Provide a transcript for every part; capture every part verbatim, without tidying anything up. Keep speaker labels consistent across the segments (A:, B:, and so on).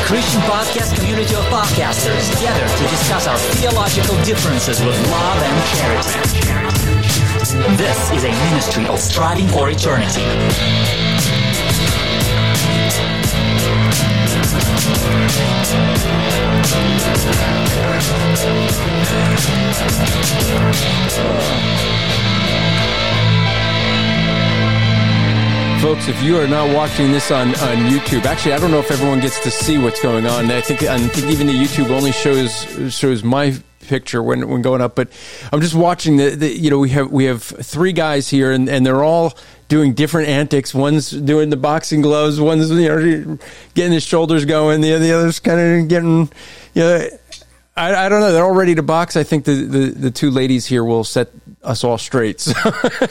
A: Christian podcast community of podcasters gather to discuss our theological differences with love and charity. This is a ministry of striving for eternity.
B: Folks, if you are not watching this on, on YouTube, actually, I don't know if everyone gets to see what's going on. I think I think even the YouTube only shows shows my picture when when going up. But I'm just watching the, the you know we have we have three guys here, and, and they're all doing different antics. One's doing the boxing gloves. One's you know getting his shoulders going. The the other's kind of getting you know. I, I don't know. They're all ready to box. I think the, the, the two ladies here will set us all straight. So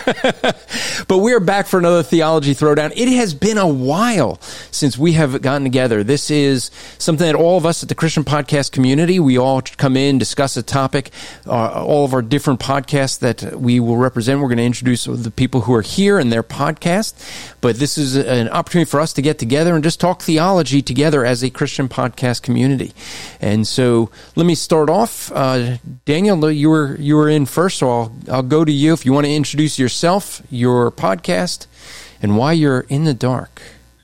B: but we are back for another Theology Throwdown. It has been a while since we have gotten together. This is something that all of us at the Christian podcast community, we all come in, discuss a topic, uh, all of our different podcasts that we will represent. We're going to introduce the people who are here and their podcast. But this is an opportunity for us to get together and just talk theology together as a Christian podcast community. And so let me start off. Uh, Daniel, you were you were in first, so I'll, I'll go to you if you want to introduce yourself, your podcast, and why you're in the dark.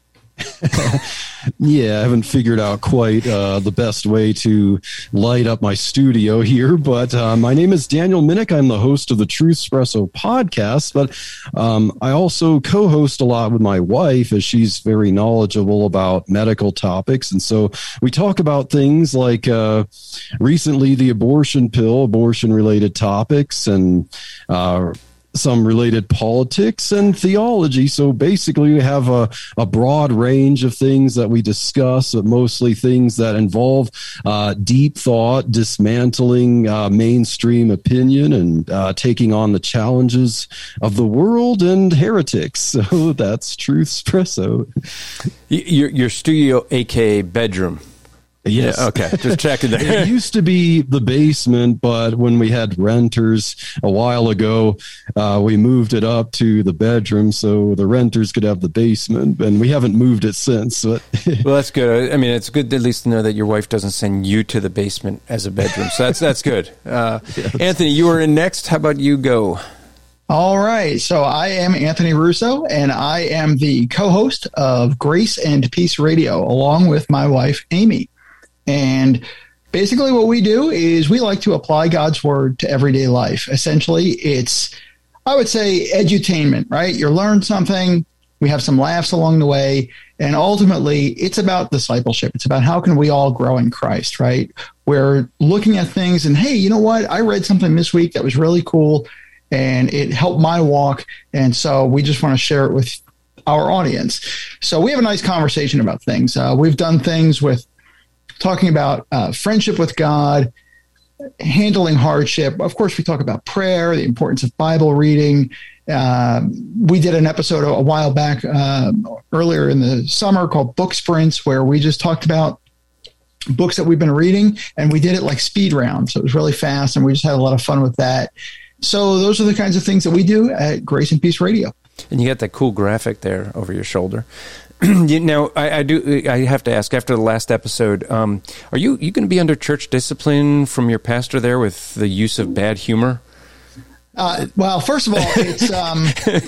C: Yeah, I haven't figured out quite uh, the best way to light up my studio here, but uh, my name is Daniel Minnick. I'm the host of the Truthspresso podcast, but um, I also co-host a lot with my wife as she's very knowledgeable about medical topics. And so we talk about things like uh, recently the abortion pill, abortion-related topics, and uh some related politics and theology. So basically we have a, a broad range of things that we discuss, but mostly things that involve uh, deep thought, dismantling uh, mainstream opinion, and uh, taking on the challenges of the world and heretics. So that's Truthspresso.
B: Your, your studio, a k a bedroom.
C: Yes.
B: Yeah, okay. Just checking there.
C: It used to be the basement, but when we had renters a while ago, uh, we moved it up to the bedroom so the renters could have the basement, and we haven't moved it since. But
B: well, that's good. I mean, it's good at least to know that your wife doesn't send you to the basement as a bedroom. So that's that's good. Uh, yes. Anthony, you were in next. How about you go?
D: All right. So I am Anthony Russo, and I am the co-host of Grace and Peace Radio, along with my wife, Amy. And basically what we do is we like to apply God's word to everyday life. Essentially, it's, I would say, edutainment, right? You learn something, we have some laughs along the way, and ultimately it's about discipleship. It's about how can we all grow in Christ, right? We're looking at things and, hey, you know what? I read something this week that was really cool, and it helped my walk, and so we just want to share it with our audience. So we have a nice conversation about things. Uh, we've done things with talking about uh, friendship with God, handling hardship. Of course, we talk about prayer, the importance of Bible reading. Uh, we did an episode a while back, uh, earlier in the summer, called Book Sprints, where we just talked about books that we've been reading, and we did it like speed round. So it was really fast, and we just had a lot of fun with that. So those are the kinds of things that we do at Grace and Peace Radio.
B: And you got that cool graphic there over your shoulder. You know, I, I do. I have to ask. After the last episode, um, are you you going to be under church discipline from your pastor there with the use of bad humor?
D: Uh, well, first of all, it's um,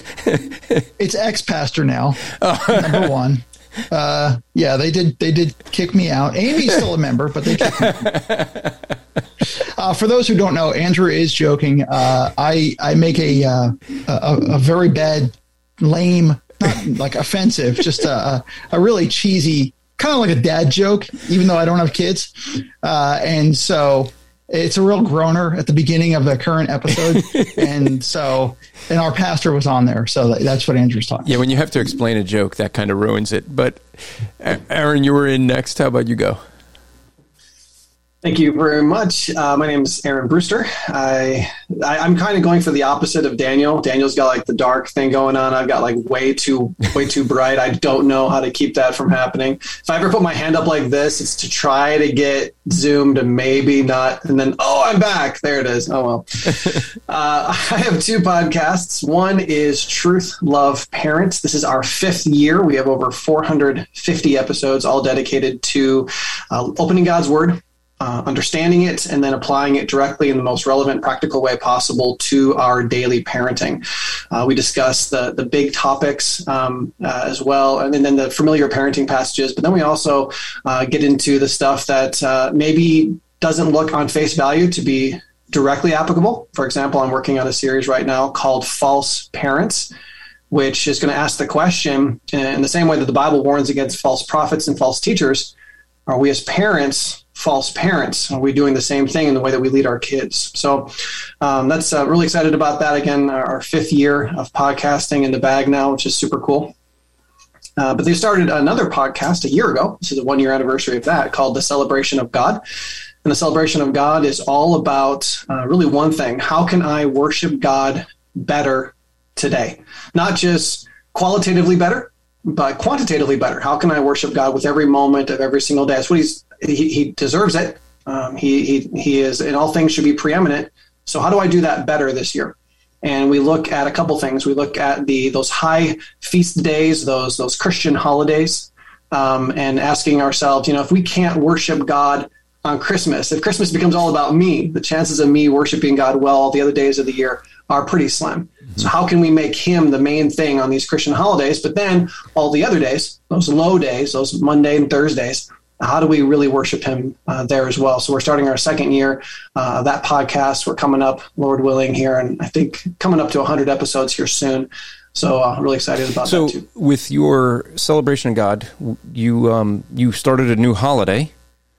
D: it's ex-pastor now. Number one, uh, yeah, they did they did kick me out. Amy's still a member, but they kicked me out. Uh, for those who don't know, Andrew is joking. Uh, I I make a, uh, a a very bad, lame. Not like offensive, just a, a really cheesy, kind of like a dad joke, even though I don't have kids. Uh, and so it's a real groaner at the beginning of the current episode. And so, and our pastor was on there. So that's what Andrew's talking about.
B: Yeah, when you have to explain a joke, that kind of ruins it. But Aaron, you were in next. How about you go?
E: Thank you very much. Uh, my name is Aaron Brewster. I, I I'm kind of going for the opposite of Daniel. Daniel's got like the dark thing going on. I've got like way too way too bright. I don't know how to keep that from happening. If I ever put my hand up like this, it's to try to get Zoom to maybe not, and then oh, I'm back. There it is. Oh well. uh, I have two podcasts. One is Truth Love Parents. This is our fifth year. We have over four hundred fifty episodes, all dedicated to uh, opening God's Word. Uh, understanding it and then applying it directly in the most relevant, practical way possible to our daily parenting. Uh, we discuss the the big topics um, uh, as well, and then, then the familiar parenting passages. But then we also uh, get into the stuff that uh, maybe doesn't look on face value to be directly applicable. For example, I'm working on a series right now called False Parents, which is going to ask the question in the same way that the Bible warns against false prophets and false teachers. Are we as parents false parents? Are we doing the same thing in the way that we lead our kids? So um, that's uh, really excited about that. Again, our fifth year of podcasting in the bag now, which is super cool. Uh, but they started another podcast a year ago. This is the one year anniversary of that, called The Celebration of God. And the Celebration of God is all about uh, really one thing. How can I worship God better today? Not just qualitatively better, but quantitatively better. How can I worship God with every moment of every single day? That's what he's He, he deserves it. Um, he, he he is, in all things should be preeminent. So how do I do that better this year? And we look at a couple things. We look at the those high feast days, those those Christian holidays, um, and asking ourselves, you know, if we can't worship God on Christmas, if Christmas becomes all about me, the chances of me worshiping God well all the other days of the year are pretty slim. Mm-hmm. So how can we make him the main thing on these Christian holidays? But then all the other days, those low days, those Monday and Thursdays, how do we really worship him uh, there as well? So we're starting our second year of uh, that podcast. We're coming up, Lord willing, here, and I think coming up to one hundred episodes here soon. So I'm uh, really excited about
B: so
E: that too.
B: So with your Celebration of God, you um, you started a new holiday.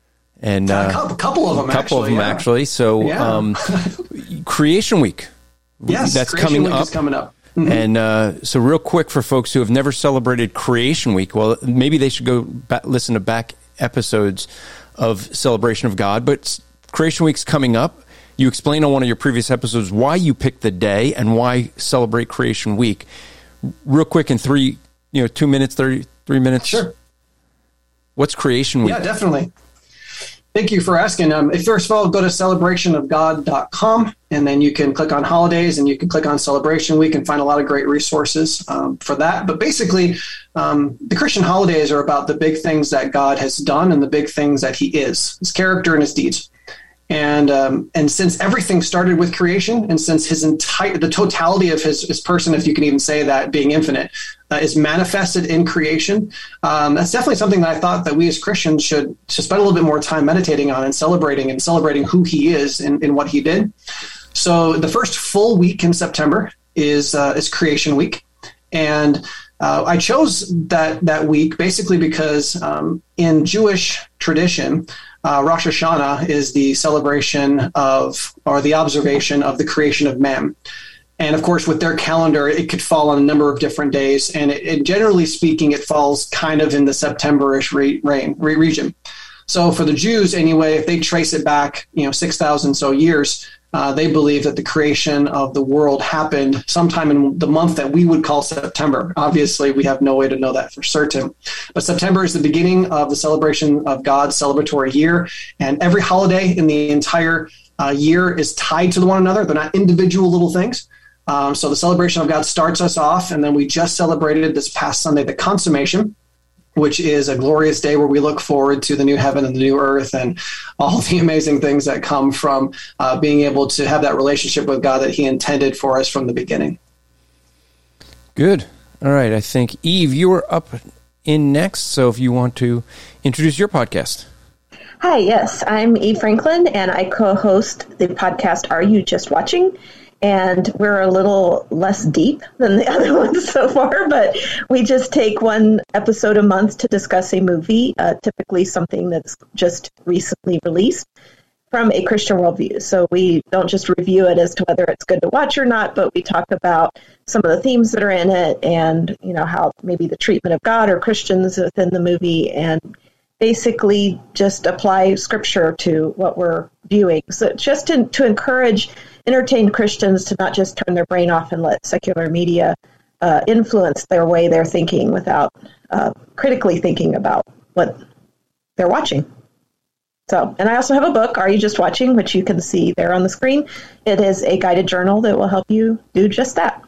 B: And uh,
E: a couple, couple of them,
B: a couple
E: actually,
B: of them
E: yeah.
B: actually. So
E: yeah.
B: um, Creation Week.
E: Yes,
B: that's
E: Creation
B: coming
E: Week
B: up.
E: is coming up. Mm-hmm.
B: And uh, so real quick for folks who have never celebrated Creation Week, well, maybe they should go back, listen to back episodes of Celebration of God. But Creation Week's coming up. You explain on one of your previous episodes why you picked the day and why celebrate Creation Week. Real quick in three, you know, two minutes, thirty, three minutes.
E: Sure.
B: What's Creation Week?
E: Yeah, definitely. Thank you for asking. Um, if first of all, go to celebration of god dot com, and then you can click on holidays, and you can click on Celebration Week and find a lot of great resources um, for that. But basically, um, the Christian holidays are about the big things that God has done and the big things that he is, his character and his deeds. And um, and since everything started with creation, and since his entire the totality of his, his person, if you can even say that, being infinite, uh, is manifested in creation, um, that's definitely something that I thought that we as Christians should, should spend a little bit more time meditating on and celebrating and celebrating who he is and, and what he did. So the first full week in September is uh, is Creation Week, and uh, I chose that that week basically because um, in Jewish tradition, Uh, Rosh Hashanah is the celebration of, or the observation of the creation of man. And of course, with their calendar, it could fall on a number of different days. And it, it, generally speaking, it falls kind of in the September-ish re- rain, re- region. So for the Jews, anyway, if they trace it back, you know, six thousand so years, uh, they believe that the creation of the world happened sometime in the month that we would call September. Obviously, we have no way to know that for certain. But September is the beginning of the celebration of God's celebratory year. And every holiday in the entire uh, year is tied to one another. They're not individual little things. Um, so the celebration of God starts us off. And then we just celebrated this past Sunday, the consummation, which is a glorious day where we look forward to the new heaven and the new earth and all the amazing things that come from uh, being able to have that relationship with God that he intended for us from the beginning.
B: Good. All right. I think, Eve, you are up in next. So if you want to introduce your podcast.
F: Hi, yes. I'm Eve Franklin, and I co-host the podcast Are You Just Watching? And we're a little less deep than the other ones so far, but we just take one episode a month to discuss a movie, uh, typically something that's just recently released, from a Christian worldview. So we don't just review it as to whether it's good to watch or not, but we talk about some of the themes that are in it and, you know, how maybe the treatment of God or Christians within the movie, and basically just apply scripture to what we're viewing. So just to, to encourage entertained Christians to not just turn their brain off and let secular media uh, influence their way they're thinking without uh, critically thinking about what they're watching. So, and I also have a book, Are You Just Watching, which you can see there on the screen. It is a guided journal that will help you do just that.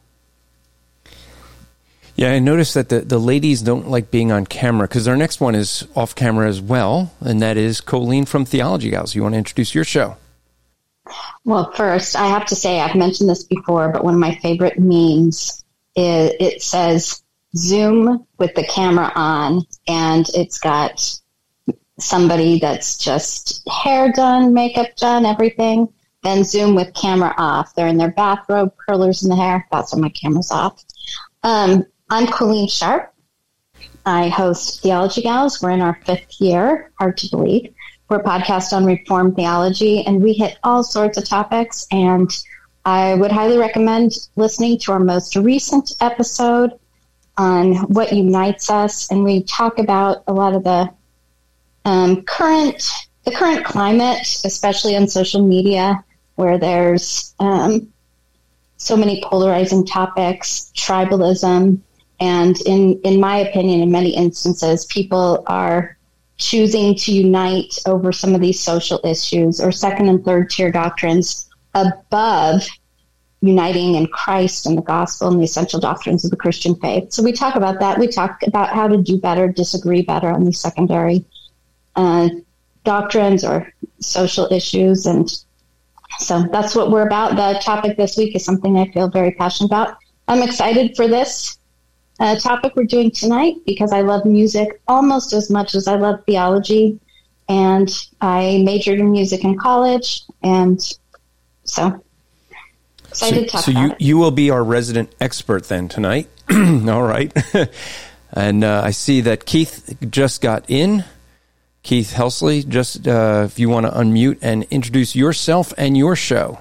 B: Yeah, I noticed that the, the ladies don't like being on camera because our next one is off camera as well, and that is Colleen from Theology Gals. You want to introduce your show?
G: Well, first, I have to say, I've mentioned this before, but one of my favorite memes is it says Zoom with the camera on, and it's got somebody that's just hair done, makeup done, everything. Then Zoom with camera off. They're in their bathrobe, curlers in the hair. That's when my camera's off. Um, I'm Colleen Sharp. I host Theology Gals. We're in our fifth year, hard to believe. We're a podcast on Reformed theology, and we hit all sorts of topics. And I would highly recommend listening to our most recent episode on what unites us. And we talk about a lot of the um, current, the current climate, especially on social media, where there's um, so many polarizing topics, tribalism. And in, in my opinion, in many instances, people are choosing to unite over some of these social issues or second and third tier doctrines above uniting in Christ and the gospel and the essential doctrines of the Christian faith. So we talk about that. We talk about how to do better, disagree better on these secondary uh, doctrines or social issues. And so that's what we're about. The topic this week is something I feel very passionate about. I'm excited for this uh, topic we're doing tonight because I love music almost as much as I love theology. And I majored in music in college. And so excited
B: so,
G: to talk
B: so
G: about
B: you,
G: it.
B: you will be our resident expert then tonight. All right. And uh, I see that Keith just got in. Keith Helsley, just uh, if you want to unmute and introduce yourself and your show.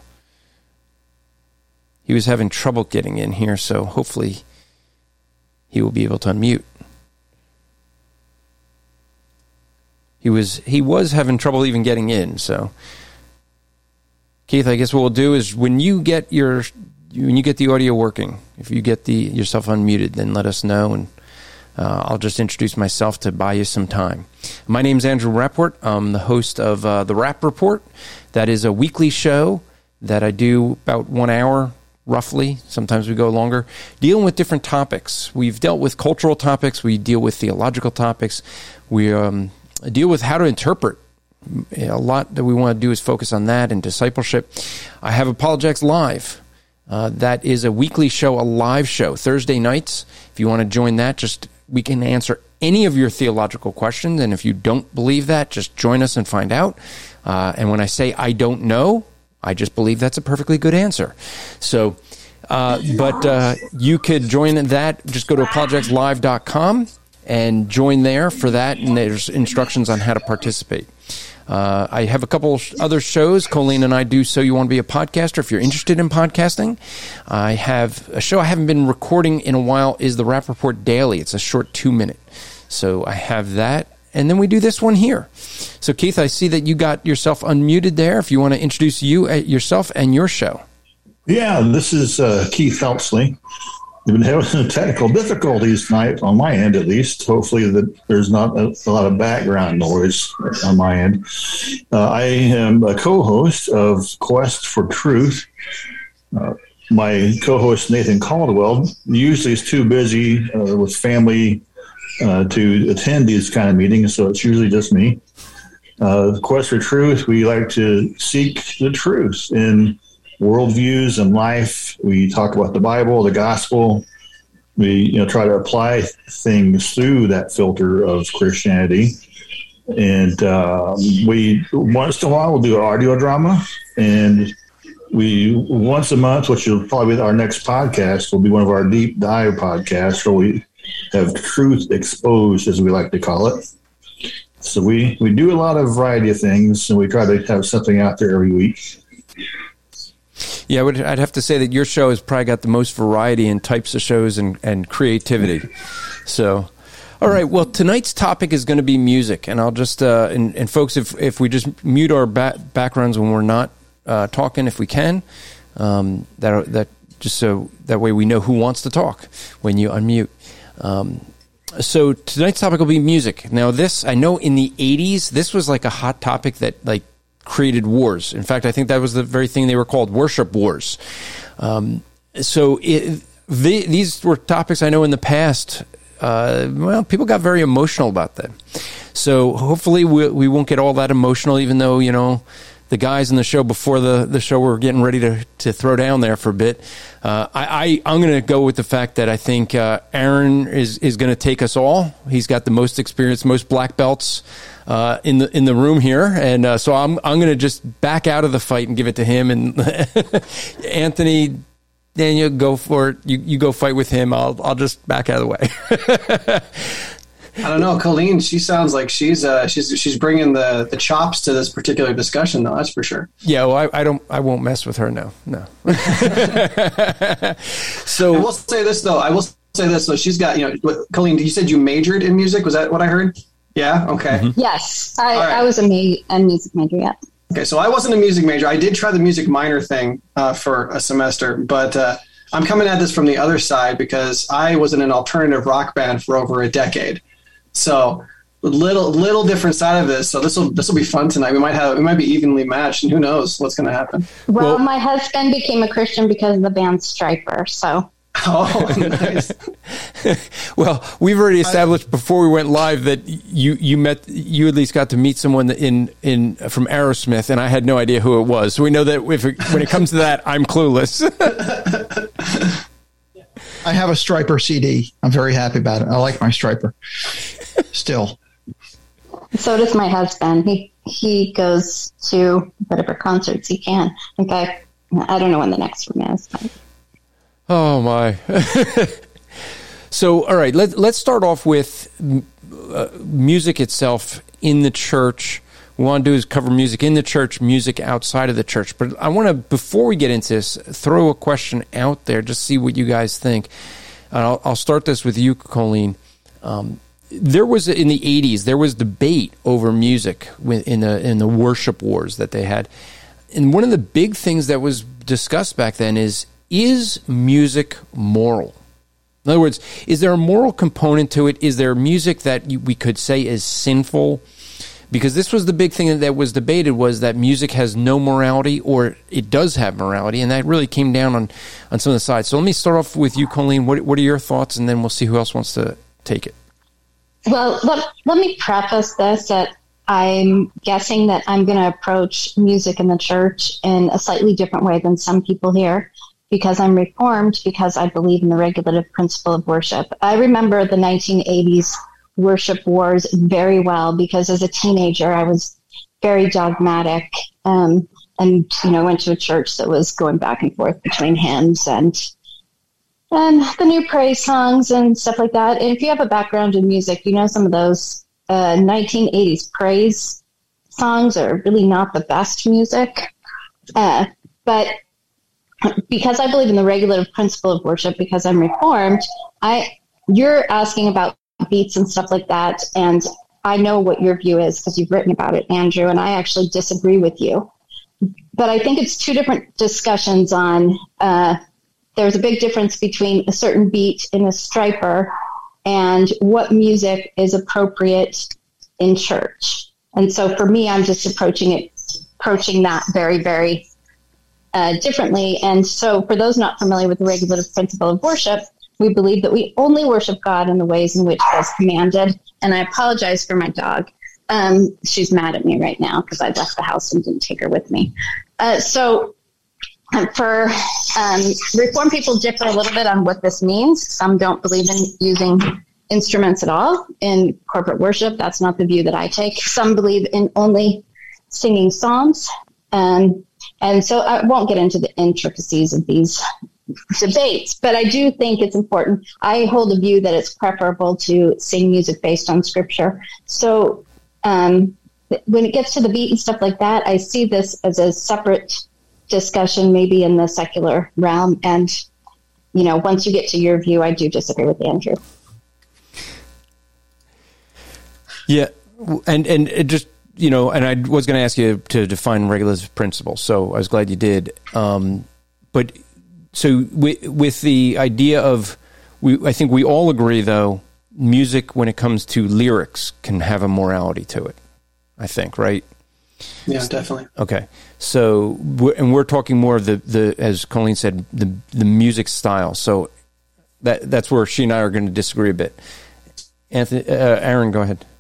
B: He was having trouble getting in here, so hopefully he will be able to unmute. He was he was having trouble even getting in, so Keith, I guess what we'll do is when you get your when you get the audio working, if you get the yourself unmuted, then let us know, and uh, I'll just introduce myself to buy you some time. My name's Andrew Rapport. I'm the host of uh, the Rap Report. That is a weekly show that I do about one hour, roughly. Sometimes we go longer, dealing with different topics. We've dealt with cultural topics. We deal with theological topics. We um, deal with how to interpret. A lot that we want to do is focus on that and discipleship. I have Apologetics Live. Uh, that is a weekly show, a live show, Thursday nights. If you want to join that, just we can answer any of your theological questions. And if you don't believe that, just join us and find out. Uh, and when I say I don't know, I just believe that's a perfectly good answer. So, uh, but uh, you could join that. Just go to apologetics live dot com and join there for that. And there's instructions on how to participate. Uh, I have a couple other shows. Colleen and I do So You Want to Be a Podcaster. If you're interested in podcasting, I have a show I haven't been recording in a while is the Rap Report Daily. It's a short two minute. So I have that. And then we do this one here. So Keith, I see that you got yourself unmuted there. If you want to introduce you uh, yourself and your show.
H: Yeah, this is uh, Keith Helsley. We've been having some technical difficulties tonight, on my end at least. Hopefully that there's not a, a lot of background noise on my end. Uh, I am a co-host of Quest for Truth. Uh, my co-host, Nathan Caldwell, usually is too busy uh, with family uh, to attend these kind of meetings, so it's usually just me. Uh, Quest for Truth, we like to seek the truth in worldviews and life. We talk about the Bible, the gospel. We, you know, try to apply things through that filter of Christianity. And uh, we, once in a while, we'll do audio drama. And we, once a month, which will probably be our next podcast, will be one of our deep dive podcasts where we have truth exposed, as we like to call it. So we, we do a lot of variety of things, and we try to have something out there every week.
B: Yeah, I would, I'd have to say that your show has probably got the most variety in types of shows and, and creativity. So, All right. Well, tonight's topic is going to be music, and I'll just uh, and, and folks, if if we just mute our ba- backgrounds when we're not uh, talking, if we can, um, that that just so that way we know who wants to talk when you unmute. Um, so tonight's topic will be music. Now, this I know in the eighties, this was like a hot topic that like created wars. In fact, I think that was the very thing they were called, worship wars. Um, so it, the, these were topics I know in the past. Uh, well, people got very emotional about them. So hopefully we, we won't get all that emotional, even though, you know, the guys in the show before the, the show were getting ready to, to throw down there for a bit. Uh, I, I, I'm going to go with the fact that I think uh, Aaron is, is going to take us all. He's got the most experience, most black belts uh, in the in the room here. And uh, so I'm, I'm going to just back out of the fight and give it to him. And Anthony, Daniel, go for it. You you go fight with him. I'll I'll just back out of the way.
E: I don't know, Colleen. She sounds like she's uh, she's she's bringing the, the chops to this particular discussion, though. That's for sure.
B: Yeah, well, I, I don't I won't mess with her. No, no. So
E: I will say this though. I will say this. So she's got, you know, what, Colleen. You said you majored in music. Was that what I heard? Yeah. Okay.
G: Mm-hmm. Yes, I,
E: right.
G: I was a, ma- a music major. Yeah.
E: Okay, so I wasn't a music major. I did try the music minor thing uh, for a semester, but uh, I'm coming at this from the other side because I was in an alternative rock band for over a decade. So little little different side of this. So this will this will be fun tonight. We might have we might be evenly matched, and who knows what's going to happen.
G: Well, well, my husband became a Christian because of the band Stryper. So.
E: Oh, nice.
B: Well, we've already established before we went live that you, you met you at least got to meet someone in in from Aerosmith, and I had no idea who it was. So we know that if it, when it comes to that, I'm clueless.
D: I have a Stryper C D. I'm very happy about it. I like my Stryper still.
G: So does my husband. He he goes to whatever concerts he can. In fact, I don't know when the next one is. But.
B: Oh, my. So, all right, let, let's start off with uh, music itself in the church. What we want to do is cover music in the church, music outside of the church. But I want to, before we get into this, throw a question out there, just see what you guys think. And I'll, I'll start this with you, Colleen. Um, there was, in the eighties, there was debate over music in the, in the worship wars that they had. And one of the big things that was discussed back then is, is music moral? In other words, is there a moral component to it? Is there music that we could say is sinful? Because this was the big thing that was debated, was that music has no morality or it does have morality, and that really came down on, on some of the sides. So let me start off with you, Colleen. What, what are your thoughts, and then we'll see who else wants to take it.
G: Well, let, let me preface this that I'm guessing that I'm going to approach music in the church in a slightly different way than some people here. Because I'm Reformed, because I believe in the regulative principle of worship. I remember the nineteen eighties worship wars very well, because as a teenager, I was very dogmatic um, and, you know, went to a church that was going back and forth between hymns and and the new praise songs and stuff like that. And if you have a background in music, you know some of those uh, nineteen eighties praise songs are really not the best music. Uh, but because I believe in the regulative principle of worship, because I'm Reformed, I you're asking about beats and stuff like that, and I know what your view is because you've written about it, Andrew, and I actually disagree with you. But I think it's two different discussions on, uh, there's a big difference between a certain beat in a Stryper and what music is appropriate in church. And so for me, I'm just approaching it, approaching that very, very Uh, differently. And so for those not familiar with the regulative principle of worship, we believe that we only worship God in the ways in which was commanded. And I apologize for my dog. Um, she's mad at me right now because I left the house and didn't take her with me. Uh, so um, for um, Reformed people differ a little bit on what this means. Some don't believe in using instruments at all in corporate worship. That's not the view that I take. Some believe in only singing psalms. Um, And so I won't get into the intricacies of these debates, but I do think it's important. I hold a view that it's preferable to sing music based on scripture. So um, when it gets to the beat and stuff like that, I see this as a separate discussion, maybe in the secular realm. And, you know, once you get to your view, I do disagree with Andrew.
B: Yeah, and and it just you know, and I was going to ask you to define regulative principles, so I was glad you did. Um, but so with, with the idea of, we, I think we all agree though, music when it comes to lyrics can have a morality to it. I think, right?
E: Yeah, definitely.
B: Okay, so we're, and we're talking more of the, the as Colleen said, the the music style. So that that's where she and I are going to disagree a bit. Anthony, uh, Aaron, go ahead.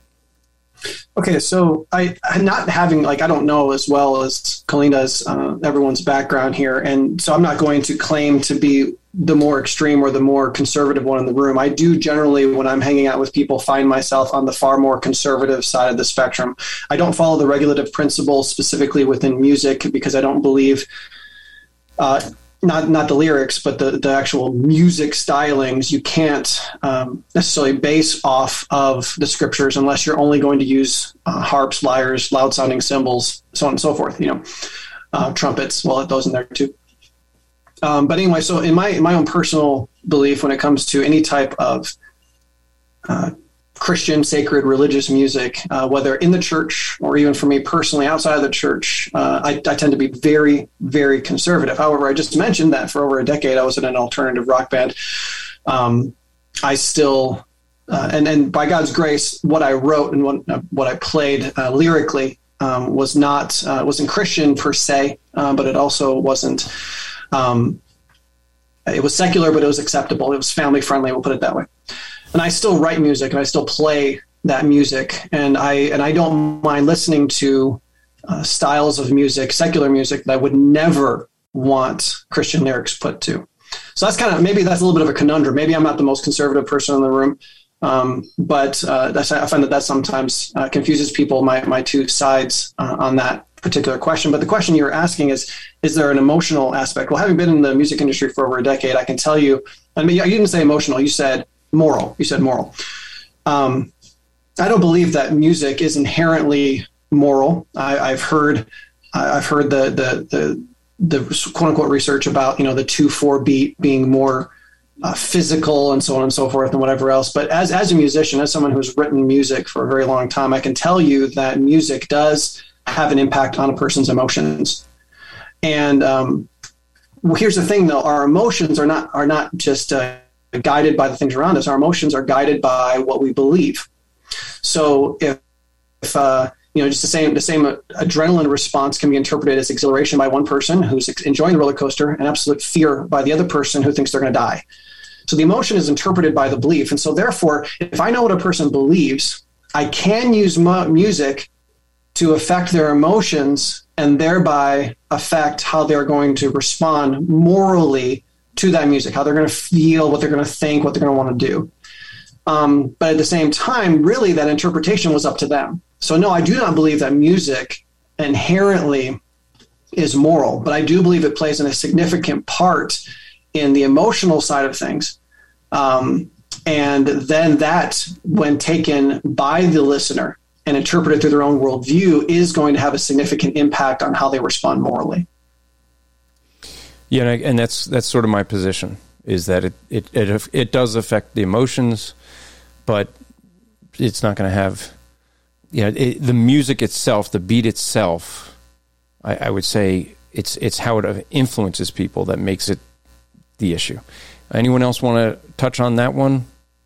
E: Okay, so I not having like I don't know as well as Colleen does uh, everyone's background here, and so I'm not going to claim to be the more extreme or the more conservative one in the room. I do generally, when I'm hanging out with people, find myself on the far more conservative side of the spectrum. I don't follow the regulative principles specifically within music because I don't believe, uh, not not the lyrics, but the, the actual music stylings, you can't um, necessarily base off of the scriptures unless you're only going to use uh, harps, lyres, loud-sounding cymbals, so on and so forth, you know, uh, trumpets, well, those in there too. Um, but anyway, so in my in my own personal belief, when it comes to any type of uh, Christian, sacred, religious music, uh, whether in the church or even for me personally outside of the church, uh, I, I tend to be very, very conservative. However, I just mentioned that for over a decade, I was in an alternative rock band. Um, I still, uh, and, and by God's grace, what I wrote and what, uh, what I played uh, lyrically um, was not, uh, wasn't Christian per se, uh, but it also wasn't, Um, it was secular, but it was acceptable. It was family friendly. We'll put it that way. And I still write music and I still play that music. And I, and I don't mind listening to uh, styles of music, secular music that I would never want Christian lyrics put to. So that's kind of, maybe that's a little bit of a conundrum. Maybe I'm not the most conservative person in the room. Um, but uh, that's, I find that that sometimes uh, confuses people, my, my two sides uh, on that particular question. But the question you were asking is, is there an emotional aspect? Well, having been in the music industry for over a decade, I can tell you, I mean, you didn't say emotional, you said moral. You said moral. Um, I don't believe that music is inherently moral. I, I've heard, I've heard the, the, the, the quote unquote research about, you know, the two, four beat being more uh, physical and so on and so forth and whatever else. But as, as a musician, as someone who's written music for a very long time, I can tell you that music does have an impact on a person's emotions. And um, well, here's the thing, though: our emotions are not are not just uh, guided by the things around us. Our emotions are guided by what we believe. So, if, if uh, you know, just the same the same adrenaline response can be interpreted as exhilaration by one person who's enjoying the roller coaster, and absolute fear by the other person who thinks they're going to die. So the emotion is interpreted by the belief, and so therefore, if I know what a person believes, I can use mu- music to affect their emotions and thereby affect how they're going to respond morally to that music, how they're going to feel, what they're going to think, what they're going to want to do. Um, but at the same time, really that interpretation was up to them. So no, I do not believe that music inherently is moral, but I do believe it plays in a significant part in the emotional side of things. Um, and then that, when taken by the listener and interpreted through their own worldview, is going to have a significant impact on how they respond morally.
B: Yeah, and, I, and that's that's sort of my position, is that it it it, it does affect the emotions, but it's not going to have, you know, it, the music itself, the beat itself. I, I would say it's it's how it influences people that makes it the issue. Anyone else want to touch on that one?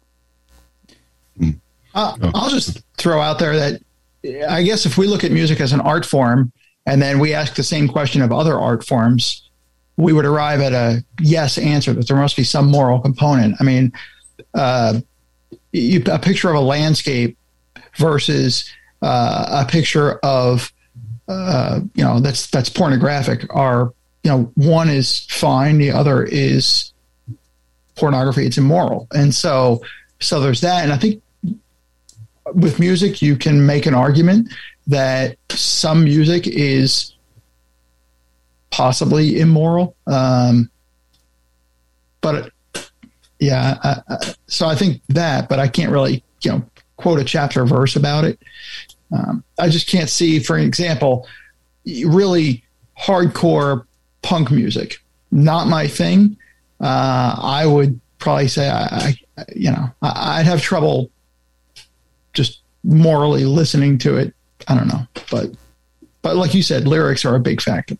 D: Uh, I'll just throw out there that I guess if we look at music as an art form and then we ask the same question of other art forms, we would arrive at a yes answer, that there must be some moral component. I mean, uh, you, a picture of a landscape versus uh, a picture of, uh, you know, that's that's pornographic are, you know, one is fine, the other is pornography, it's immoral. And so, so there's that. And I think with music, you can make an argument that some music is possibly immoral. Um, but yeah, I, I, so I think that, but I can't really, you know, quote a chapter or verse about it. Um, I just can't see, for example, really hardcore punk music, not my thing. Uh, I would probably say, I, I you know, I, I'd have trouble just morally listening to it. I don't know, but but like you said, lyrics are a big factor.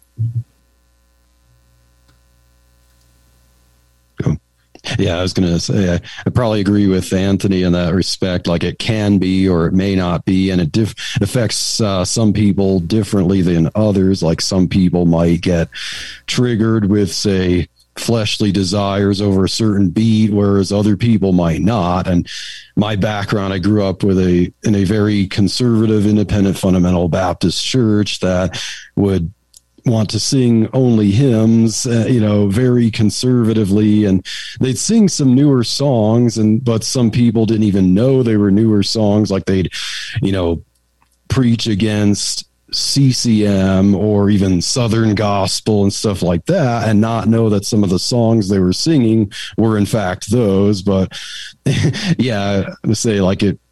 C: Yeah, I was going to say, I, I probably agree with Anthony in that respect. Like, it can be or it may not be, and it diff- affects uh, some people differently than others. Like, some people might get triggered with, say, fleshly desires over a certain beat, whereas other people might not. And my background, I grew up with a in a very conservative, independent, fundamental Baptist church that would want to sing only hymns, uh, you know, very conservatively, and they'd sing some newer songs, and but some people didn't even know they were newer songs. Like, they'd, you know, preach against C C M or even Southern gospel and stuff like that, and not know that some of the songs they were singing were in fact those. But yeah, I say, like, it,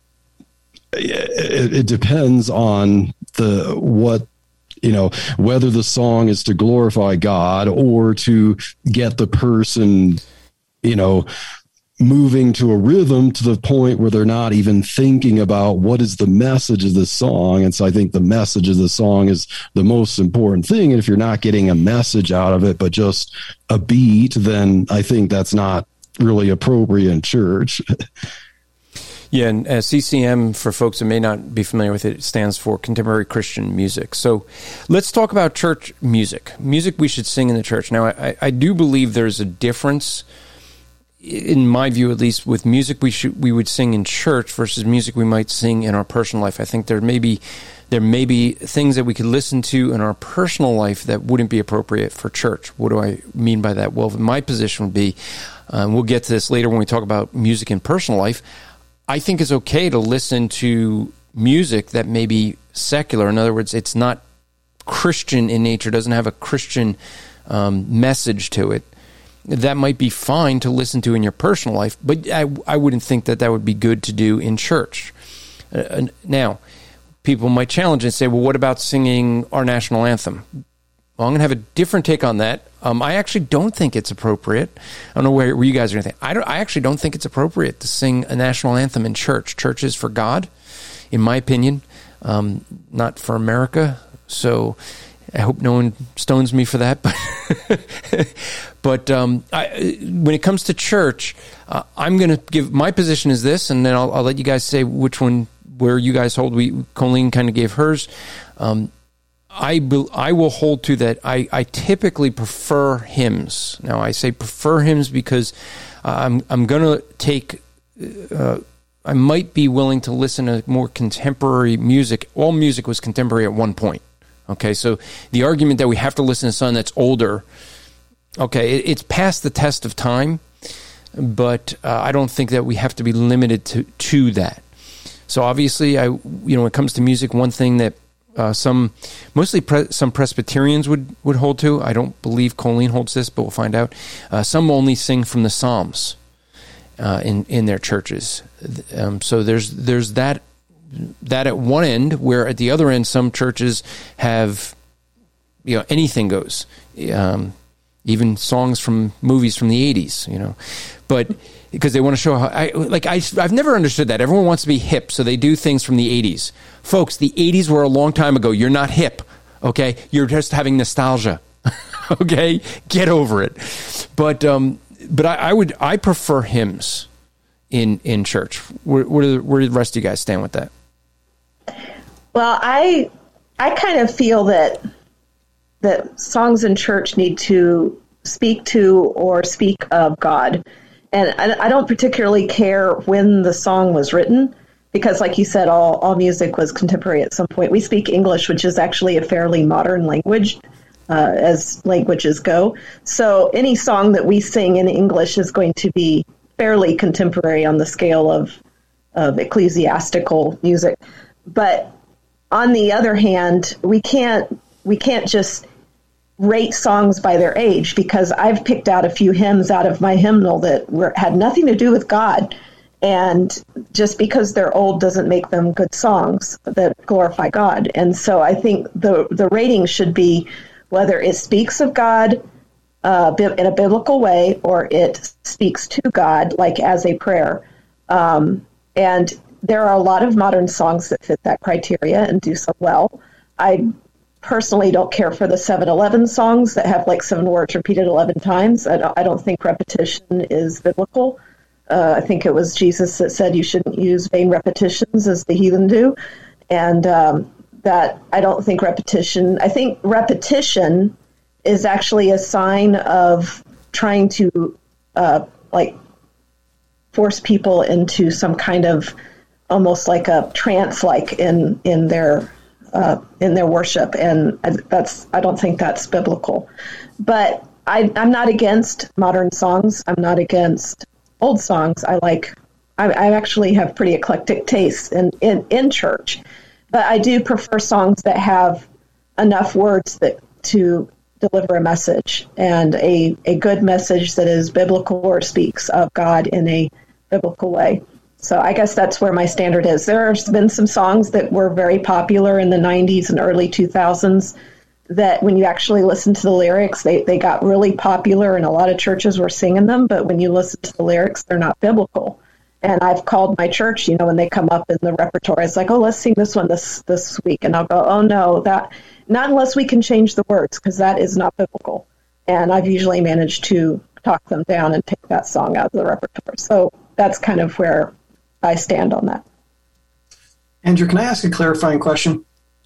C: it, it depends on the, what, you know, whether the song is to glorify God or to get the person, you know, moving to a rhythm to the point where they're not even thinking about what is the message of the song. And so I think the message of the song is the most important thing. And if you're not getting a message out of it, but just a beat, then I think that's not really appropriate in church.
B: Yeah, and uh, C C M, for folks that may not be familiar with it, stands for Contemporary Christian Music. So let's talk about church music, music we should sing in the church. Now, I, I do believe there's a difference, in my view at least, with music we should we would sing in church versus music we might sing in our personal life. I think there may be, there may be things that we could listen to in our personal life that wouldn't be appropriate for church. What do I mean by that? Well, my position would be, um, we'll get to this later when we talk about music in personal life, I think it's okay to listen to music that may be secular. In other words, it's not Christian in nature, doesn't have a Christian um, message to it. That might be fine to listen to in your personal life, but I, I wouldn't think that that would be good to do in church. Uh, now, people might challenge and say, well, what about singing our national anthem? Well, I'm going to have a different take on that. Um, I actually don't think it's appropriate. I don't know where, where you guys are going to think. I, don't, I actually don't think it's appropriate to sing a national anthem in church. Church is for God, in my opinion, um, not for America. So I hope no one stones me for that. But, but um, I, when it comes to church, uh, I'm going to give, my position is this, and then I'll, I'll let you guys say which one, where you guys hold. We Colleen kind of gave hers. Um, I, be, I will hold to that. I, I typically prefer hymns. Now, I say prefer hymns because uh, I'm I'm going to take, uh, I might be willing to listen to more contemporary music. All music was contemporary at one point. Okay, so the argument that we have to listen to something that's older, okay, it, it's past the test of time, but uh, I don't think that we have to be limited to, to that. So obviously, I you know, when it comes to music, one thing that Uh, some, mostly pre- some Presbyterians would, would hold to. I don't believe Colleen holds this, but we'll find out. Uh, some only sing from the Psalms uh, in in their churches. Um, so there's there's that that at one end, where at the other end, some churches have, you know, anything goes, um, even songs from movies from the eighties, you know, but. Because they want to show how, I, like, I, I've never understood that. Everyone wants to be hip, so they do things from the eighties. Folks, the eighties were a long time ago. You're not hip, okay? You're just having nostalgia, okay? Get over it. But um, but I, I would, I prefer hymns in, in church. Where, where, do the, where do the rest of you guys stand with that?
F: Well, I I kind of feel that that songs in church need to speak to or speak of God. And I, I don't particularly care when the song was written, because like you said, all, all music was contemporary at some point. We speak English, which is actually a fairly modern language uh, as languages go. So any song that we sing in English is going to be fairly contemporary on the scale of, of ecclesiastical music. But on the other hand, we can't we can't just rate songs by their age, because I've picked out a few hymns out of my hymnal that were, had nothing to do with God. And just because they're old doesn't make them good songs that glorify God. And so I think the, the rating should be whether it speaks of God uh, in a biblical way, or it speaks to God, like as a prayer. Um, and there are a lot of modern songs that fit that criteria and do so well. I personally don't care for the seven eleven songs that have like seven words repeated eleven times. I don't, I don't think repetition is biblical. Uh, I think it was Jesus that said you shouldn't use vain repetitions as the heathen do. And um, that I don't think repetition, I think repetition is actually a sign of trying to uh, like force people into some kind of almost like a trance like in, in their uh, in their worship. And that's, I don't think that's biblical. But I, I'm not against modern songs. I'm not against old songs. I like, I, I actually have pretty eclectic tastes in, in, in church, but I do prefer songs that have enough words that to deliver a message, and a, a good message that is biblical or speaks of God in a biblical way. So I guess that's where my standard is. There's been some songs that were very popular in the nineties and early two thousands that when you actually listen to the lyrics, they, they got really popular and a lot of churches were singing them. But when you listen to the lyrics, they're not biblical. And I've called my church, you know, when they come up in the repertoire, it's like, oh, let's sing this one this, this week. And I'll go, oh, no, that not unless we can change the words, because that is not biblical. And I've usually managed to talk them down and take that song out of the repertoire. So that's kind of where I stand on that.
E: Andrew, can I ask a clarifying question?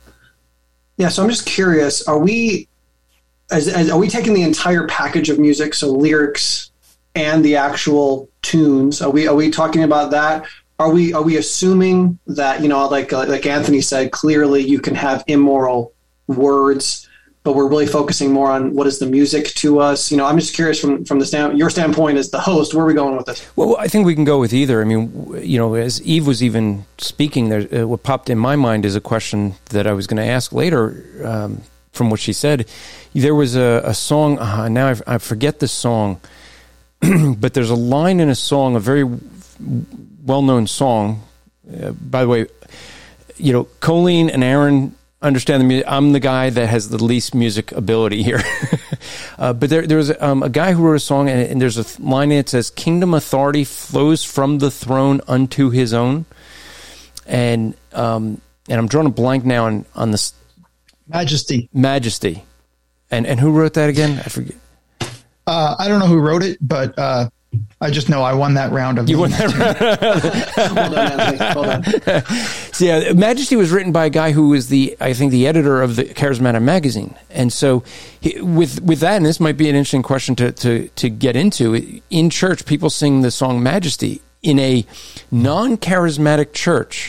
E: Yeah, so I'm just curious, are we as, as are we taking the entire package of music, so lyrics and the actual tunes? Are we are we talking about that? Are we are we assuming that, you know, like uh, like Anthony said, clearly you can have immoral words, but we're really focusing more on what is the music to us? You know, I'm just curious from from the stand, your standpoint as the host, where are we going with this?
B: Well, I think we can go with either. I mean, you know, as Eve was even speaking there, uh, what popped in my mind is a question that I was going to ask later um, from what she said. There was a, a song, uh, now I, I forget the song, but there's a line in a song, a very well-known song. Uh, by the way, you know, Colleen and Aaron understand the music. I'm the guy that has the least music ability here. uh, but there, there was um, a guy who wrote a song, and, and there's a line in it that says, "Kingdom authority flows from the throne unto his own." And um, and I'm drawing a blank now on, on this.
D: Majesty.
B: Majesty. And and who wrote that again? I forget.
D: Uh, I don't know who wrote it, but uh, I just know I won that round of.
B: You won that round.
E: Well done, Anthony. Well done.
B: So yeah, Majesty was written by a guy who was the, I think, the editor of the Charismatic magazine, and so he, with with that, and this might be an interesting question to to to get into. In church, people sing the song Majesty. In a non-charismatic church,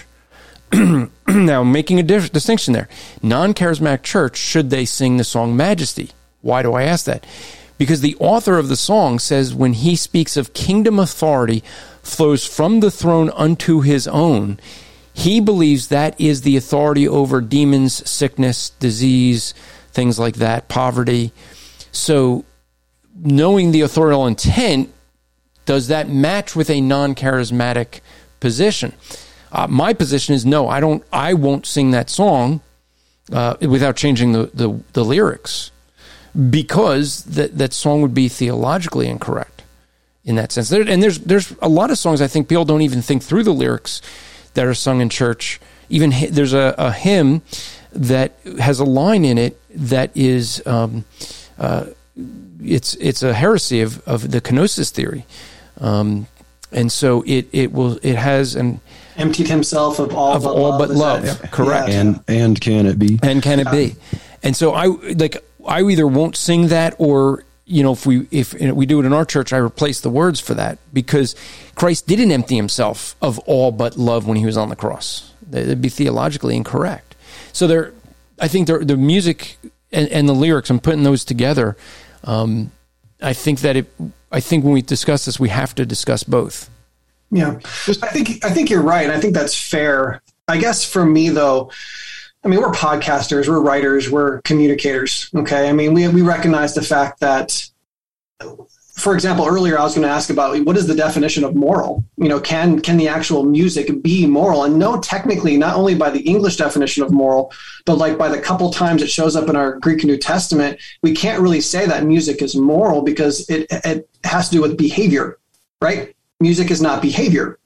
B: now making a diff- distinction there, non-charismatic church, should they sing the song Majesty? Why do I ask that? Because the author of the song says when he speaks of kingdom authority flows from the throne unto his own, he believes that is the authority over demons, sickness, disease, things like that, poverty. So knowing the authorial intent, does that match with a non-charismatic position? Uh, my position is no, I don't. I won't sing that song uh, without changing the, the, the lyrics, because that, that song would be theologically incorrect in that sense. There, and there's there's a lot of songs I think people don't even think through the lyrics that are sung in church. Even there's a, a hymn that has a line in it that is um, uh, it's it's a heresy of, of the kenosis theory, um, and so it it will it has an
E: emptied himself of all
B: of
E: but
B: all
E: love,
B: but love.
E: That,
B: Correct.
E: Yeah.
C: And and can it be?
B: And can it be? And so I like I either won't sing that, or you know, if we if we do it in our church, I replace the words for that, because Christ didn't empty himself of all but love when he was on the cross. It'd be theologically incorrect. So there, I think the the music and, and the lyrics, I'm putting those together. Um, I think that it. I think when we discuss this, we have to discuss both.
E: Yeah, I think I think you're right. I think that's fair. I guess for me, though, I mean, we're podcasters, we're writers, we're communicators. Okay, I mean, we we recognize the fact that, for example, earlier I was going to ask about what is the definition of moral. You know, can can the actual music be moral? And no, technically, not only by the English definition of moral, but like by the couple times it shows up in our Greek New Testament, we can't really say that music is moral, because it it has to do with behavior, right? Music is not behavior.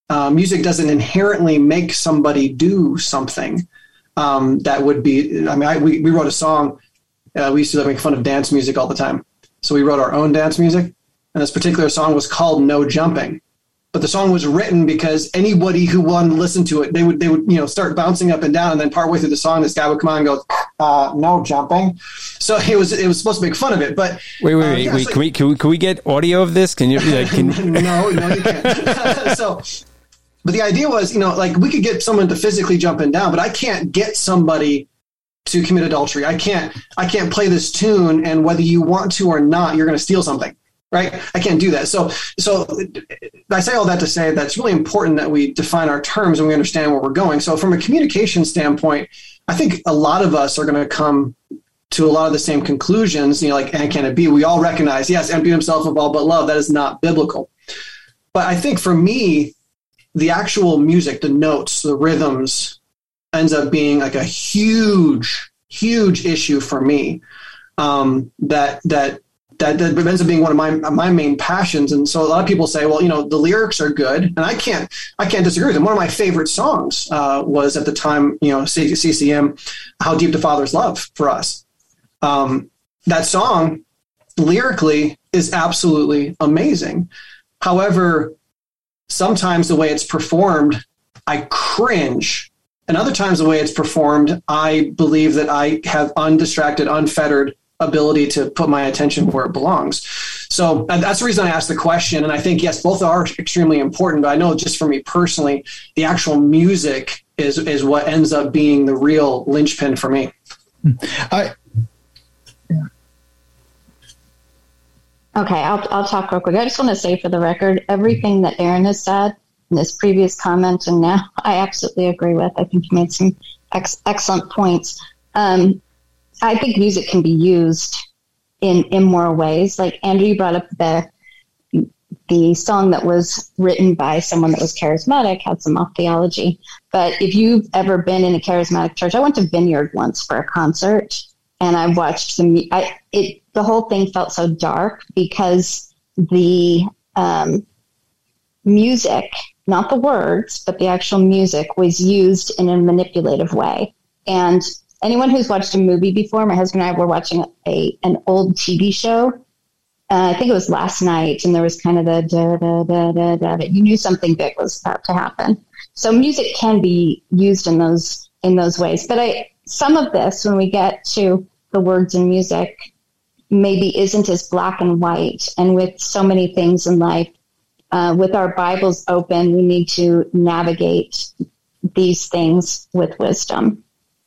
E: uh, music doesn't inherently make somebody do something um, that would be, I mean, I, we, we wrote a song. Uh, we used to make fun of dance music all the time. So we wrote our own dance music. And this particular song was called No Jumping. But the song was written because anybody who wanted to listen to it, they would, they would, you know, start bouncing up and down. And then partway through the song, this guy would come on and go, uh, no jumping. So it was, it was supposed to make fun of it. But
B: wait, wait,
E: uh,
B: wait,
E: yeah,
B: wait.
E: so,
B: can we, can we, can we get audio of this? Can you, like, can
E: no, no, you can't. So, but the idea was, you know, like we could get someone to physically jump and down, but I can't get somebody to commit adultery. I can't, I can't play this tune. And whether you want to or not, you're going to steal something. Right. I can't do that. So, so I say all that to say that it's really important that we define our terms and we understand where we're going. So from a communication standpoint, I think a lot of us are going to come to a lot of the same conclusions, you know, like, and can it be? We all recognize, yes, empty himself of all but love. That is not biblical. But I think for me, the actual music, the notes, the rhythms ends up being like a huge, huge issue for me. Um, that, that, That, that ends up being one of my my main passions, and so a lot of people say, "Well, you know, the lyrics are good," and I can't I can't disagree with them. One of my favorite songs uh, was at the time, you know, C C M, "How Deep the Father's Love for Us." Um, that song, lyrically, is absolutely amazing. However, sometimes the way it's performed, I cringe, and other times the way it's performed, I believe that I have undistracted, unfettered ability to put my attention where it belongs. So that's the reason I asked the question. And I think, yes, both are extremely important, but I know just for me personally, the actual music is, is what ends up being the real linchpin for me.
D: I, yeah.
G: Okay, I'll, I'll talk real quick. I just want to say for the record, everything that Aaron has said in this previous comment and now, I absolutely agree with. I think he made some ex- excellent points. Um, I think music can be used in immoral ways. Like Andrew, you brought up the the song that was written by someone that was charismatic, had some off theology. But if you've ever been in a charismatic church, I went to Vineyard once for a concert, and I watched the I it the whole thing felt so dark because the um, music, not the words, but the actual music was used in a manipulative way. And anyone who's watched a movie before, my husband and I were watching a an old T V show. Uh, I think it was last night, and there was kind of the da da da da da. da. You knew something big was about to happen. So music can be used in those in those ways. But I some of this, when we get to the words and music, maybe isn't as black and white. And with so many things in life, uh, with our Bibles open, we need to navigate these things with wisdom.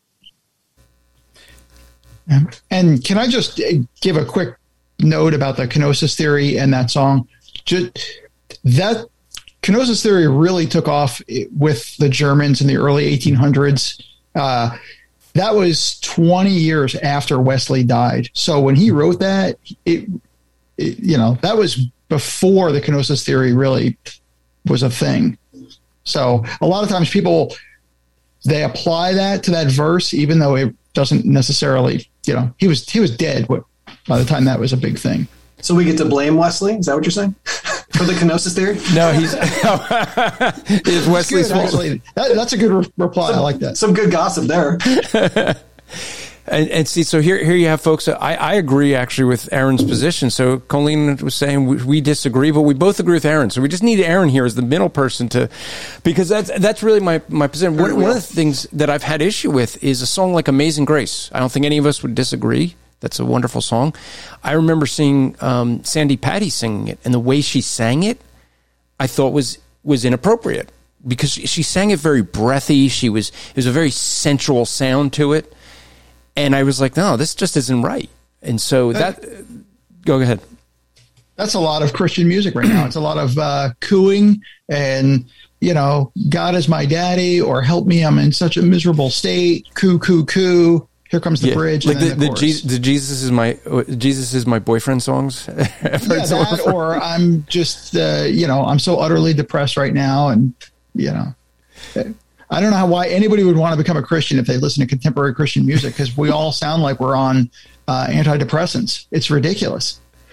D: And can I just give a quick note about the kenosis theory and that song? Just that kenosis theory really took off with the Germans in the early eighteen hundreds. Uh, that was twenty years after Wesley died. So when he wrote that, it, it, you know, that was before the kenosis theory really was a thing. So a lot of times people, they apply that to that verse, even though it doesn't necessarily, you know, he was he was dead by the time that was a big thing.
E: So we get to blame Wesley? Is that what you're saying? For the kenosis theory?
B: No, he's it's Wesley's
D: fault. That, that's a good re- reply.
E: Some,
D: I like that.
E: Some good gossip there.
B: And, and see, so here, here you have folks. I, I agree actually with Aaron's position. So Colleen was saying we, we disagree, but we both agree with Aaron. So we just need Aaron here as the middle person to, because that's that's really my my position. One, one of the things that I've had issue with is a song like "Amazing Grace." I don't think any of us would disagree. That's a wonderful song. I remember seeing um, Sandy Patty singing it, and the way she sang it, I thought was was inappropriate because she, she sang it very breathy. She was it was a very sensual sound to it. And I was like, no, this just isn't right. And so that, that go ahead.
D: That's a lot of Christian music right now. It's a lot of uh, cooing and, you know, God is my daddy, or help me, I'm in such a miserable state. Coo, coo, coo. Here comes the yeah. bridge.
B: Like
D: and
B: the,
D: the,
B: the, Je- the Jesus is my Jesus is my boyfriend songs.
D: Yeah, that, or I'm just, uh, you know, I'm so utterly depressed right now. And, you know, I don't know how, why anybody would want to become a Christian if they listen to contemporary Christian music, because we all sound like we're on uh, antidepressants. It's ridiculous.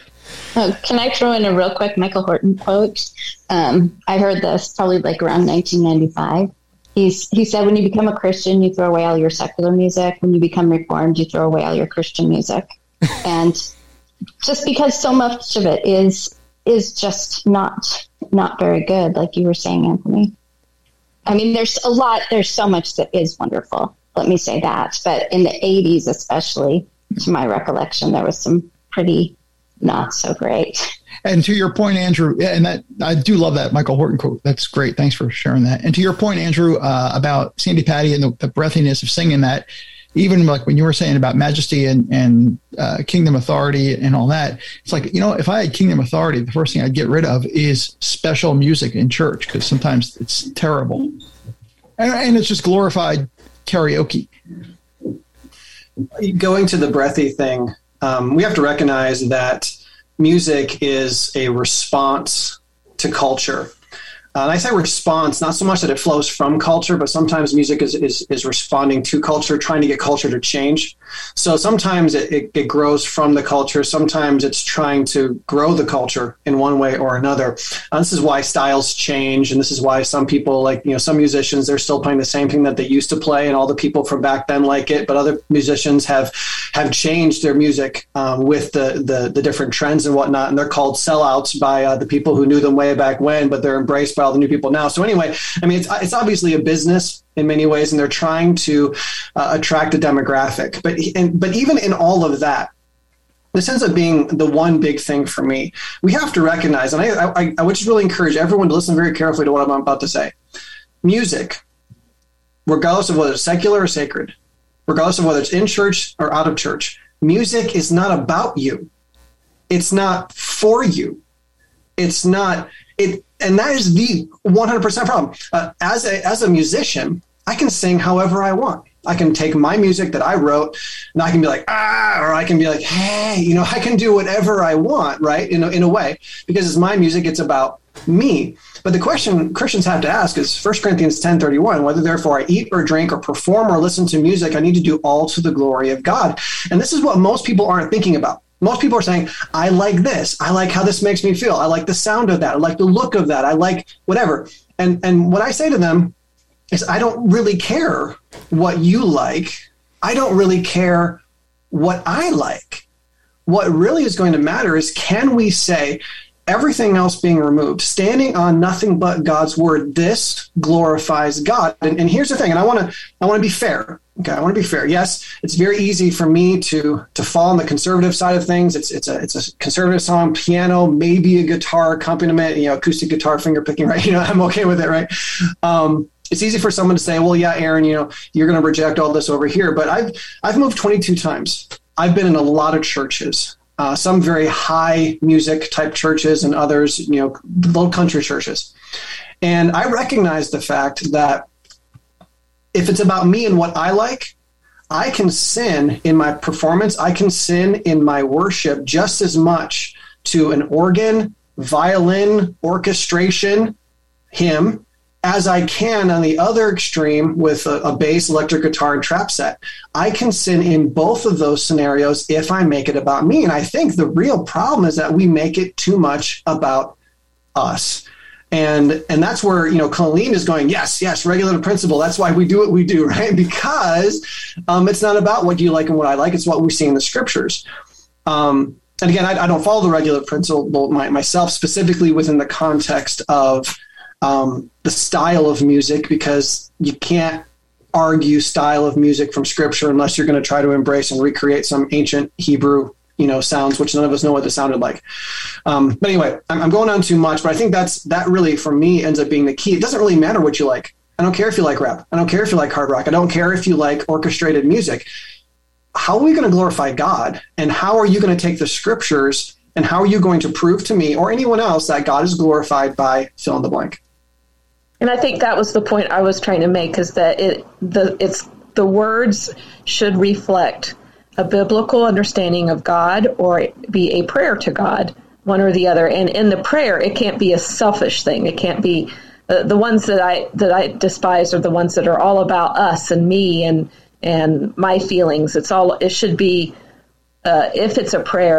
G: Oh, can I throw in a real quick Michael Horton quote? Um, I heard this probably like around nineteen ninety-five. He's, he said, when you become a Christian, you throw away all your secular music. When you become Reformed, you throw away all your Christian music. And just because so much of it is is just not not very good, like you were saying, Anthony. I mean, there's a lot, there's so much that is wonderful. Let me say that. But in the eighties, especially, to my recollection, there was some pretty not so great.
D: And to your point, Andrew, and that I do love that Michael Horton quote. That's great. Thanks for sharing that. And to your point, Andrew, uh, about Sandi Patty and the, the breathiness of singing that, even like when you were saying about majesty and, and uh, kingdom authority and all that, it's like, you know, if I had kingdom authority, the first thing I'd get rid of is special music in church, because sometimes it's terrible. And, and it's just glorified karaoke.
E: Going to the breathy thing, um, we have to recognize that music is a response to culture. Uh, and I say response, not so much that it flows from culture, but sometimes music is, is, is responding to culture, trying to get culture to change. So sometimes it, it, it grows from the culture. Sometimes it's trying to grow the culture in one way or another. Uh, this is why styles change. And this is why some people, like, you know, some musicians, they're still playing the same thing that they used to play, and all the people from back then like it. But other musicians have have changed their music um, with the, the the different trends and whatnot. And they're called sellouts by uh, the people who knew them way back when, but they're embraced by all the new people now. So anyway, I mean, it's it's obviously a business in many ways, and they're trying to uh, attract a demographic. But and, but even in all of that, this ends up being the one big thing for me. We have to recognize, and I, I, I would just really encourage everyone to listen very carefully to what I'm about to say. Music, regardless of whether it's secular or sacred, regardless of whether it's in church or out of church, music is not about you. It's not for you. It's not it. And that is the one hundred percent problem. Uh, as a as a musician, I can sing however I want. I can take my music that I wrote, and I can be like, ah, or I can be like, hey, you know, I can do whatever I want, right? In a, in a way, because it's my music, it's about me. But the question Christians have to ask is First Corinthians ten thirty-one, whether therefore I eat or drink or perform or listen to music, I need to do all to the glory of God. And this is what most people aren't thinking about. Most people are saying, I like this. I like how this makes me feel. I like the sound of that. I like the look of that. I like whatever. And and what I say to them is, I don't really care what you like. I don't really care what I like. What really is going to matter is, can we say, everything else being removed, standing on nothing but God's word, this glorifies God. And, and here's the thing, and I want to I want to be fair. Okay, I want to be fair. Yes, it's very easy for me to to fall on the conservative side of things. It's it's a it's a conservative song, piano, maybe a guitar accompaniment, you know, acoustic guitar finger picking, right? You know, I'm okay with it, right? Um, it's easy for someone to say, well, yeah, Aaron, you know, you're going to reject all this over here. But I've I've moved twenty-two times. I've been in a lot of churches. Uh, some very high music type churches, and others, you know, little country churches. And I recognize the fact that if it's about me and what I like, I can sin in my performance. I can sin in my worship just as much to an organ, violin, orchestration, hymn, as I can on the other extreme with a, a bass, electric guitar, and trap set. I can sin in both of those scenarios if I make it about me. And I think the real problem is that we make it too much about us. And and that's where, you know, Colleen is going, yes, yes, regulative principle. That's why we do what we do, right? Because um, it's not about what you like and what I like. It's what we see in the scriptures. Um, and again, I, I don't follow the regulative principle my, myself, specifically within the context of um, the style of music, because you can't argue style of music from scripture unless you're going to try to embrace and recreate some ancient Hebrew, you know, sounds, which none of us know what they sounded like. Um, but anyway, I'm, I'm going on too much, but I think that's, that really for me ends up being the key. It doesn't really matter what you like. I don't care if you like rap. I don't care if you like hard rock. I don't care if you like orchestrated music. How are we going to glorify God? And how are you going to take the scriptures, and how are you going to prove to me or anyone else that God is glorified by fill in the blank?
F: And I think that was the point I was trying to make, is that it the it's the words should reflect a biblical understanding of God, or be a prayer to God, one or the other. And in the prayer, it can't be a selfish thing. It can't be uh, the ones that I that I despise are the ones that are all about us and me and and my feelings. It's all. It should be uh, if it's a prayer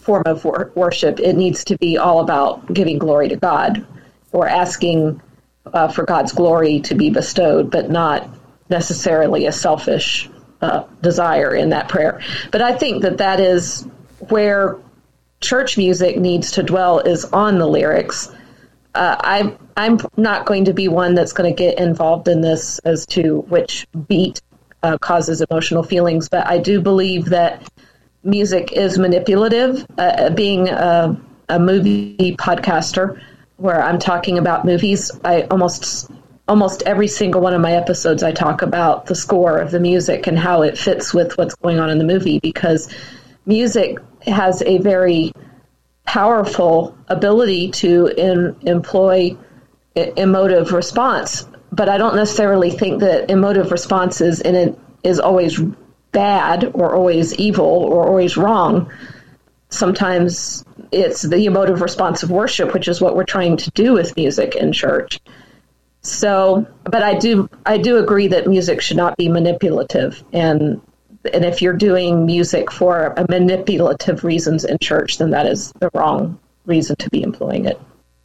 F: form of wor- worship, it needs to be all about giving glory to God or asking uh, for God's glory to be bestowed, but not necessarily a selfish uh, desire in that prayer. But I think that that is where church music needs to dwell, is on the lyrics. Uh, I'm I'm not going to be one that's going to get involved in this as to which beat uh, causes emotional feelings, but I do believe that music is manipulative. Uh, being a, a movie podcaster, where I'm talking about movies, I almost almost every single one of my episodes I talk about the score of the music and how it fits with what's going on in the movie, because music has a very powerful ability to in, employ emotive response, but I don't necessarily think that emotive response is in it is always bad or always evil or always wrong. Sometimes it's the emotive response of worship, which is what we're trying to do with music in church. So, but I do I do agree that music should not be manipulative, and and if you're doing music for a manipulative reasons in church, then that is the wrong reason to be employing it.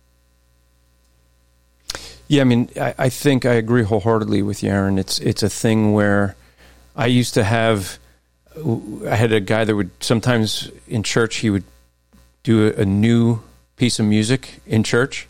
B: Yeah, I mean, I, I think I agree wholeheartedly with you, Aaron. It's it's a thing where I used to have, I had a guy that would sometimes in church, he would do a, a new piece of music in church.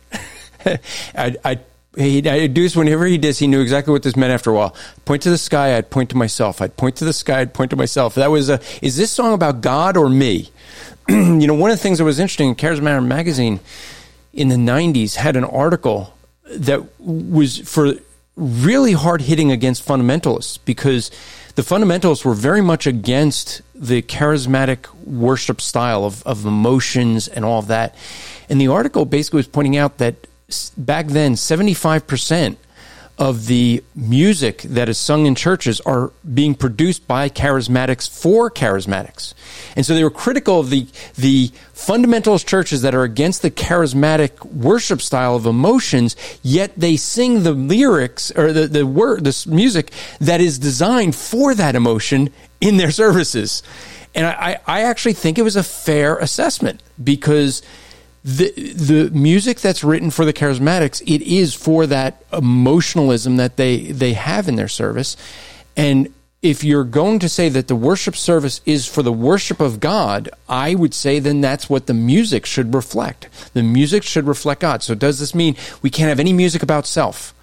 B: I'd, I'd He'd, I'd do this whenever he did. He knew exactly what this meant after a while. Point to the sky, I'd point to myself. I'd point to the sky, I'd point to myself. That was a, is this song about God or me? You know, one of the things that was interesting, Charismatic Magazine in the nineties had an article that was for really hard hitting against fundamentalists, because the fundamentalists were very much against the charismatic worship style of, of emotions and all of that. And the article basically was pointing out that back then, seventy-five percent of the music that is sung in churches are being produced by charismatics for charismatics. And so they were critical of the the fundamentalist churches that are against the charismatic worship style of emotions, yet they sing the lyrics or the, the word, this music that is designed for that emotion in their services. And I, I actually think it was a fair assessment, because The the music that's written for the charismatics, it is for that emotionalism that they, they have in their service. And if you're going to say that the worship service is for the worship of God, I would say then that's what the music should reflect. The music should reflect God. So does this mean we can't have any music about self?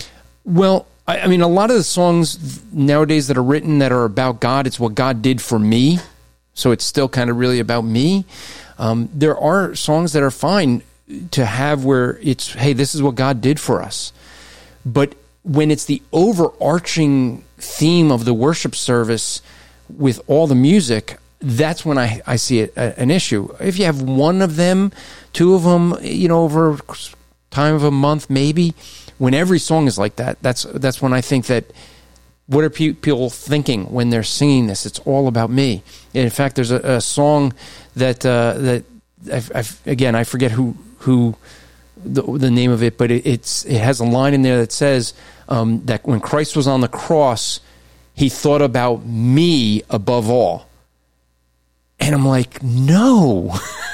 B: Well, I, I mean, a lot of the songs nowadays that are written that are about God, it's what God did for me. So it's still kind of really about me. Um, there are songs that are fine to have where it's, hey, this is what God did for us. But when it's the overarching theme of the worship service with all the music, that's when I, I see it, a, an issue. If you have one of them, two of them, you know, over time of a month, maybe, when every song is like that, that's that's when I think that, what are people thinking when they're singing this? It's all about me. And in fact, there's a, a song that uh, that I've, I've, again I forget who who the, the name of it, but it, it's it has a line in there that says um, that when Christ was on the cross, he thought about me above all. And I'm like, no,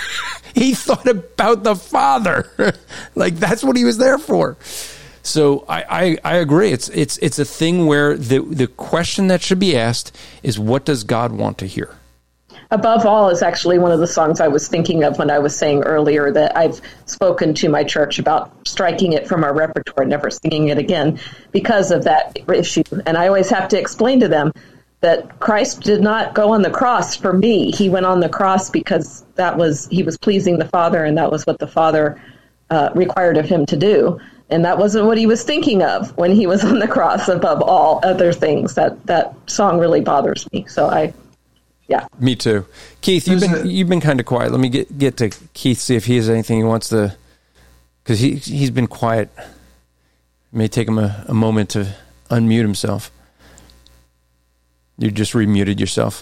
B: he thought about the Father. Like, that's what he was there for. So I, I, I agree. It's it's it's a thing where the the question that should be asked is, what does God want to hear?
F: Above All is actually one of the songs I was thinking of when I was saying earlier that I've spoken to my church about striking it from our repertoire and never singing it again because of that issue. And I always have to explain to them that Christ did not go on the cross for me. He went on the cross because that was he was pleasing the Father, and that was what the Father uh, required of him to do. And that wasn't what he was thinking of when he was on the cross above all other things. That that song really bothers me. So I, yeah.
B: Me too. Keith, you've been you've been kind of quiet. Let me get get to Keith, see if he has anything he wants to, because he he's been quiet. It may take him a, a moment to unmute himself. You just remuted yourself.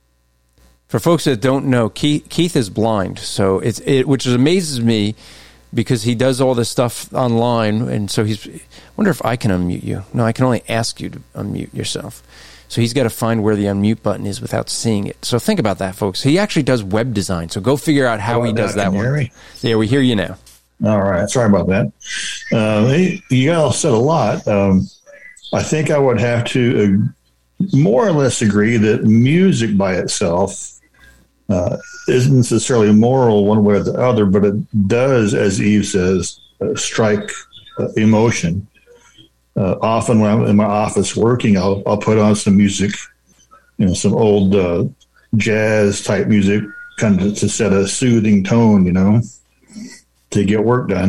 B: For folks that don't know, Keith, Keith is blind, so it's it, which amazes me, because he does all this stuff online, and so he's. I wonder if I can unmute you. No, I can only ask you to unmute yourself. So he's got to find where the unmute button is without seeing it. So think about that, folks. He actually does web design. So go figure out how
H: oh,
B: he does that
H: one.
B: one.
H: Me?
B: Yeah, we hear you now.
H: All right. Sorry about that. Uh, you all said a lot. Um, I think I would have to uh, more or less agree that music by itself uh, isn't necessarily moral one way or the other, but it does, as Eve says, uh, strike uh, emotion. Uh, often when I'm in my office working, I'll, I'll put on some music, you know, some old uh, jazz type music, kind of to set a soothing tone, you know, to get work done.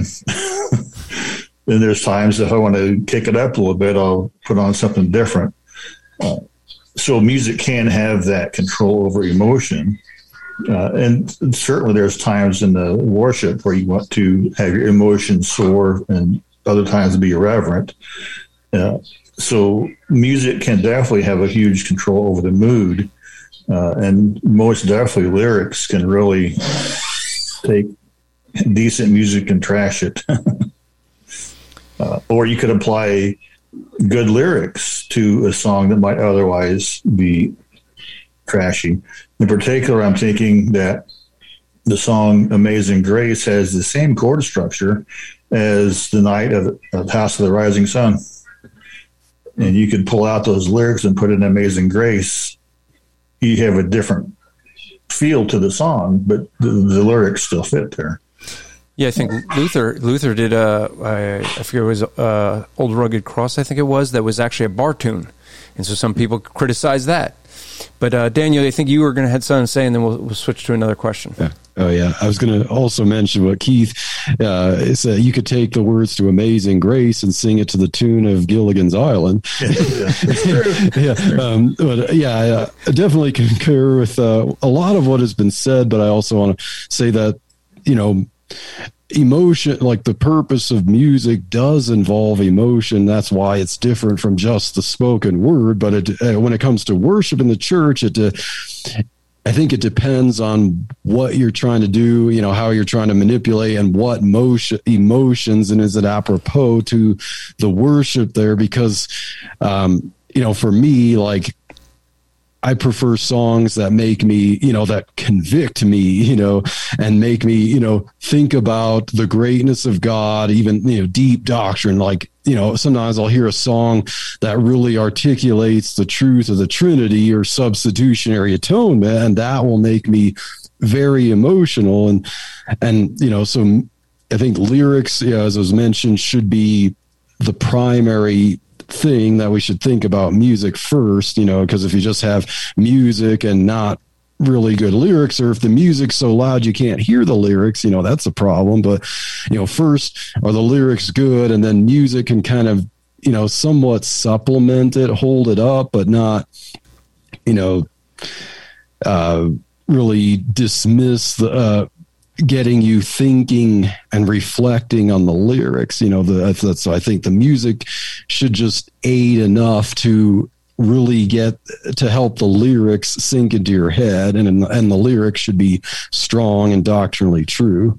H: Then there's times if I want to kick it up a little bit, I'll put on something different. Uh, so music can have that control over emotion. Uh, and certainly there's times in the worship where you want to have your emotions soar and other times to be irreverent. Uh, so music can definitely have a huge control over the mood. Uh, and most definitely lyrics can really take decent music and trash it. uh, or you could apply good lyrics to a song that might otherwise be trashy. In particular, I'm thinking that the song Amazing Grace has the same chord structure as the night of, of House of the Rising Sun. And you could pull out those lyrics and put in Amazing Grace. You have a different feel to the song, but the, the lyrics still fit there.
B: Yeah, I think Luther Luther did a, I, I forget it was a Old Rugged Cross, I think it was, that was actually a bar tune. And so some people criticize that. But uh, Daniel, I think you were going to have something to say, and then we'll, we'll switch to another question.
C: Yeah. Oh, yeah. I was going to also mention what Keith uh, said. You could take the words to Amazing Grace and sing it to the tune of Gilligan's Island.
H: Yeah, yeah,
C: yeah, um, but yeah, I definitely concur with uh, a lot of what has been said, but I also want to say that, you know, emotion, like the purpose of music does involve emotion. That's why it's different from just the spoken word. But it, uh, when it comes to worship in the church, it, uh, I think it depends on what you're trying to do, you know, how you're trying to manipulate and what motion, emotions, and is it apropos to the worship there? Because, um, you know, for me, like, I prefer songs that make me, you know, that convict me, you know, and make me, you know, think about the greatness of God, even, you know, deep doctrine. Like, you know, sometimes I'll hear a song that really articulates the truth of the Trinity or substitutionary atonement, and that will make me very emotional. And, and, you know, so I think lyrics, you know, as was mentioned, should be the primary thing that we should think about music first, you know, because if you just have music and not really good lyrics, or if the music's so loud you can't hear the lyrics, you know, that's a problem. But, you know, first, are the lyrics good? And then music can kind of, you know, somewhat supplement it, hold it up, but not, you know, uh, really dismiss the, uh, getting you thinking and reflecting on the lyrics. You know, the, that's, so I think the music should just aid enough to really get to help the lyrics sink into your head, and and the lyrics should be strong and doctrinally true.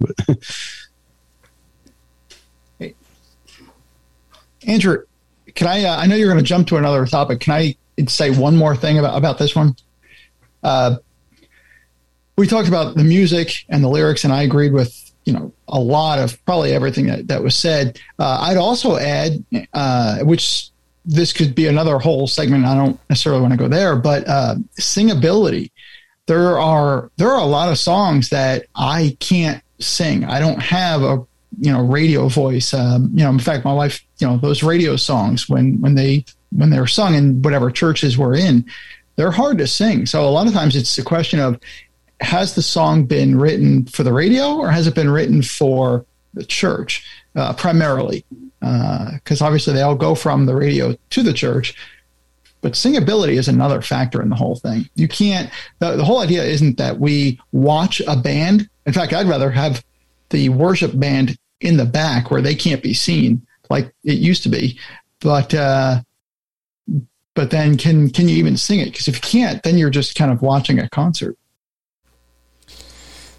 D: Hey, Andrew, can I? Uh, I know you're going to jump to another topic. Can I say one more thing about about this one? Uh, we talked about the music and the lyrics, and I agreed with, you know, a lot of probably everything that, that was said. Uh, I'd also add, uh, which this could be another whole segment. I don't necessarily want to go there, but uh, singability. There are there are a lot of songs that I can't sing. I don't have a you know radio voice. Um, you know, in fact, my wife, you know, those radio songs when when they when they're sung in whatever churches we're in, they're hard to sing. So a lot of times it's a question of, has the song been written for the radio or has it been written for the church uh, primarily? Because uh, obviously they all go from the radio to the church, but singability is another factor in the whole thing. You can't, the, the whole idea isn't that we watch a band. In fact, I'd rather have the worship band in the back where they can't be seen like it used to be. But, uh, but then can, can you even sing it? Because if you can't, then you're just kind of watching a concert.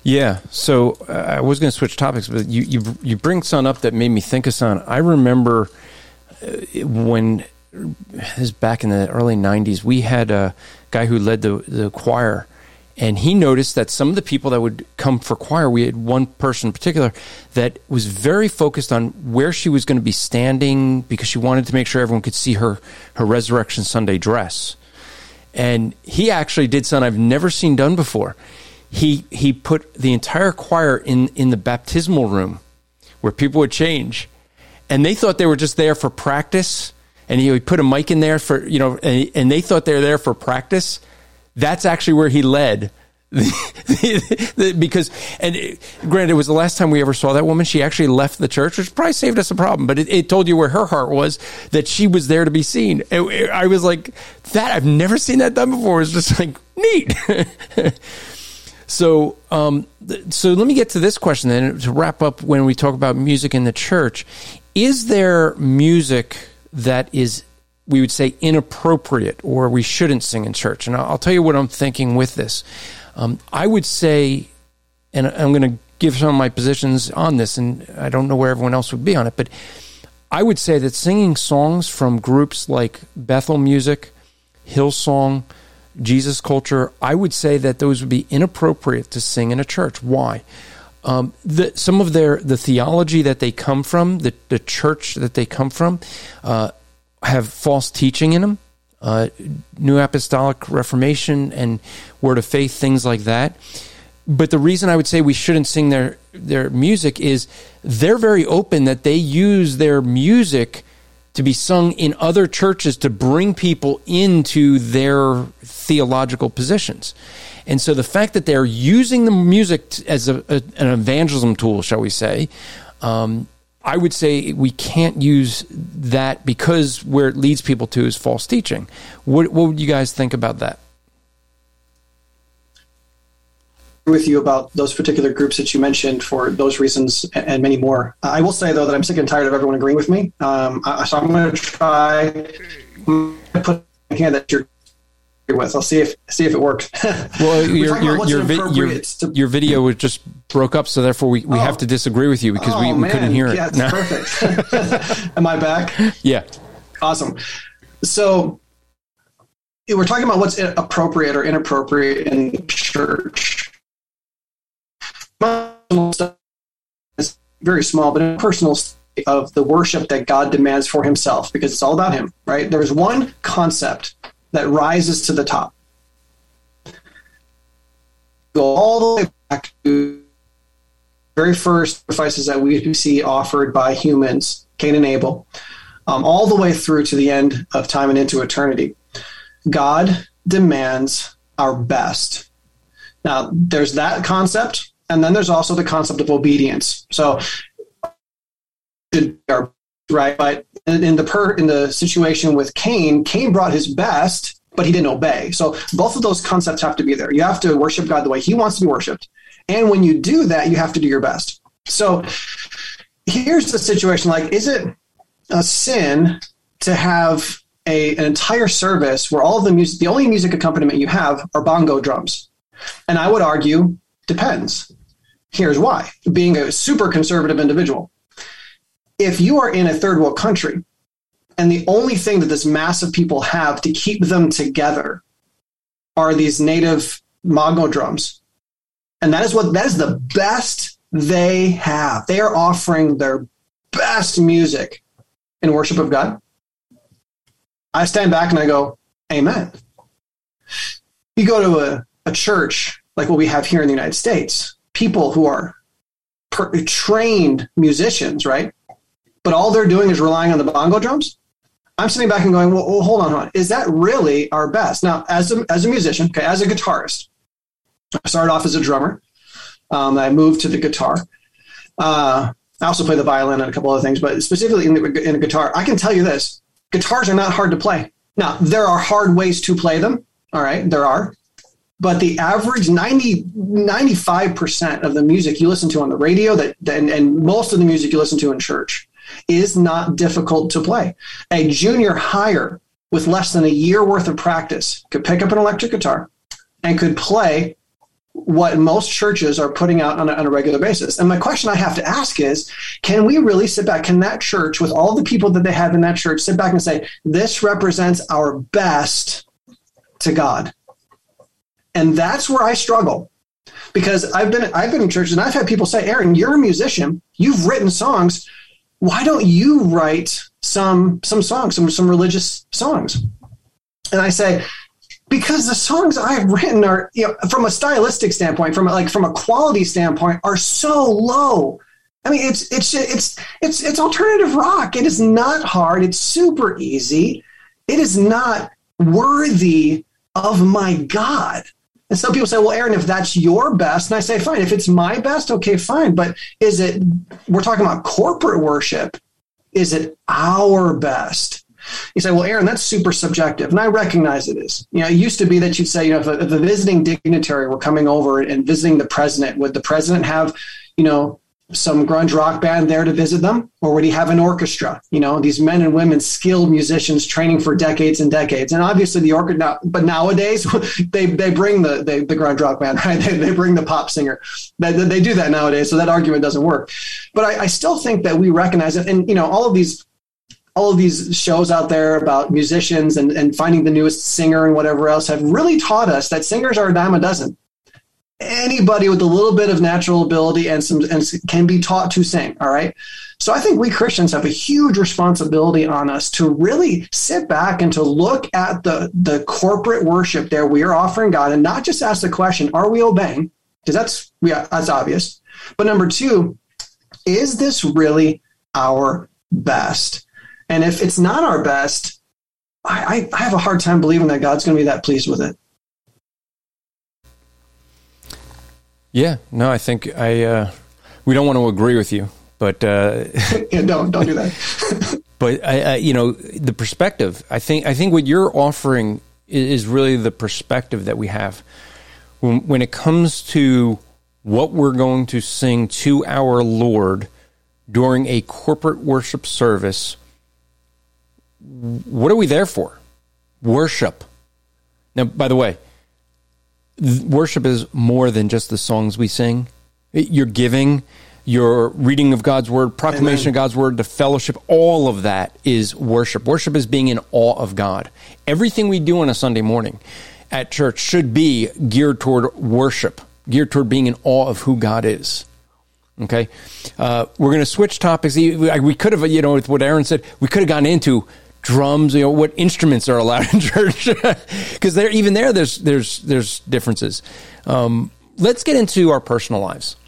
B: Yeah. So uh, I was going to switch topics, but you, you you bring something up that made me think of something. I remember uh, when, this is back in the early nineties, we had a guy who led the, the choir, and he noticed that some of the people that would come for choir, we had one person in particular that was very focused on where she was going to be standing because she wanted to make sure everyone could see her, her Resurrection Sunday dress. And he actually did something I've never seen done before. He he put the entire choir in, in the baptismal room where people would change. And they thought they were just there for practice. And he would put a mic in there for, you know, and, and they thought they were there for practice. That's actually where he led. Because, and it, granted, it was the last time we ever saw that woman. She actually left the church, which probably saved us a problem. But it, it told you where her heart was, that she was there to be seen. It, it, I was like, that, I've never seen that done before. It's just like, neat. So, um, so let me get to this question then to wrap up when we talk about music in the church. Is there music that is, we would say, inappropriate or we shouldn't sing in church? And I'll, I'll tell you what I'm thinking with this. Um, I would say, and I'm going to give some of my positions on this, and I don't know where everyone else would be on it, but I would say that singing songs from groups like Bethel Music, Hillsong, Jesus Culture, I would say that those would be inappropriate to sing in a church. Why? Um, the, some of their the theology that they come from, the, the church that they come from, uh, have false teaching in them, uh, New Apostolic Reformation and Word of Faith, things like that. But the reason I would say we shouldn't sing their their music is they're very open that they use their music to be sung in other churches to bring people into their theological positions. And so the fact that they're using the music as a, a, an evangelism tool, shall we say, um, I would say we can't use that because where it leads people to is false teaching. What, what would you guys think about that?
E: With you about those particular groups that you mentioned for those reasons and many more. I will say, though, that I'm sick and tired of everyone agreeing with me. Um, so I'm going to try to put a hand that you're with. I'll see if see if it works.
B: Well, your your your, vi- your,
E: to-
B: your video was just broke up, so therefore we, we oh. have to disagree with you because
E: oh,
B: we, we couldn't hear it.
E: Yeah, it's no. Perfect. Am I back?
B: Yeah.
E: Awesome. So we're talking about what's appropriate or inappropriate in church. Stuff is very small, but in personal state of the worship that God demands for himself, because it's all about him, right? There's one concept that rises to the top. Go all the way back to the very first sacrifices that we see offered by humans, Cain and Abel, um, all the way through to the end of time and into eternity. God demands our best. Now, there's that concept. And then there's also the concept of obedience. So, right, but in the per, in the situation with Cain, Cain brought his best, but he didn't obey. So both of those concepts have to be there. You have to worship God the way he wants to be worshipped. And when you do that, you have to do your best. So here's the situation. Like, is it a sin to have a, an entire service where all of the music, the only music accompaniment you have are bongo drums? And I would argue, depends. Here's why. Being a super conservative individual, if you are in a third world country and the only thing that this mass of people have to keep them together are these native bongo drums, and that is what that is the best they have. They are offering their best music in worship of God. I stand back and I go, amen. You go to a, a church like what we have here in the United States, people who are per- trained musicians, right? But all they're doing is relying on the bongo drums. I'm sitting back and going, well, well hold on, hold on. Is that really our best? Now, as a, as a musician, okay, as a guitarist, I started off as a drummer. Um, I moved to the guitar. Uh, I also play the violin and a couple other things, but specifically in the, in the guitar, I can tell you this. Guitars are not hard to play. Now, there are hard ways to play them. All right, there are. But the average ninety, ninety-five percent of the music you listen to on the radio that and, and most of the music you listen to in church is not difficult to play. A junior hire with less than a year worth of practice could pick up an electric guitar and could play what most churches are putting out on a, on a regular basis. And my question I have to ask is, can we really sit back? Can that church, with all the people that they have in that church, sit back and say, this represents our best to God? And that's where I struggle, because I've been, I've been in churches and I've had people say, Aaron, you're a musician. You've written songs. Why don't you write some, some songs, some, some religious songs? And I say, because the songs I've written are, you know, from a stylistic standpoint, from a, like from a quality standpoint, are so low. I mean, it's it's it's it's it's alternative rock. It is not hard. It's super easy. It is not worthy of my God. And some people say, well, Aaron, if that's your best, and I say, fine. If it's my best, okay, fine. But is it? We're talking about corporate worship. Is it our best? You say, well, Aaron, that's super subjective. And I recognize it is. You know, it used to be that you'd say, you know, if a, if a visiting dignitary were coming over and visiting the president, would the president have, you know, some grunge rock band there to visit them? Or would he have an orchestra? You know, these men and women, skilled musicians training for decades and decades. And obviously the orchestra, now, but nowadays they they bring the they, the grunge rock band, right? They, they bring the pop singer. They, they do that nowadays. So that argument doesn't work. But I, I still think that we recognize it. And, you know, all of these all of these shows out there about musicians and, and finding the newest singer and whatever else have really taught us that singers are a dime a dozen. Anybody with a little bit of natural ability and some and can be taught to sing. All right. So I think we Christians have a huge responsibility on us to really sit back and to look at the, the corporate worship there we are offering God, and not just ask the question, are we obeying? Because that's, yeah, that's obvious. But number two, is this really our best? And if it's not our best, I, I have a hard time believing that God's going to be that pleased with it.
B: Yeah, no, I think I uh, we don't want to agree with you, but uh,
E: yeah, don't don't do that.
B: But I, I, you know, the perspective. I think I think what you're offering is, is really the perspective that we have when when it comes to what we're going to sing to our Lord during a corporate worship service. What are we there for? Worship. Now, by the way, worship is more than just the songs we sing. Your giving, your reading of God's word, proclamation Amen. Of God's word, the fellowship, all of that is worship. Worship is being in awe of God. Everything we do on a Sunday morning at church should be geared toward worship, geared toward being in awe of who God is. Okay? Uh, we're going to switch topics. We could have, you know, with what Aaron said, we could have gone into drums, you know, what instruments are allowed in church, because there, even there, there's there's there's differences. Um, let's get into our personal lives.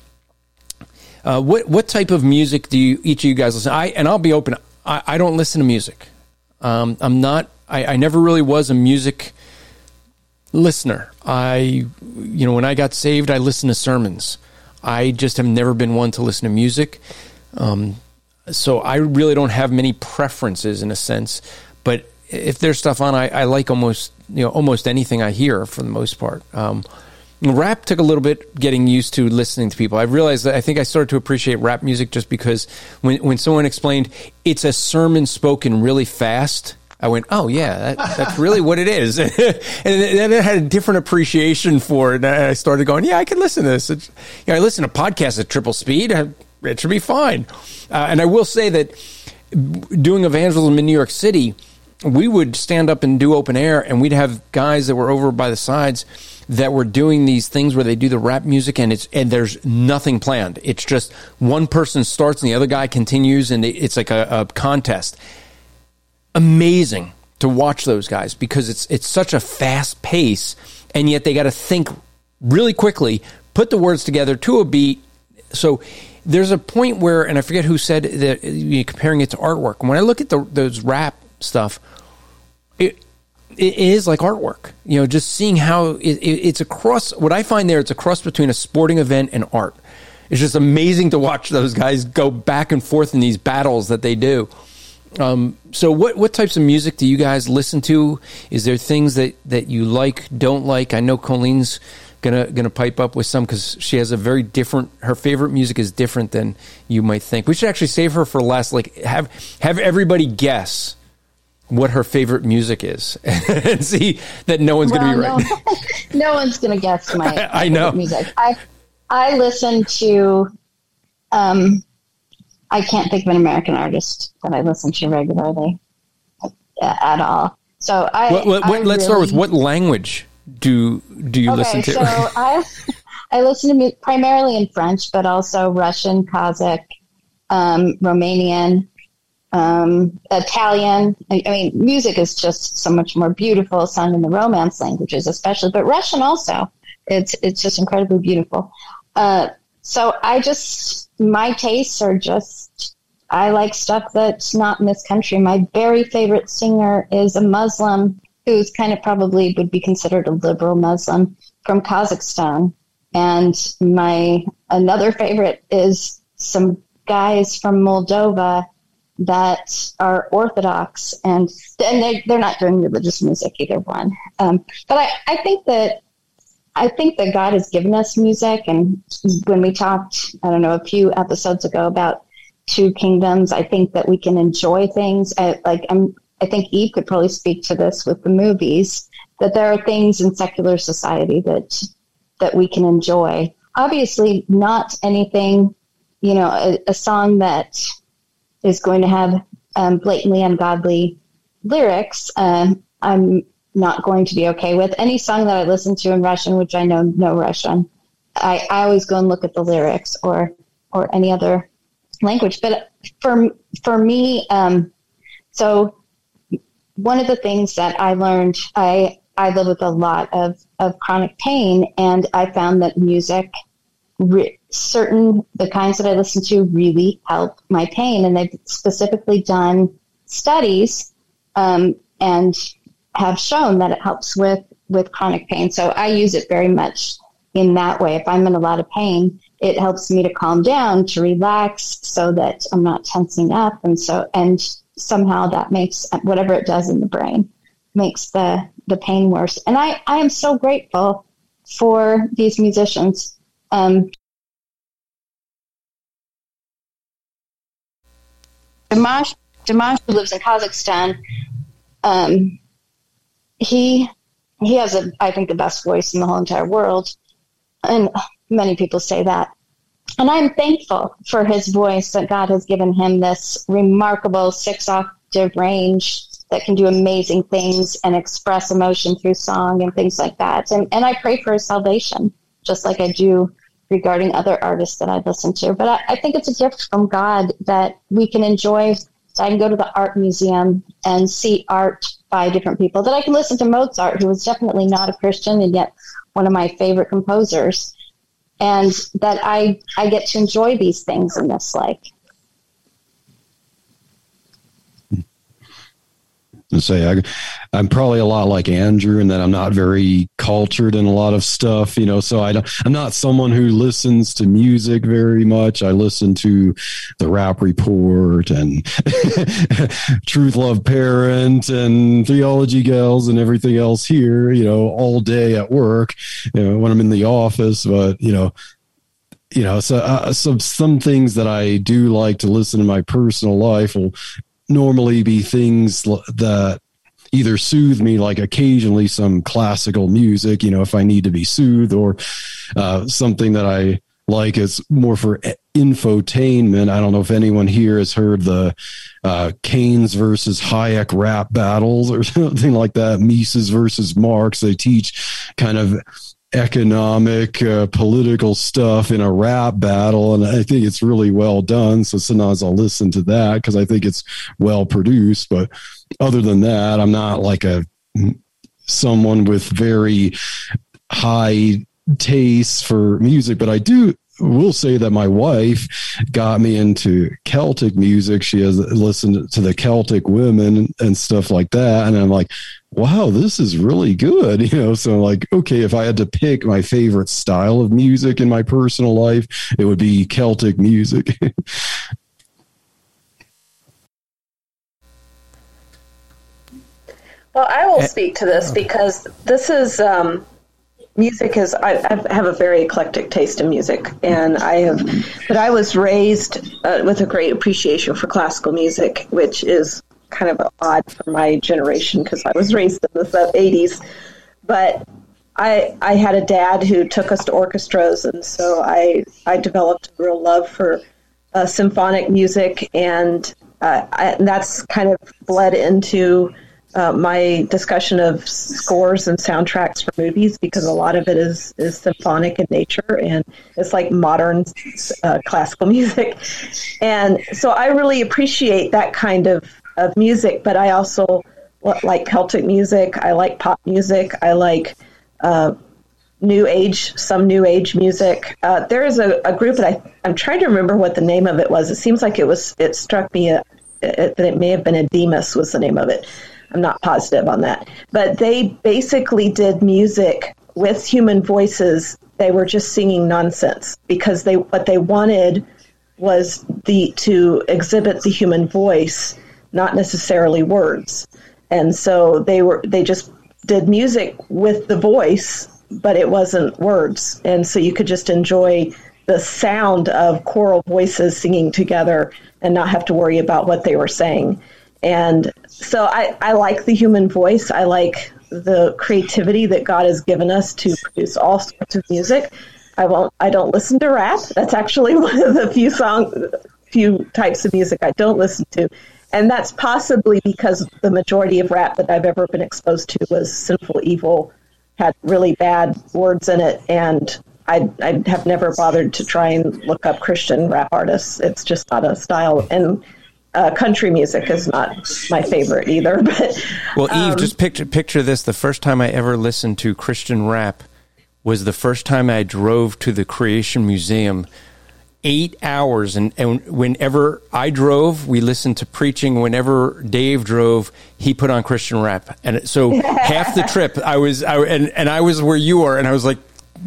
B: Uh, what what type of music do you, each of you guys listen? I and I'll be open. I, I don't listen to music. Um, I'm not. I, I never really was a music listener. I, you know, when I got saved, I listened to sermons. I just have never been one to listen to music. Um, So I really don't have many preferences in a sense, but if there's stuff on, I, I like almost you know almost anything I hear for the most part. Um, rap took a little bit getting used to listening to people. I realized that I think I started to appreciate rap music just because when when someone explained it's a sermon spoken really fast, I went, oh yeah, that, that's really what it is, and then I had a different appreciation for it. And I started going, yeah, I can listen to this. It's, you know, I listen to podcasts at triple speed. It should be fine. Uh, and I will say that doing evangelism in New York City, we would stand up and do open air, and we'd have guys that were over by the sides that were doing these things where they do the rap music, and it's and there's nothing planned. It's just one person starts and the other guy continues, and it's like a, a contest. Amazing to watch those guys because it's it's such a fast pace, and yet they got to think really quickly, put the words together to a beat. So there's a point where, and I forget who said that, you're comparing it to artwork. When I look at the, those rap stuff, it it is like artwork. You know, just seeing how it, it, it's a cross. What I find there, it's a cross between a sporting event and art. It's just amazing to watch those guys go back and forth in these battles that they do. Um, so what what types of music do you guys listen to? Is there things that, that you like, don't like? I know Colleen's gonna gonna pipe up with some because she has a very different. Her favorite music is different than you might think. We should actually save her for last. Like have have everybody guess what her favorite music is and see that no one's
G: well,
B: going to be right.
G: No, no one's going to guess my
B: I know.
G: music. I I listen to, um, I can't think of an American artist that I listen to regularly at all. So I,
B: what, what,
G: I
B: let's
G: really,
B: start with what language do do you
G: okay,
B: listen to?
G: so I I listen to music primarily in French, but also Russian, Kazakh, um, Romanian, um, Italian. I, I mean, music is just so much more beautiful, sung in the Romance languages, especially, but Russian also. It's it's just incredibly beautiful. Uh, so I just my tastes are just. I like stuff that's not in this country. My very favorite singer is a Muslim who's kind of probably would be considered a liberal Muslim from Kazakhstan. And my another favorite is some guys from Moldova that are Orthodox, and and they they're not doing religious music, either one. Um, but I, I think that I think that God has given us music, and when we talked, I don't know, a few episodes ago about Two Kingdoms, I think that we can enjoy things. I, like I'm, I think Eve could probably speak to this with the movies, that there are things in secular society that that we can enjoy. Obviously, not anything, you know, a, a song that is going to have um, blatantly ungodly lyrics. Um, I'm not going to be okay with any song that I listen to in Russian, which I know no Russian. I, I always go and look at the lyrics or or any other language. But for for me, um, so one of the things that I learned, I I live with a lot of, of chronic pain, and I found that music, re- certain the kinds that I listen to, really help my pain, and they've specifically done studies um, and have shown that it helps with with chronic pain. So I use it very much in that way. If I'm in a lot of pain, it helps me to calm down, to relax, so that I'm not tensing up. And so, and somehow that makes whatever it does in the brain makes the, the pain worse. And I, I am so grateful for these musicians. Um, Dimash, Dimash, who lives in Kazakhstan, um, he, he has a, I think, the best voice in the whole entire world. And many people say that. And I'm thankful for his voice, that God has given him this remarkable six octave range that can do amazing things and express emotion through song and things like that. And and I pray for his salvation, just like I do regarding other artists that I listen to. But I, I think it's a gift from God that we can enjoy. So I can go to the art museum and see art by different people, that I can listen to Mozart, who was definitely not a Christian and yet one of my favorite composers, and that I, I get to enjoy these things in this life.
C: And say I, I'm probably a lot like Andrew in that I'm not very cultured in a lot of stuff, you know. So I don't, I'm not someone who listens to music very much. I listen to the Rap Report and Truth Love Parent and Theology Gals and everything else here, you know, all day at work, you know, when I'm in the office. But you know, you know, so uh, some some things that I do like to listen to in my personal life will normally be things that either soothe me, like occasionally some classical music, you know, if I need to be soothed, or uh, something that I like is more for infotainment. I don't know if anyone here has heard the uh, Keynes versus Hayek rap battles or something like that. Mises versus Marx. They teach kind of economic, uh, political stuff in a rap battle, and I think it's really well done. So sometimes I'll listen to that because I think it's well produced. But other than that, I'm not like a someone with very high taste for music. But I do will say that my wife got me into Celtic music. She has listened to the Celtic women and stuff like that, and I'm like, wow, this is really good, you know. So I'm like, okay, if I had to pick my favorite style of music in my personal life, it would be Celtic music.
F: Well, I will speak to this because this is um, music is I, I have a very eclectic taste in music, and I have, but I was raised uh, with a great appreciation for classical music, which is kind of odd for my generation because I was raised in the eighties. But I I had a dad who took us to orchestras, and so I I developed a real love for uh, symphonic music, and, uh, I, and that's kind of bled into uh, my discussion of scores and soundtracks for movies, because a lot of it is, is symphonic in nature, and it's like modern uh, classical music. And so I really appreciate that kind of, of music, but I also like Celtic music. I like pop music. I like uh, new age, some new age music. Uh, there is a, a group that I, I'm trying to remember what the name of it was. It seems like it was, it struck me uh, it, that it may have been Ademus was the name of it. I'm not positive on that. But they basically did music with human voices. They were just singing nonsense because they what they wanted was the to exhibit the human voice, not necessarily words. And so they were they just did music with the voice, but it wasn't words. And so you could just enjoy the sound of choral voices singing together and not have to worry about what they were saying. And so I, I like the human voice. I like the creativity that God has given us to produce all sorts of music. I won't. I don't listen to rap. That's actually one of the few song, few types of music I don't listen to, and that's possibly because the majority of rap that I've ever been exposed to was sinful, evil, had really bad words in it, and I I have never bothered to try and look up Christian rap artists. It's just not a style, and uh, country music is not my favorite either. But
B: well, Eve,
F: um,
B: just picture picture this: the first time I ever listened to Christian rap was the first time I drove to the Creation Museum. Eight hours, and, and whenever I drove, we listened to preaching. Whenever Dave drove, he put on Christian rap, and so half the trip, I was, I, and and I was where you are, and I was like,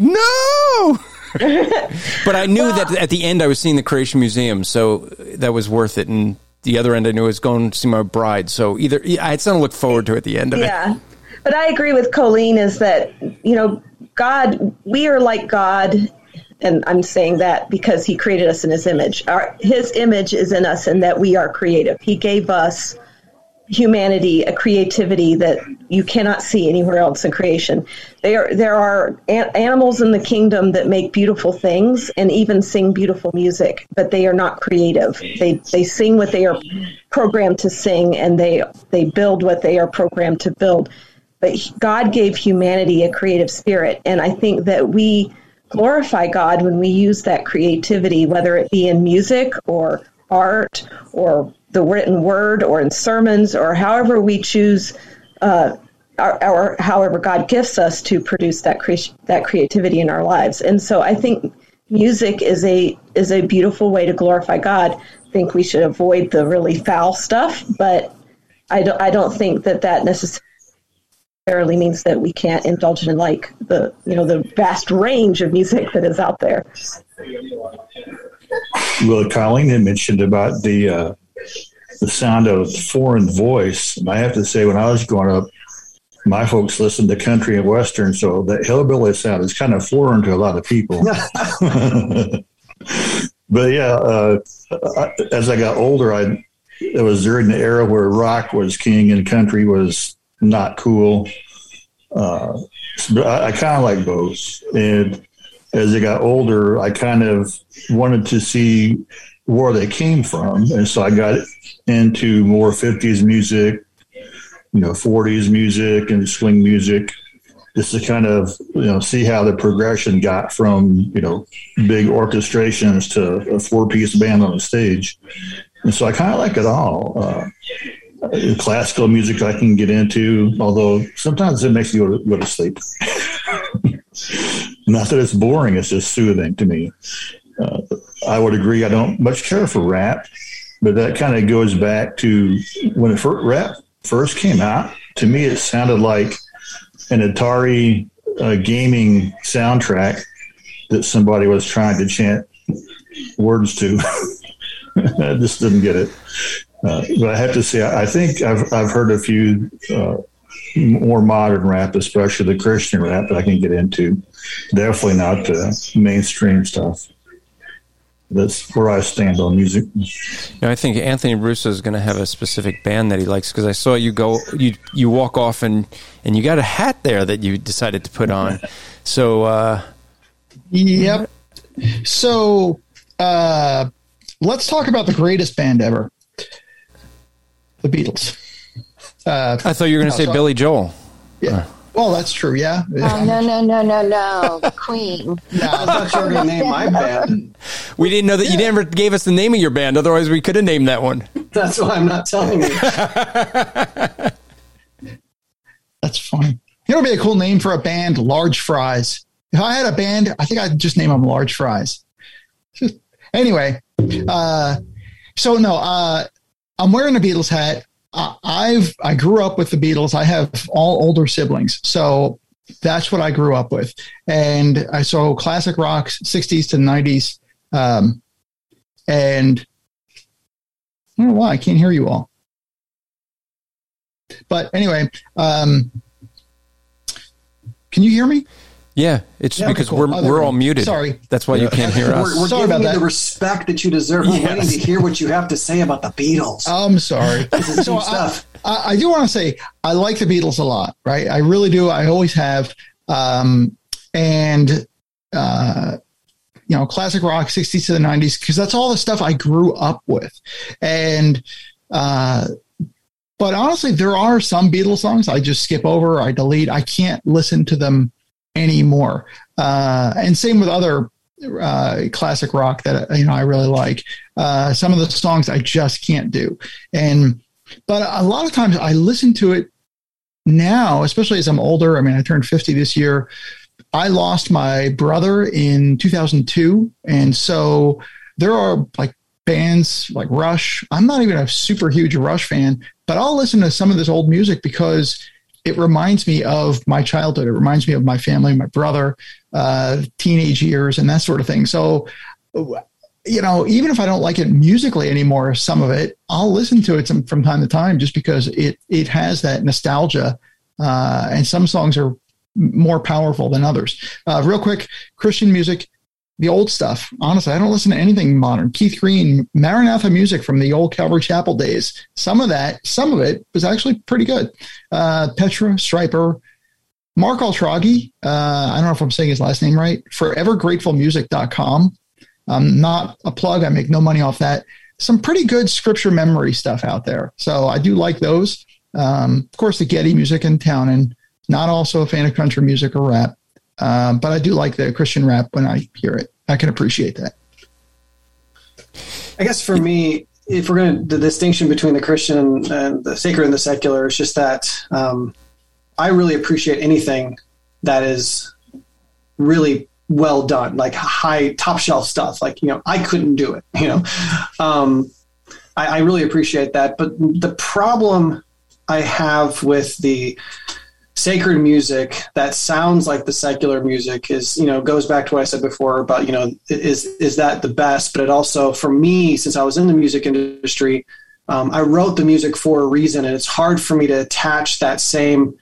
B: no. But I knew well, that at the end I was seeing the Creation Museum, so that was worth it. And the other end, I knew I was going to see my bride. So either I had something to look forward to at the end of
F: yeah.
B: it.
F: Yeah, but I agree with Colleen. Is that you know God? We are like God. And I'm saying that because he created us in his image. Our, his image is in us, and that we are creative. He gave us humanity, a creativity that you cannot see anywhere else in creation. There, there are an- animals in the kingdom that make beautiful things and even sing beautiful music, but they are not creative. They they sing what they are programmed to sing, and they they build what they are programmed to build. But God gave humanity a creative spirit, and I think that we glorify God when we use that creativity, whether it be in music or art or the written word or in sermons or however we choose, uh, or, or however God gifts us to produce that cre- that creativity in our lives. And so I think music is a is a beautiful way to glorify God. I think we should avoid the really foul stuff, but I don't I don't think that that necessarily means that we can't indulge in like the you know the vast range of music that is out there.
H: Well, Colleen had mentioned about the uh, the sound of foreign voice, and I have to say, when I was growing up, my folks listened to country and western, so that hillbilly sound is kind of foreign to a lot of people. But yeah, uh, as I got older, I it was during the era where rock was king and country was not cool. Uh, but I, I kind of like both. And as I got older, I kind of wanted to see where they came from. And so I got into more fifties music, you know, forties music and swing music, just to kind of, you know, see how the progression got from, you know, big orchestrations to a four-piece band on the stage. And so I kind of like it all. Uh, classical music I can get into, although sometimes it makes you go to, go to sleep. Not that it's boring, it's just soothing to me. Uh, I would agree I don't much care for rap, but that kind of goes back to when it first, rap first came out. To me, it sounded like an Atari uh, gaming soundtrack that somebody was trying to chant words to. I just didn't get it. Uh, but I have to say, I think I've I've heard a few uh, more modern rap, especially the Christian rap, that I can get into. Definitely not the mainstream stuff. that's where I stand on music.
B: You know, I think Anthony Russo is going to have a specific band that he likes, because I saw you go, you you walk off and, and you got a hat there that you decided to put on. So, uh,
D: yep. So, uh, let's talk about the greatest band ever, the Beatles. Uh,
B: I thought you were going to
D: no,
B: say
D: so,
B: Billy Joel.
D: Yeah. Uh. Well, that's true. Yeah.
G: Oh, no, no, no, no, no. The Queen.
E: No, I thought you were going to name my band.
B: We didn't know that yeah. you never gave us the name of your band. Otherwise, we could have named that one.
E: That's why I'm not telling you.
D: That's funny. You know, it'd be a cool name for a band, Large Fries. If I had a band, I think I'd just name them Large Fries. Anyway, uh, so no, uh, I'm wearing a Beatles hat. Uh, I've I grew up with the Beatles. I have all older siblings, so that's what I grew up with. And I saw classic rock, sixties to nineties, um, and I don't know why I can't hear you all. But anyway, um, can you hear me?
B: Yeah, it's
D: yeah,
B: because
D: okay, cool.
B: we're
D: oh,
B: we're all muted.
D: Sorry,
B: that's why you can't hear us.
E: We're, we're
D: sorry
E: giving
D: about
E: you
D: that.
E: the respect that you deserve. We're yes. waiting to hear what you have to say about the Beatles.
D: I'm sorry. so I, I, I do want to say I like the Beatles a lot, right? I really do. I always have, um, and uh, you know, classic rock, sixties to the nineties, because that's all the stuff I grew up with, and. Uh, But honestly, there are some Beatles songs I just skip over, I delete. I can't listen to them anymore. Uh, and same with other uh, classic rock that you know I really like. Uh, some of the songs I just can't do. And but a lot of times I listen to it now, especially as I'm older. I mean, I turned fifty this year. I lost my brother in two thousand two, and so there are like bands like Rush. I'm not even a super huge Rush fan, but I'll listen to some of this old music because it reminds me of my childhood. It reminds me of my family, my brother, uh, teenage years, and that sort of thing. So, you know, even if I don't like it musically anymore, some of it, I'll listen to it some, from time to time just because it it has that nostalgia. Uh, and some songs are more powerful than others. Uh, real quick, Christian music. The old stuff. Honestly, I don't listen to anything modern. Keith Green, Maranatha music from the old Calvary Chapel days. Some of that, some of it was actually pretty good. Uh, Petra, Stryper, Mark Altroghi. Uh, I don't know if I'm saying his last name right. forever grateful music dot com. Um, not a plug. I make no money off that. Some pretty good scripture memory stuff out there. So I do like those. Um, of course, the Getty music in town, and not also a fan of country music or rap. Um, but I do like the Christian rap when I hear it. I can appreciate that.
E: I guess for me, if we're going to, the distinction between the Christian and the sacred and the secular is just that um, I really appreciate anything that is really well done, like high top shelf stuff. Like, you know, I couldn't do it, you know, um, I, I really appreciate that. But the problem I have with the sacred music that sounds like the secular music is, you know, goes back to what I said before about, you know, is, is that the best? But it also, for me, since I was in the music industry, um, I wrote the music for a reason, and it's hard for me to attach that same,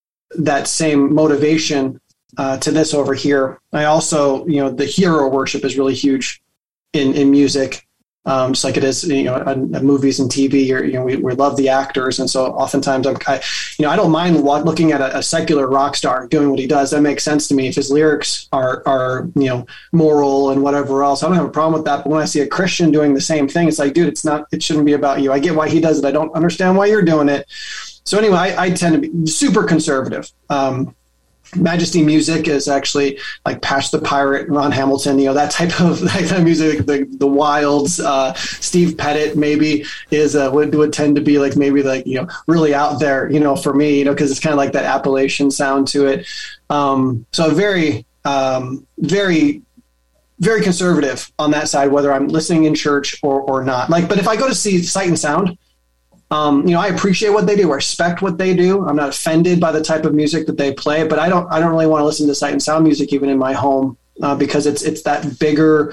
E: that same motivation uh, to this over here. I also, you know, the hero worship is really huge in, in music. Um, just like it is, you know, in, in movies and T V, or, you know, we, we love the actors. And so oftentimes I'm, I, you know, I don't mind looking at a, a secular rock star doing what he does. That makes sense to me. If his lyrics are, are, you know, moral and whatever else, I don't have a problem with that. But when I see a Christian doing the same thing, it's like, dude, it's not, it shouldn't be about you. I get why he does it. I don't understand why you're doing it. So anyway, I, I tend to be super conservative. Um, Majesty Music is actually like Patch the Pirate, Ron Hamilton, you know, that type of, that type of music. The the Wilds, uh, Steve Pettit maybe is uh, would would tend to be like maybe like, you know, really out there, you know, for me, you know, because it's kind of like that Appalachian sound to it. Um, so very, um, very, very conservative on that side, whether I'm listening in church or or not. Like, but if I go to see Sight and Sound, Um, you know, I appreciate what they do, I respect what they do. I'm not offended by the type of music that they play, but I don't, I don't really want to listen to Sight and Sound music even in my home uh, because it's, it's that bigger,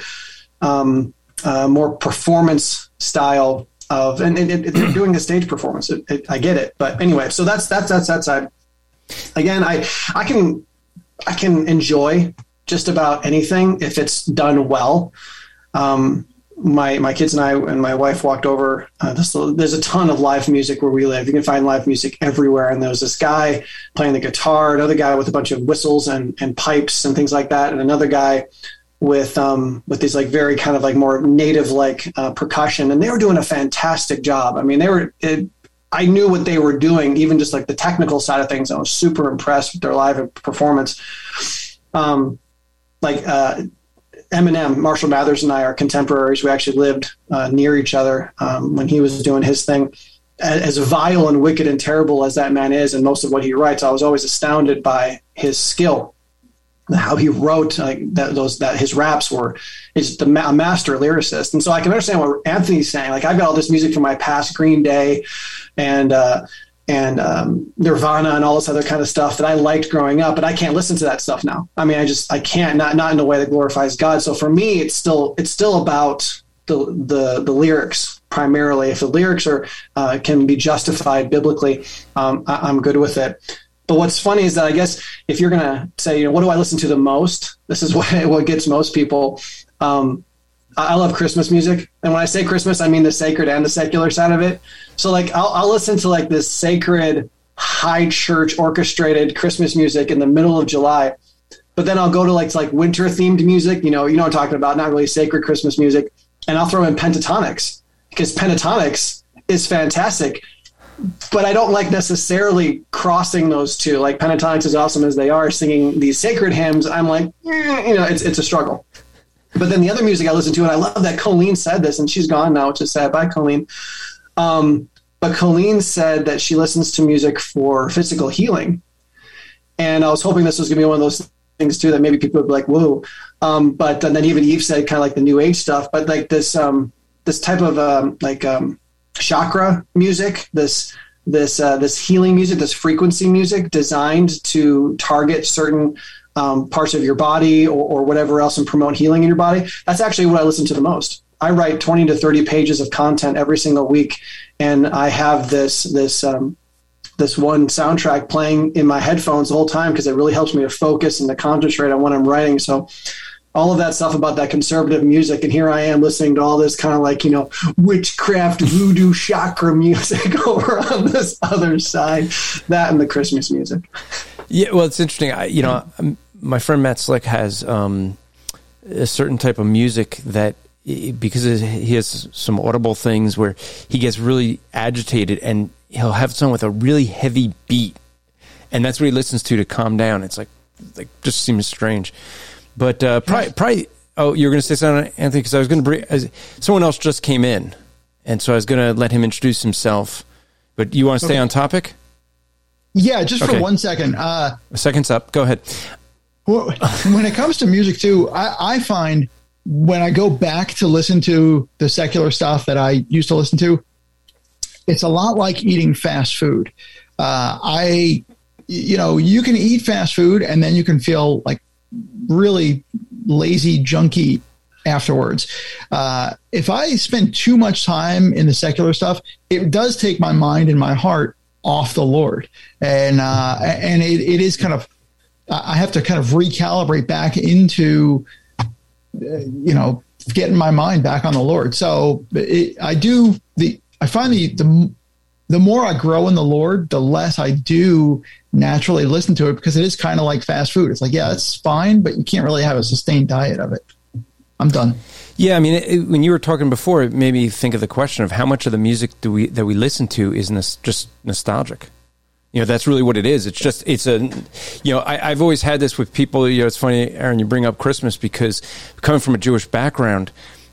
E: um, uh, more performance style of, and, and it, they're doing a stage performance. It, it, I get it, but anyway, so that's, that's, that's, that's, I, again, I, I can, I can enjoy just about anything if it's done well. um, my my kids and I and my wife walked over. Uh, this, there's a ton of live music where we live. You can find live music everywhere. And there was this guy playing the guitar, another guy with a bunch of whistles and, and pipes and things like that, and another guy with um, with these like very kind of like more native like uh, percussion. And they were doing a fantastic job. I mean, they were. It, I knew what they were doing, even just like the technical side of things. I was super impressed with their live performance. Um, like uh, Eminem, Marshall Mathers and I are contemporaries. We actually lived uh, near each other um, when he was doing his thing. As vile and wicked and terrible as that man is, and most of what he writes, I was always astounded by his skill, how he wrote like that. Those that his raps were is the a master lyricist, and so I can understand what Anthony's saying. Like I've got all this music from my past, Green Day, and uh, and um, Nirvana, and all this other kind of stuff that I liked growing up, but I can't listen to that stuff now. I mean, I just I can't not not in a way that glorifies God. So for me, it's still it's still about the the the lyrics primarily. If the lyrics are uh, can be justified biblically, um, I, I'm good with it. But what's funny is that I guess if you're going to say, you know, what do I listen to the most? This is what what gets most people. Um, I love Christmas music. And when I say Christmas, I mean the sacred and the secular side of it. So like I'll, I'll listen to like this sacred, high church orchestrated Christmas music in the middle of July. But then I'll go to like, like winter themed music, you know, you know what I'm talking about, not really sacred Christmas music. And I'll throw in Pentatonics because Pentatonics is fantastic. But I don't like necessarily crossing those two. Like Pentatonics, as awesome as they are, singing these sacred hymns, I'm like, eh, you know, it's it's a struggle. But then the other music I listen to, and I love that Colleen said this, and she's gone now, which is sad. Bye, Colleen. Um, but Colleen said that she listens to music for physical healing. And I was hoping this was going to be one of those things, too, that maybe people would be like, whoa. Um, but and then even Eve said kind of like the New Age stuff. But like this um, this type of um, like um, chakra music, this this uh, this healing music, this frequency music designed to target certain um, parts of your body or, or whatever else and promote healing in your body. That's actually what I listen to the most. I write twenty to thirty pages of content every single week, and I have this this um, this one soundtrack playing in my headphones the whole time because it really helps me to focus and to concentrate on what I'm writing. So all of that stuff about that conservative music, and here I am listening to all this kind of like, you know, witchcraft, voodoo, chakra music over on this other side, that and the Christmas music.
B: Yeah, well, it's interesting. I, you know, my friend Matt Slick has um, a certain type of music that, because he has some audible things where he gets really agitated and he'll have something with a really heavy beat, and that's what he listens to to calm down. It's like, like just seems strange. But uh, probably, probably, oh, you were going to say something, Anthony, because I was going to bring, as, someone else just came in, and so I was going to let him introduce himself. But you want to stay okay on topic?
D: Yeah, just
B: okay.
D: for one second. Uh,
B: a second's up. Go ahead.
D: Well, when it comes to music, too, I, I find when I go back to listen to the secular stuff that I used to listen to, it's a lot like eating fast food. Uh, I, you know, you can eat fast food and then you can feel like really lazy, junky afterwards. Uh, if I spend too much time in the secular stuff, it does take my mind and my heart off the Lord. And, uh, and it, it is kind of, I have to kind of recalibrate back into, uh, you know, getting my mind back on the Lord. So it, I do the, I find the, the, the more I grow in the Lord, the less I do naturally listen to it, because it is kind of like fast food. It's like, yeah, it's fine, but you can't really have a sustained diet of it. I'm done.
B: Yeah, I mean, it, when you were talking before, it made me think of the question of how much of the music do we that we listen to is nos- just nostalgic. You know, that's really what it is. It's just, it's a, you know, I, I've always had this with people. You know, it's funny, Aaron, you bring up Christmas, because coming from a Jewish background,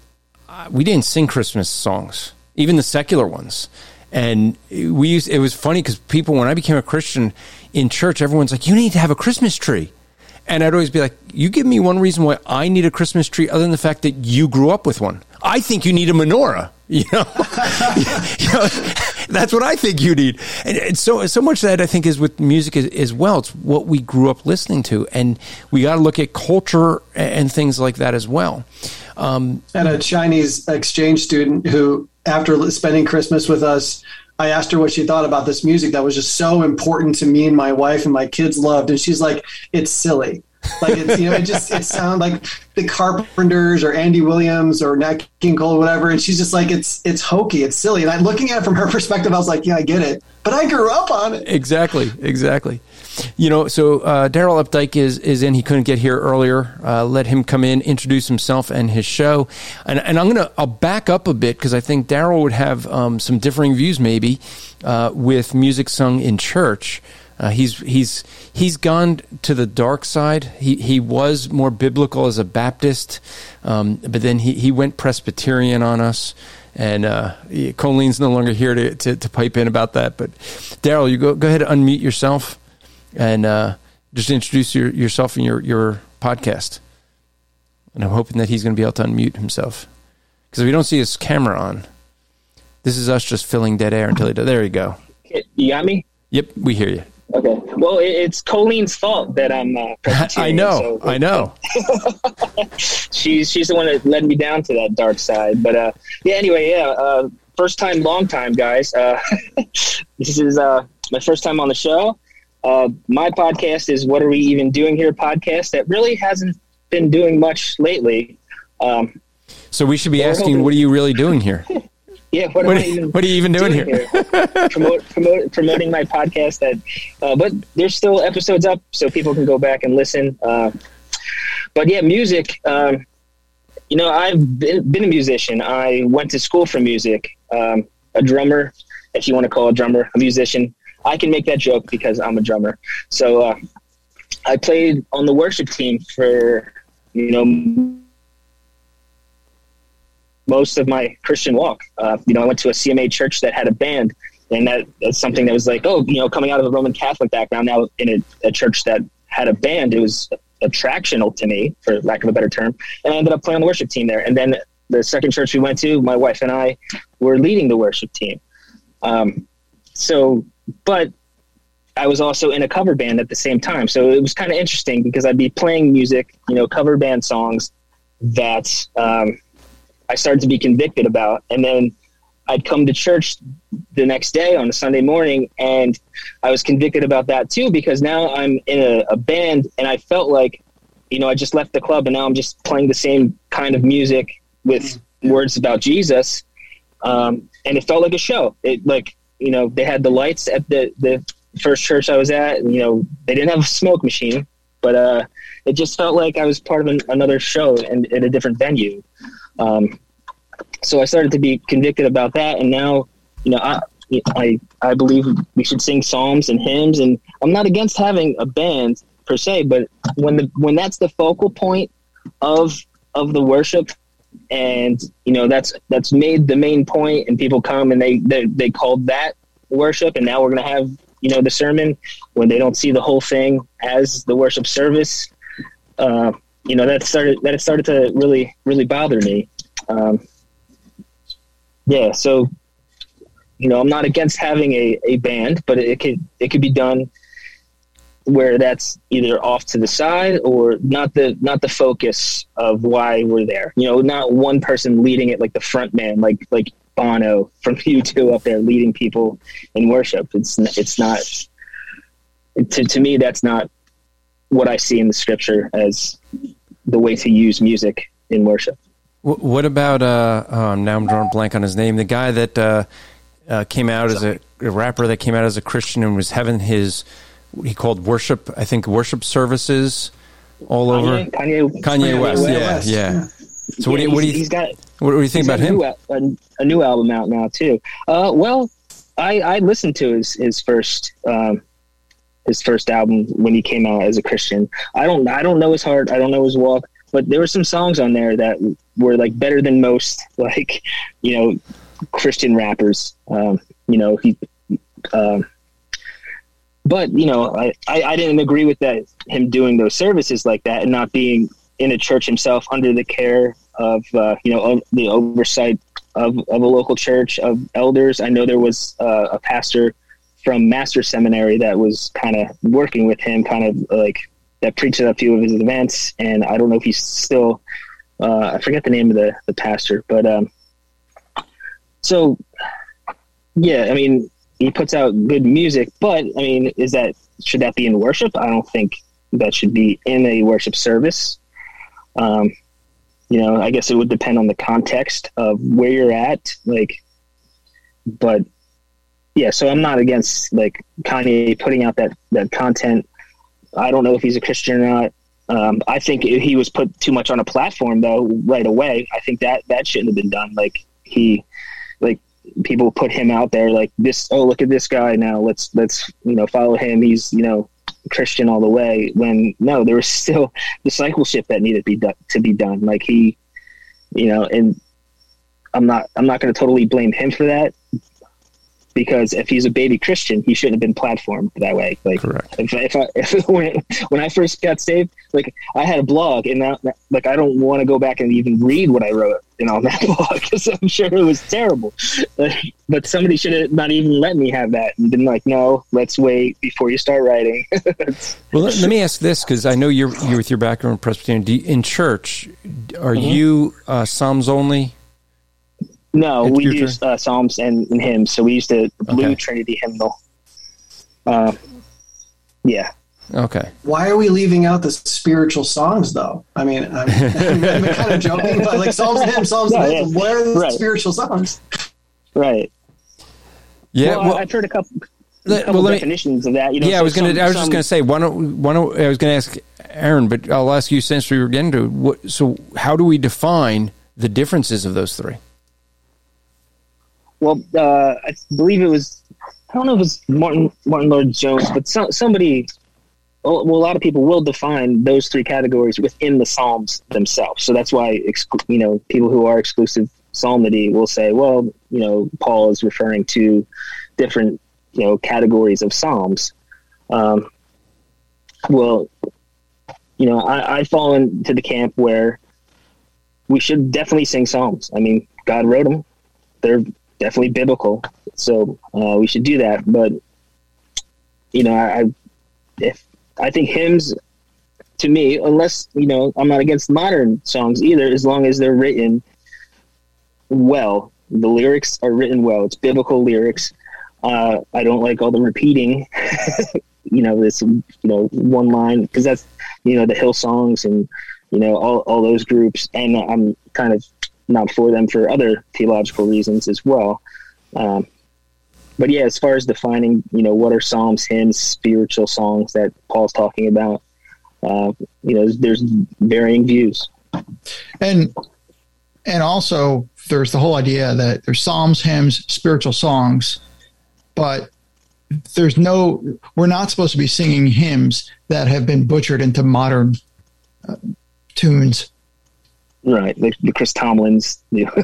B: uh, we didn't sing Christmas songs, even the secular ones. And we used, it was funny because people, when I became a Christian in church, everyone's like, you need to have a Christmas tree. And I'd always be like, you give me one reason why I need a Christmas tree other than the fact that you grew up with one. I think you need a menorah. You know, you know, that's what I think you need. And, and so, so much of that I think is with music as, as well. It's what we grew up listening to, and we got to look at culture and things like that as well. Um,
E: and a Chinese exchange student who, after spending Christmas with us, I asked her what she thought about this music that was just so important to me and my wife and my kids loved. And she's like, it's silly. Like it's, you know, it just, it sounds like the Carpenters or Andy Williams or Nat King Cole or whatever. And she's just like, it's, it's hokey. It's silly. And I'm looking at it from her perspective. I was like, yeah, I get it, but I grew up on it.
B: Exactly. Exactly. You know, so uh, Daryl Updike is, is in. He couldn't get here earlier. Uh, let him come in, introduce himself and his show. And, and I'm going to, I'll back up a bit because I think Daryl would have um, some differing views maybe uh, with music sung in church. Uh, he's he's he's gone to the dark side. He he was more biblical as a Baptist, um, but then he, he went Presbyterian on us. And uh, Colleen's no longer here to, to, to pipe in about that. But Daryl, you go go ahead and unmute yourself and uh, just introduce your, yourself and your, your podcast. And I'm hoping that he's going to be able to unmute himself because we don't see his camera on. This is us just filling dead air until he does. There you go.
I: You got me?
B: Yep, we hear you.
I: Okay. Well, it, it's Colleen's fault that I'm uh, Presbyterian.
B: I know. So, I know.
I: she's she's the one that led me down to that dark side. But uh, yeah. Anyway, yeah. Uh, first time, long time, guys. Uh, this is uh, my first time on the show. Uh, my podcast is "What Are We Even Doing Here?" podcast that really hasn't been doing much lately. Um,
B: so we should be asking, hoping, "What are you really doing here?"
I: Yeah, what,
B: what,
I: am
B: are,
I: I even
B: what are you even doing, doing here?
I: here? promote, promote, promoting my podcast. That, uh, but there's still episodes up, so people can go back and listen. Uh, but yeah, music. Um, you know, I've been, been a musician. I went to school for music. Um, a drummer, if you want to call a drummer a musician. I can make that joke because I'm a drummer. So uh, I played on the worship team for you know. most of my Christian walk. Uh, you know, I went to a C M A church that had a band, and that, that's something that was like, oh, you know, coming out of a Roman Catholic background, now in a, a church that had a band, it was attractional to me, for lack of a better term. And I ended up playing on the worship team there. And then the second church we went to, my wife and I were leading the worship team. Um, so, but I was also in a cover band at the same time. So it was kind of interesting because I'd be playing music, you know, cover band songs that, um, I started to be convicted about. And then I'd come to church the next day on a Sunday morning, and I was convicted about that too, because now I'm in a, a band and I felt like, you know, I just left the club and now I'm just playing the same kind of music with words about Jesus. Um, and it felt like a show. It like, you know, they had the lights at the, the first church I was at, and, you know, they didn't have a smoke machine, but uh, it just felt like I was part of an, another show and in a different venue. Um, so I started to be convicted about that. And now, you know, I, I, I believe we should sing psalms and hymns, and I'm not against having a band per se, but when the, when that's the focal point of, of the worship, and, you know, that's, that's made the main point, and people come and they, they, they called that worship. And now we're going to have, you know, the sermon when they don't see the whole thing as the worship service. Uh, you know, that started, that it started to really, really bother me. Um, yeah. So, you know, I'm not against having a, a band, but it could, it could be done where that's either off to the side or not the, not the focus of why we're there, you know, not one person leading it, like the front man, like, like Bono from U two up there leading people in worship. It's, it's not, to, to me, that's not what I see in the scripture as the way to use music in worship.
B: What about, uh, oh, now I'm drawing a blank on his name, the guy that uh, uh, came out as a, a rapper that came out as a Christian and was having his, he called worship, I think, worship services all
I: Kanye,
B: over.
I: Kanye,
B: Kanye,
I: Kanye
B: West,
I: West,
B: yeah,
I: West.
B: yeah.
I: yeah.
B: So what
I: yeah,
B: do you, what do you,
I: he's got,
B: what do you think about him?
I: A new, a, a new album out now too. Uh, well, I, I listened to his, his first, um, his first album when he came out as a Christian. I don't, I don't know his heart. I don't know his walk, but there were some songs on there that were like better than most, like, you know, Christian rappers. Um, you know, he, um, but you know, I, I, I didn't agree with that, him doing those services like that and not being in a church himself under the care of, uh, you know, of the oversight of, of a local church, of elders. I know there was uh, a pastor from Master Seminary that was kind of working with him, kind of like that preached at a few of his events. And I don't know if he's still, uh, I forget the name of the, the pastor, but, um, so yeah, I mean, he puts out good music, but I mean, is that, should that be in worship? I don't think, that should be in a worship service. Um, you know, I guess it would depend on the context of where you're at. Like, but yeah, so I'm not against like Kanye putting out that, that content. I don't know if he's a Christian or not. Um, I think he was put too much on a platform though, right away. I think that, that shouldn't have been done. Like he, like people put him out there like this. Oh, look at this guy now. Let's, let's, you know, follow him. He's, you know, Christian all the way, when no, there was still discipleship that needed to be done to be done. Like he, you know, and I'm not, I'm not going to totally blame him for that, because if he's a baby Christian, he shouldn't have been platformed that way. Like,
B: correct.
I: If, if I, if when, when I first got saved, like I had a blog, and now, like I don't want to go back and even read what I wrote, you know, on that blog, because I'm sure it was terrible. Like, but somebody should have not even let me have that and been like, no, let's wait before you start writing.
B: Well, let, let me ask this, because I know you're, you're with your background in Presbyterian. Do you, in church, are mm-hmm. you uh, Psalms only?
I: No, we use uh, Psalms and, and hymns. So we used the Blue okay. Trinity hymnal. Uh, yeah.
B: Okay.
E: Why are we leaving out the spiritual songs, though? I mean, I'm, I'm, I'm kind of joking, but like Psalms and hymns, Psalms and hymns, yeah. Where are the right. spiritual songs?
I: Right.
B: Yeah.
I: Well,
B: well
I: I've heard a couple,
B: let,
I: a couple
B: well,
I: definitions me, of that. You know,
B: yeah,
I: so
B: I was going to. I was
I: some,
B: just going to say. Why don't? Why don't? I was going to ask Aaron, but I'll ask you since we were getting to it. What, so, how do we define the differences of those three?
I: Well, uh, I believe it was, I don't know if it was Martin, Martin Lloyd-Jones, but some, somebody, well, a lot of people will define those three categories within the Psalms themselves. So that's why, you know, people who are exclusive psalmody will say, well, you know, Paul is referring to different, you know, categories of Psalms. Um, well, you know, I, I fall into the camp where we should definitely sing Psalms. I mean, God wrote them. They're definitely biblical, so uh, we should do that. But you know, I, if I think hymns, to me, unless you know, I'm not against modern songs either, as long as they're written well. The lyrics are written well. It's biblical lyrics. Uh, I don't like all the repeating. you know, this you know one line, because that's you know the Hillsongs and you know all all those groups, and I'm kind of not for them for other theological reasons as well. Um, but yeah, as far as defining, you know, what are Psalms, hymns, spiritual songs that Paul's talking about, uh, you know, there's varying views.
D: And, and also there's the whole idea that there's Psalms, hymns, spiritual songs, but there's no, we're not supposed to be singing hymns that have been butchered into modern uh, tunes.
I: Right, the, the Chris Tomlins. You know,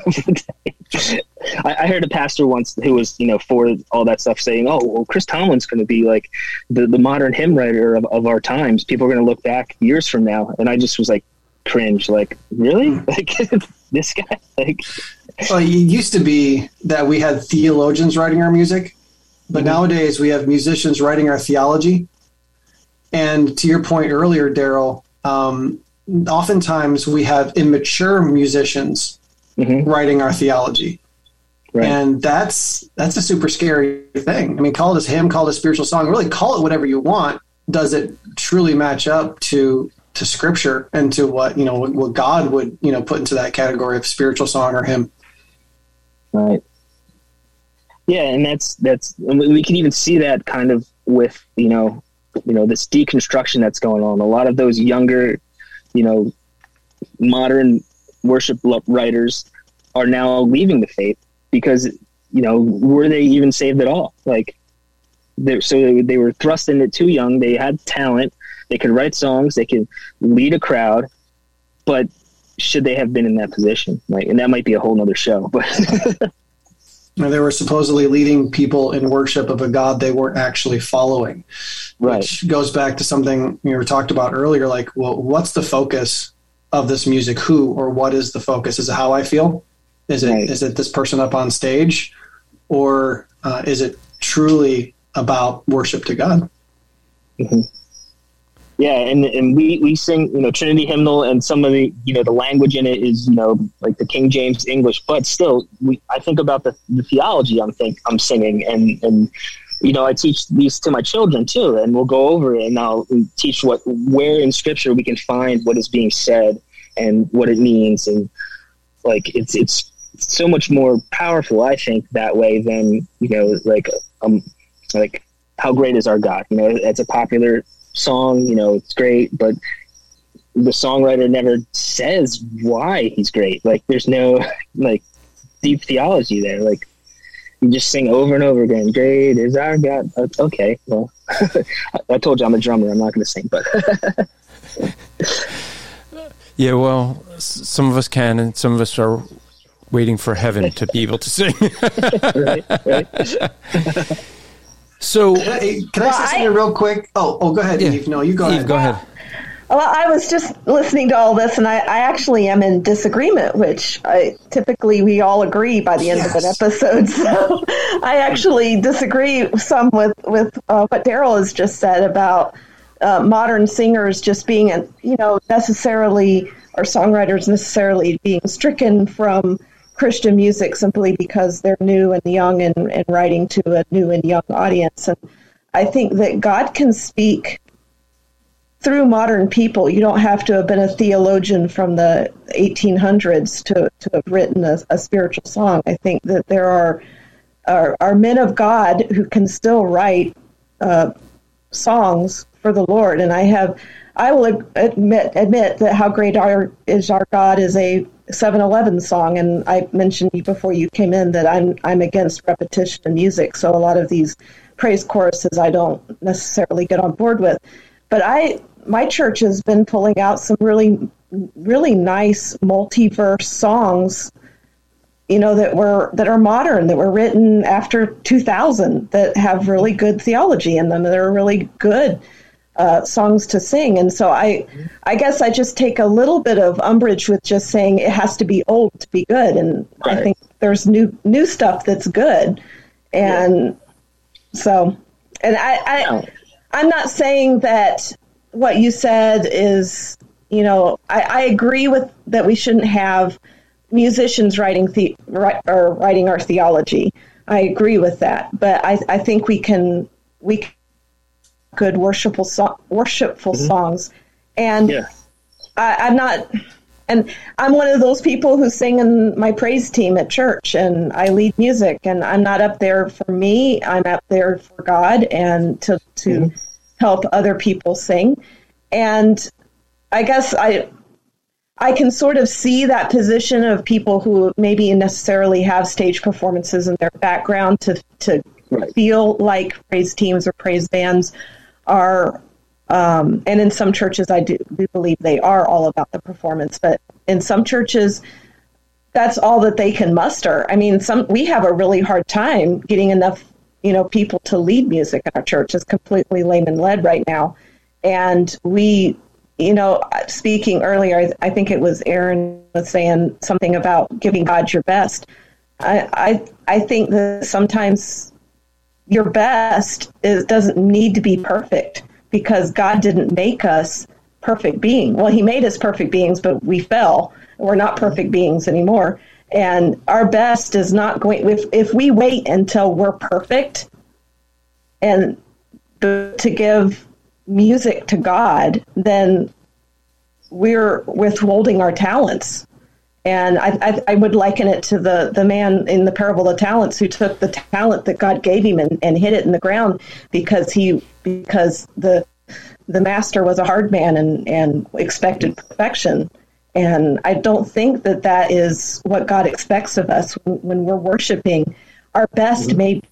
I: I, I heard a pastor once who was, you know, for all that stuff, saying, "Oh, well, Chris Tomlin's going to be like the, the modern hymn writer of, of our times. People are going to look back years from now." And I just was like, cringe. Like, really? Like this guy? Like,
E: well, it used to be that we had theologians writing our music, but mm-hmm. nowadays we have musicians writing our theology. And to your point earlier, Daryl. Um, Oftentimes we have immature musicians mm-hmm. writing our theology. Right. And that's that's a super scary thing. I mean, call it a hymn, call it a spiritual song, really call it whatever you want. Does it truly match up to to Scripture and to what, you know, what, what God would, you know, put into that category of spiritual song or hymn?
I: Right. Yeah, and that's that's we can even see that kind of with, you know, you know, this deconstruction that's going on. A lot of those younger, you know, modern worship writers are now leaving the faith because, you know, were they even saved at all? Like, so they were thrust in it too young. They had talent. They could write songs. They could lead a crowd. But should they have been in that position? Like, and that might be a whole nother show. But
E: they were supposedly leading people in worship of a God they weren't actually following.
I: Right.
E: Which goes back to something we were talked about earlier, like, well, what's the focus of this music? Who or what is the focus? Is it how I feel? Is it right. is it this person up on stage? Or uh, is it truly about worship to God?
I: Mm-hmm. Yeah, and and we, we sing, you know, Trinity hymnal, and some of the, you know, the language in it is, you know, like the King James English, but still, we I think about the, the theology I'm think I'm singing, and and you know, I teach these to my children too, and we'll go over it and I'll teach what, where in scripture we can find what is being said and what it means. And like, it's, it's so much more powerful, I think, that way than, you know, like, um, like How Great Is Our God? You know, it's a popular song, you know, it's great, but the songwriter never says why he's great. Like, there's no like deep theology there. Like, you just sing over and over again, great is our God. Okay, well, I told you I'm a drummer. I'm not going to sing, but
B: yeah, well, some of us can, and some of us are waiting for heaven to be able to sing.
I: right, right.
B: So,
E: can I, can I say something real quick? Oh, oh, go ahead, yeah. Eve. No, you go
B: Eve,
E: ahead.
B: Go ahead.
F: Well, I was just listening to all this, and I, I actually am in disagreement, which I, typically we all agree by the end yes. of an episode. So I actually disagree some with, with uh, what Daryl has just said about uh, modern singers just being, you know, necessarily, or songwriters necessarily being stricken from Christian music simply because they're new and young and, and writing to a new and young audience. And I think that God can speak through modern people. You don't have to have been a theologian from the eighteen hundreds to, to have written a, a spiritual song. I think that there are, are, are men of God who can still write uh, songs for the Lord. And I have, I will admit, admit that How Great Our, Is Our God is a seven eleven song. And I mentioned before you came in that I'm, I'm against repetition in music. So a lot of these praise choruses I don't necessarily get on board with. But I, my church has been pulling out some really, really nice multi-verse songs, you know, that were that are modern, that were written after two thousand, that have really good theology in them. They're really good uh, songs to sing. And so I, I guess I just take a little bit of umbrage with just saying it has to be old to be good. And right. I think there's new new stuff that's good, and yeah. so, and I. I I'm not saying that what you said is, you know, I, I agree with that we shouldn't have musicians writing the, write, or writing our theology. I agree with that, but I, I think we can we can good worshipful so, worshipful mm-hmm. songs, and yeah. I, I'm not, and I'm one of those people who sing in my praise team at church, and I lead music, and I'm not up there for me. I'm up there for God and to to mm-hmm. help other people sing. And I guess I I can sort of see that position of people who maybe necessarily have stage performances in their background to to right. feel like praise teams or praise bands are. Um, and in some churches, I do, do believe they are all about the performance. But in some churches, that's all that they can muster. I mean, some we have a really hard time getting enough, you know, people to lead music in our church. It's completely layman led right now. And we, you know, speaking earlier, I, I think it was Aaron was saying something about giving God your best. I I, I think that sometimes your best is, doesn't need to be perfect, because God didn't make us perfect beings. Well, he made us perfect beings, but we fell. We're not perfect beings anymore. And our best is not going, if, if we wait until we're perfect and to give music to God, then we're withholding our talents. And I, I, I would liken it to the, the man in the parable of talents who took the talent that God gave him and, and hid it in the ground because he because the the master was a hard man and, and expected perfection. And I don't think that that is what God expects of us when, when we're worshiping. Our best mm-hmm. may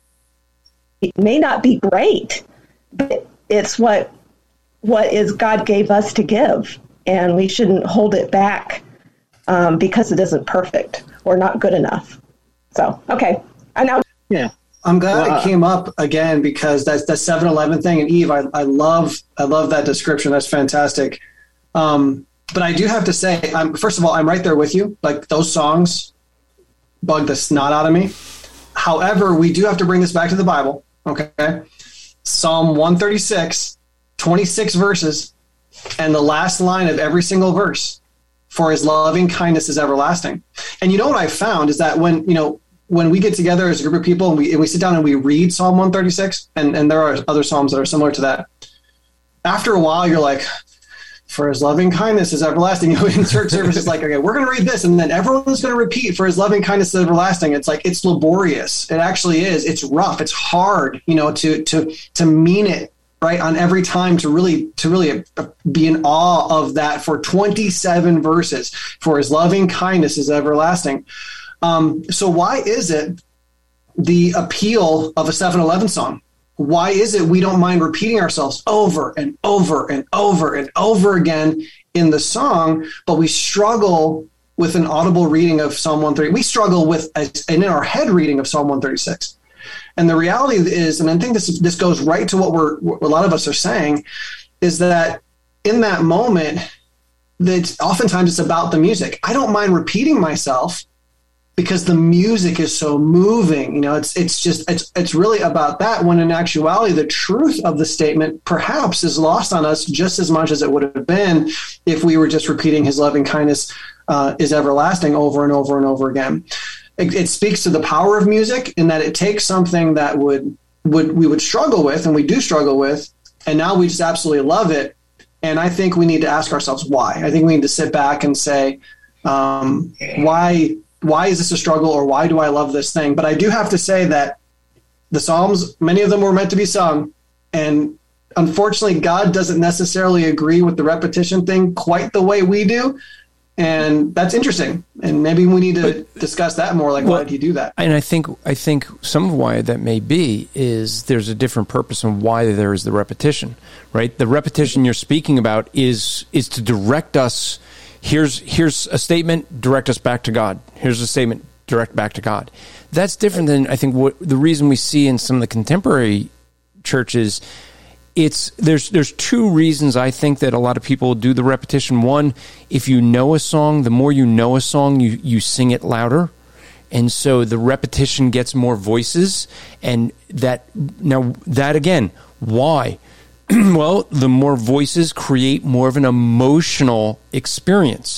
F: may not be great, but it's what what is God gave us to give, and we shouldn't hold it back um, because it isn't perfect or not good enough. So, okay, I now
E: yeah. I'm glad well, it came up again, because that's the seven eleven thing. And Eve, I, I love I love that description. That's fantastic. Um, but I do have to say, I'm, first of all, I'm right there with you. Like, those songs bug the snot out of me. However, we do have to bring this back to the Bible. Okay, Psalm one thirty-six, twenty-six verses, and the last line of every single verse: "For his loving kindness is everlasting." And you know what I found is that when, you know, when we get together as a group of people and we, and we sit down and we read Psalm one thirty-six, and, and there are other Psalms that are similar to that, after a while, you're like, for his loving kindness is everlasting. You know, in church service, it's like, okay, we're going to read this, and then everyone's going to repeat, for his loving kindness is everlasting. It's like, it's laborious. It actually is. It's rough. It's hard, you know, to to to mean it right on every time, to really to really be in awe of that for twenty-seven verses. For his loving kindness is everlasting. Um, so why is it the appeal of a seven eleven song? Why is it we don't mind repeating ourselves over and over and over and over again in the song, but we struggle with an audible reading of Psalm one thirty? We struggle with a, an in our head reading of Psalm one thirty-six. And the reality is, and I think this this goes right to what we're what a lot of us are saying, is that in that moment, that oftentimes it's about the music. I don't mind repeating myself because the music is so moving. You know, it's it's just it's it's really about that, when in actuality the truth of the statement perhaps is lost on us just as much as it would have been if we were just repeating his loving kindness uh, is everlasting over and over and over again. It, it speaks to the power of music in that it takes something that would would we would struggle with, and we do struggle with, and now we just absolutely love it. And I think we need to ask ourselves why. I think we need to sit back and say, um, why why is this a struggle, or why do I love this thing? But I do have to say that the Psalms, many of them were meant to be sung, and unfortunately God doesn't necessarily agree with the repetition thing quite the way we do. And that's interesting. And maybe we need to but, discuss that more. Like, well, why do you do that?
B: And I think I think some of why that may be is there's a different purpose on why there is the repetition, right? The repetition you're speaking about is is to direct us. Here's here's a statement, direct us back to God. Here's a statement, direct back to God. That's different than, I think, what the reason we see in some of the contemporary churches. It's there's there's two reasons I think that a lot of people do the repetition. One, if you know a song, the more you know a song, you, you sing it louder. And so the repetition gets more voices. And that now that again, why? Well, the more voices create more of an emotional experience.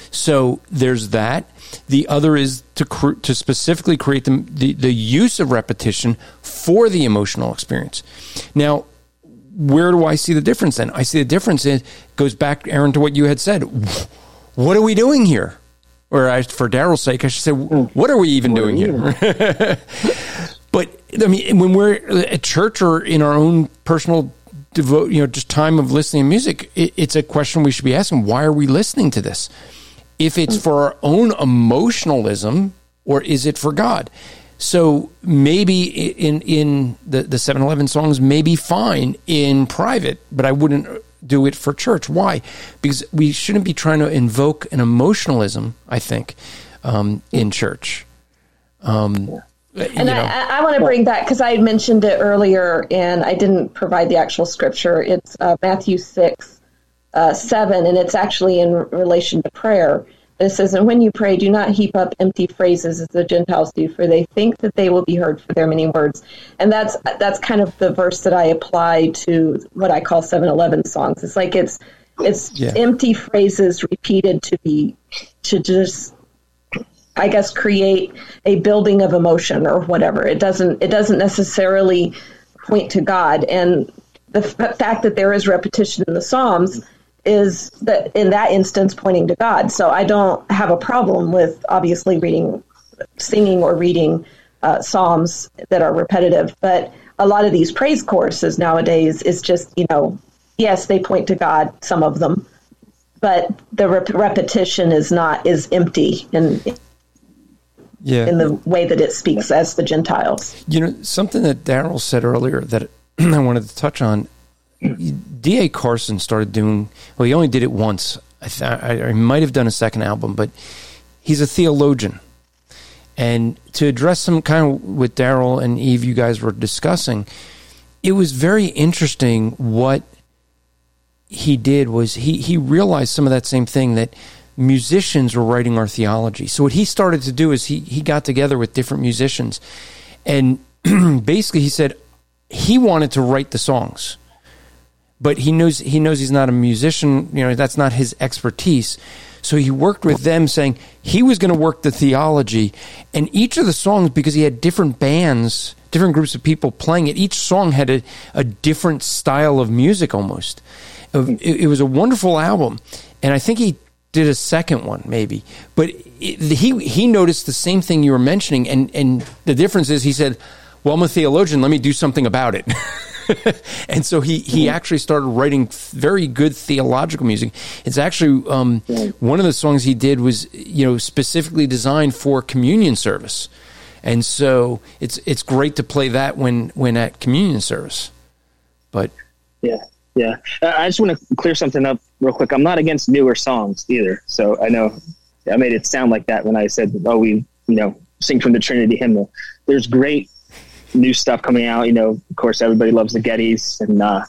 B: So there's that. The other is to cr- to specifically create the, the the use of repetition for the emotional experience. Now, where do I see the difference then? I see the difference in, goes back, Aaron, to what you had said. What are we doing here? Or I, for Daryl's sake, I should say, what are we even what doing here? But, I mean, when we're at church or in our own personal devote, you know, just time of listening to music, it, it's a question we should be asking. Why are we listening to this? If it's for our own emotionalism, or is it for God? So maybe in in the, the seven eleven songs may be fine in private, but I wouldn't do it for church. Why? Because we shouldn't be trying to invoke an emotionalism, I think, um, in church. Um,
F: And
B: you know.
F: I, I want to bring that, because I had mentioned it earlier and I didn't provide the actual scripture. It's uh, Matthew six, uh, seven, and it's actually in relation to prayer. It says, "And when you pray, do not heap up empty phrases as the Gentiles do, for they think that they will be heard for their many words." And that's that's kind of the verse that I apply to what I call seven eleven songs. It's like it's it's yeah. empty phrases repeated to be to just, I guess, create a building of emotion or whatever. It doesn't it doesn't necessarily point to God. And the f- fact that there is repetition in the Psalms is that in that instance pointing to God. So I don't have a problem with obviously reading, singing or reading uh, Psalms that are repetitive. But a lot of these praise choruses nowadays is just, you know, yes, they point to God, some of them, but the rep- repetition is not, is empty in, yeah. in the way that it speaks as the Gentiles.
B: You know, something that Daryl said earlier that I wanted to touch on, D A Carson started doing, well, he only did it once. I, th- I, I might have done a second album, but he's a theologian. And to address some kind of what Daryl and Eve, you guys were discussing, it was very interesting what he did was he, he realized some of that same thing, that musicians were writing our theology. So what he started to do is he, he got together with different musicians. And basically he said he wanted to write the songs. But he knows he knows he's not a musician. You know, that's not his expertise. So he worked with them, saying he was going to work the theology, and each of the songs, because he had different bands, different groups of people playing it, each song had a, a different style of music almost. It, it was a wonderful album, and I think he did a second one maybe, but it, he he noticed the same thing you were mentioning, and, and the difference is he said, well, I'm a theologian, let me do something about it. And so he, he actually started writing very good theological music. It's actually um, one of the songs he did was, you know, specifically designed for communion service. And so it's it's great to play that when, when at communion service. But
I: yeah, yeah. I just want to clear something up real quick. I'm not against newer songs either. So I know I made it sound like that when I said, oh, we, you know, sing from the Trinity hymnal. There's great new stuff coming out. You know, of course, everybody loves the Gettys, and uh,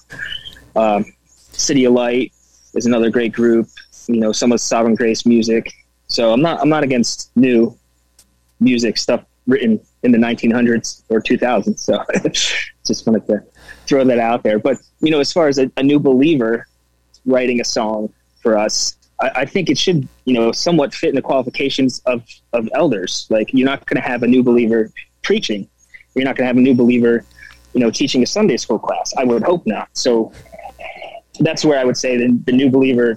I: uh, City of Light is another great group. You know, some of Sovereign Grace music. So I'm not I'm not against new music stuff written in the nineteen hundreds or two thousands. So just wanted to throw that out there. But you know, as far as a, a new believer writing a song for us, I, I think it should, you know, somewhat fit in the qualifications of of elders. Like, you're not going to have a new believer preaching. You're not going to have a new believer, you know, teaching a Sunday school class. I would hope not. So that's where I would say that the new believer,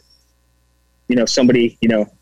I: you know, somebody, you know,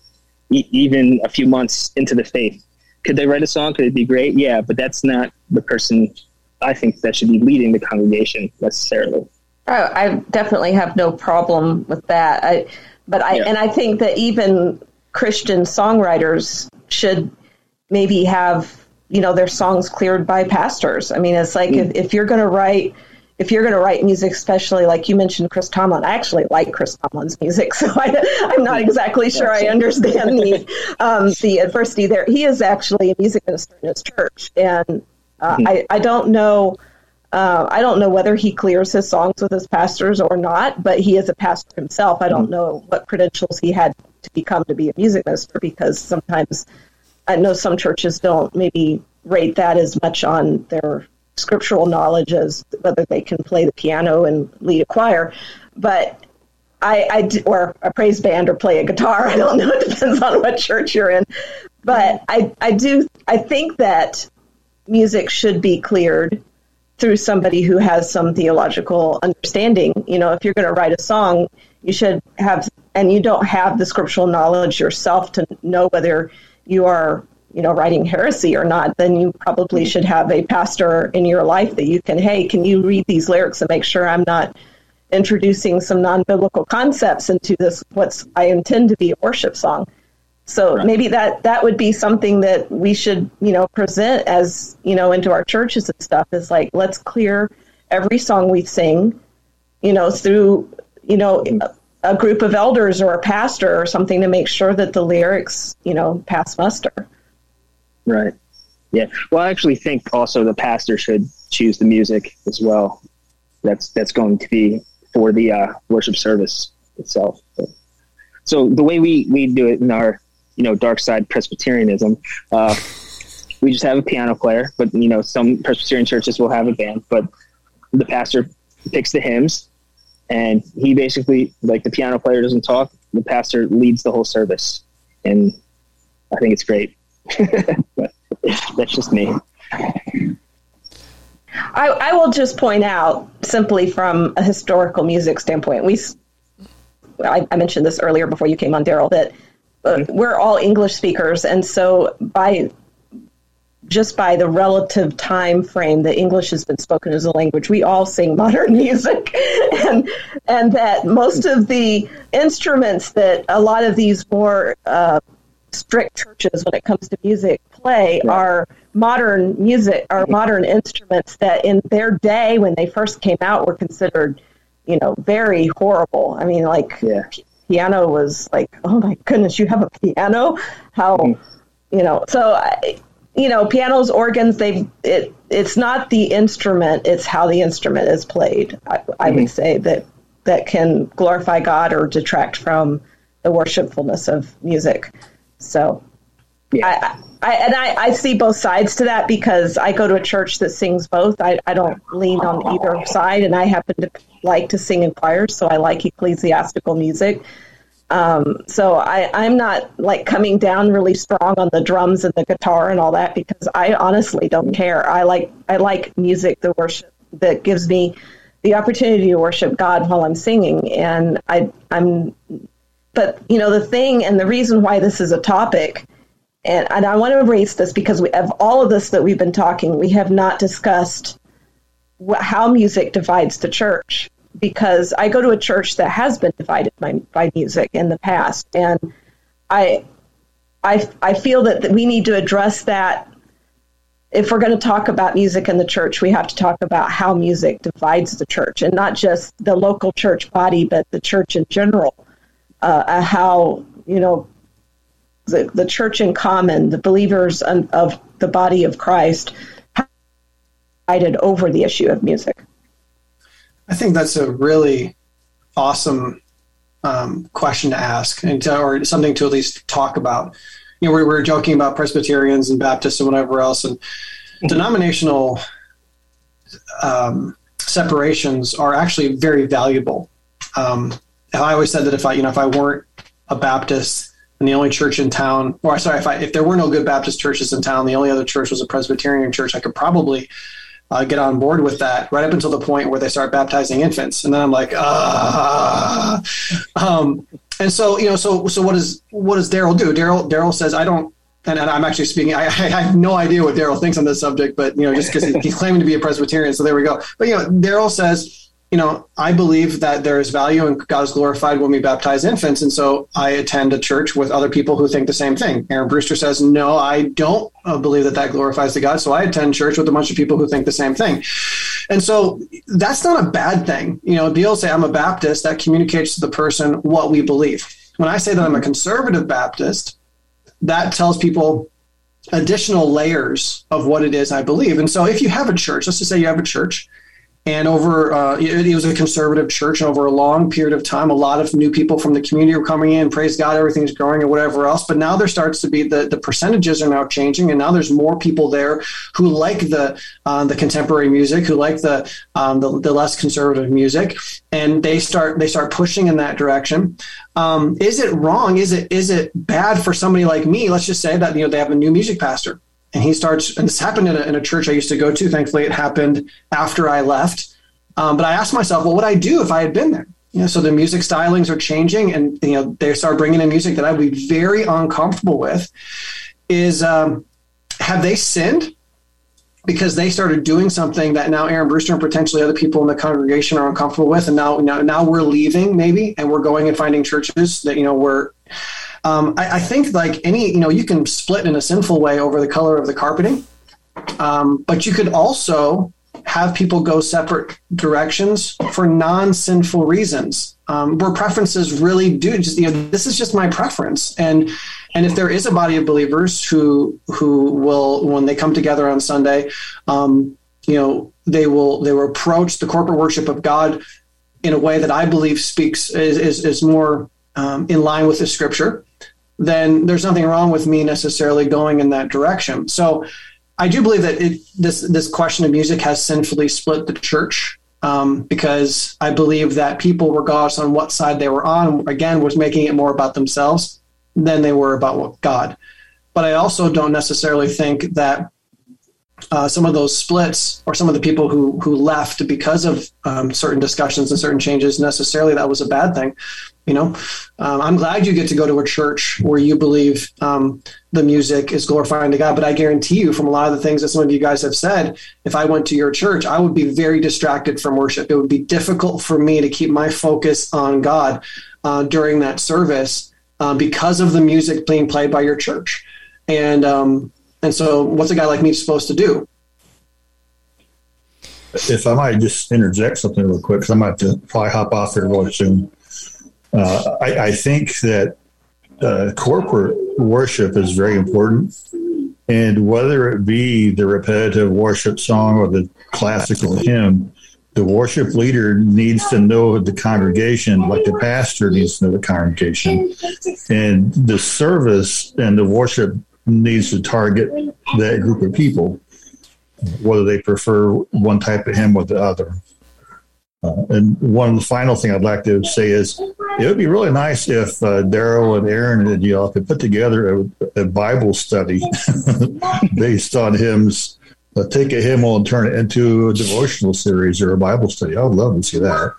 I: e- even a few months into the faith, could they write a song? Could it be great? Yeah, but that's not the person I think that should be leading the congregation necessarily.
F: Oh, I definitely have no problem with that. I, but I, yeah. and I think that even Christian songwriters should maybe have, you know, their songs cleared by pastors. I mean, it's like mm. if, if you're going to write, if you're going to write music, especially like you mentioned, Chris Tomlin, I actually like Chris Tomlin's music, so I, I'm not exactly sure I understand the um, the adversity there. He is actually a music minister in his church, and uh, mm. I, I don't know, uh, I don't know whether he clears his songs with his pastors or not, but he is a pastor himself. I don't mm. know what credentials he had to become to be a music minister, because sometimes I know some churches don't maybe rate that as much on their scriptural knowledge as whether they can play the piano and lead a choir. But I, I do, or a praise band or play a guitar. I don't know. It depends on what church you're in. But I, I do, I think that music should be cleared through somebody who has some theological understanding. You know, if you're going to write a song, you should have, and you don't have the scriptural knowledge yourself to know whether you are, you know, writing heresy or not, then you probably should have a pastor in your life that you can, hey, can you read these lyrics and make sure I'm not introducing some non-biblical concepts into this, what's I intend to be a worship song. So right. maybe that, that would be something that we should, you know, present as, you know, into our churches and stuff, is like, let's clear every song we sing, you know, through, you know, a group of elders or a pastor or something, to make sure that the lyrics, you know, pass muster.
I: Right. Yeah. Well, I actually think also the pastor should choose the music as well. That's, that's going to be for the uh, worship service itself. So, so the way we, we do it in our, you know, dark side Presbyterianism, uh, we just have a piano player, but, you know, some Presbyterian churches will have a band, but the pastor picks the hymns, and he basically, like, the piano player doesn't talk, the pastor leads the whole service. And I think it's great. But that's just me.
F: I, I will just point out, simply from a historical music standpoint, we, I, I mentioned this earlier before you came on, Daryl, that uh, we're all English speakers. And so by just by the relative time frame that English has been spoken as a language, we all sing modern music, and and that most of the instruments that a lot of these more uh, strict churches, when it comes to music, play right. are modern music, are modern instruments that in their day, when they first came out, were considered, you know, very horrible. I mean, like yeah. p- piano was like, oh my goodness, you have a piano? How, mm. you know, so I, you know, pianos, organs, they it it's not the instrument, it's how the instrument is played. I, I mm-hmm. would say that that can glorify God or detract from the worshipfulness of music. So, yeah. I, I and I, I see both sides to that, because I go to a church that sings both. I, I don't lean on either side, and I happen to like to sing in choirs, so I like ecclesiastical music. Um, so I, I'm not like coming down really strong on the drums and the guitar and all that, because I honestly don't care. I like I like music, the worship that gives me the opportunity to worship God while I'm singing. And I I'm, but you know, the thing and the reason why this is a topic, and, and I want to raise this because we have all of this that we've been talking, we have not discussed wh- how music divides the church. Because I go to a church that has been divided by, by music in the past, and I, I, I feel that, that we need to address that. If we're going to talk about music in the church, we have to talk about how music divides the church, and not just the local church body, but the church in general. Uh, how you know the the church in common, the believers of the body of Christ, divided over the issue of music.
E: I think that's a really awesome um, question to ask, and to, or something to at least talk about. You know, we were joking about Presbyterians and Baptists and whatever else, and denominational um, separations are actually very valuable. Um, I always said that if I, you know, if I weren't a Baptist and the only church in town, or sorry, if I, if there were no good Baptist churches in town, the only other church was a Presbyterian church, I could probably Uh, get on board with that right up until the point where they start baptizing infants. And then I'm like, ah. Um, and so, you know, so, so what does, what does Daryl do? Daryl, Daryl says, I don't, and, and I'm actually speaking, I, I have no idea what Daryl thinks on this subject, but, you know, just because he's claiming to be a Presbyterian. So there we go. But, you know, Daryl says, you know, I believe that there is value and God is glorified when we baptize infants. And so I attend a church with other people who think the same thing. Aaron Brewster says, no, I don't uh, believe that that glorifies to God. So I attend church with a bunch of people who think the same thing. And so that's not a bad thing. You know, Beal say I'm a Baptist, that communicates to the person what we believe. When I say that I'm a conservative Baptist, that tells people additional layers of what it is I believe. And so if you have a church, let's just say you have a church, and over, uh, it, it was a conservative church, and over a long period of time, a lot of new people from the community were coming in, praise God, everything's growing or whatever else. But now there starts to be, the, the percentages are now changing, and now there's more people there who like the uh, the contemporary music, who like the, um, the the less conservative music, and they start they start pushing in that direction. Um, is it wrong? Is it is it bad for somebody like me? Let's just say that, you know, they have a new music pastor. And he starts, and this happened in a, in a church I used to go to. Thankfully, it happened after I left. Um, but I asked myself, what would I do if I had been there? You know, so the music stylings are changing, and you know they start bringing in music that I would be very uncomfortable with. Is um, have they sinned because they started doing something that now Aaron Brewster and potentially other people in the congregation are uncomfortable with, and now now now we're leaving maybe, and we're going and finding churches that you know we're. Um, I, I think like any, you know, you can split in a sinful way over the color of the carpeting, um, but you could also have people go separate directions for non-sinful reasons, um, where preferences really do just, you know, this is just my preference. And, and if there is a body of believers who, who will, when they come together on Sunday, um, you know, they will, they will approach the corporate worship of God in a way that I believe speaks is, is, is more um, in line with the scripture, then there's nothing wrong with me necessarily going in that direction. So I do believe that it, this this question of music has sinfully split the church, um, because I believe that people, regardless on what side they were on, again, was making it more about themselves than they were about God. But I also don't necessarily think that uh, some of those splits or some of the people who who left because of um, certain discussions and certain changes, necessarily that was a bad thing. You know, um, I'm glad you get to go to a church where you believe um, the music is glorifying to God. But I guarantee you, from a lot of the things that some of you guys have said, if I went to your church, I would be very distracted from worship. It would be difficult for me to keep my focus on God uh, during that service uh, because of the music being played by your church. And um, and so what's a guy like me supposed to do?
H: If I might just interject something real quick, because I might have to probably hop off here really soon. Uh, I, I think that uh, corporate worship is very important. And whether it be the repetitive worship song or the classical hymn, the worship leader needs to know the congregation like the pastor needs to know the congregation. And the service and the worship needs to target that group of people, whether they prefer one type of hymn or the other. Uh, and one final thing I'd like to say is it would be really nice if uh, Daryl and Aaron and y'all could put together a, a Bible study based on hymns. Uh, take a hymn and turn it into a devotional series or a Bible study. I would love to see that.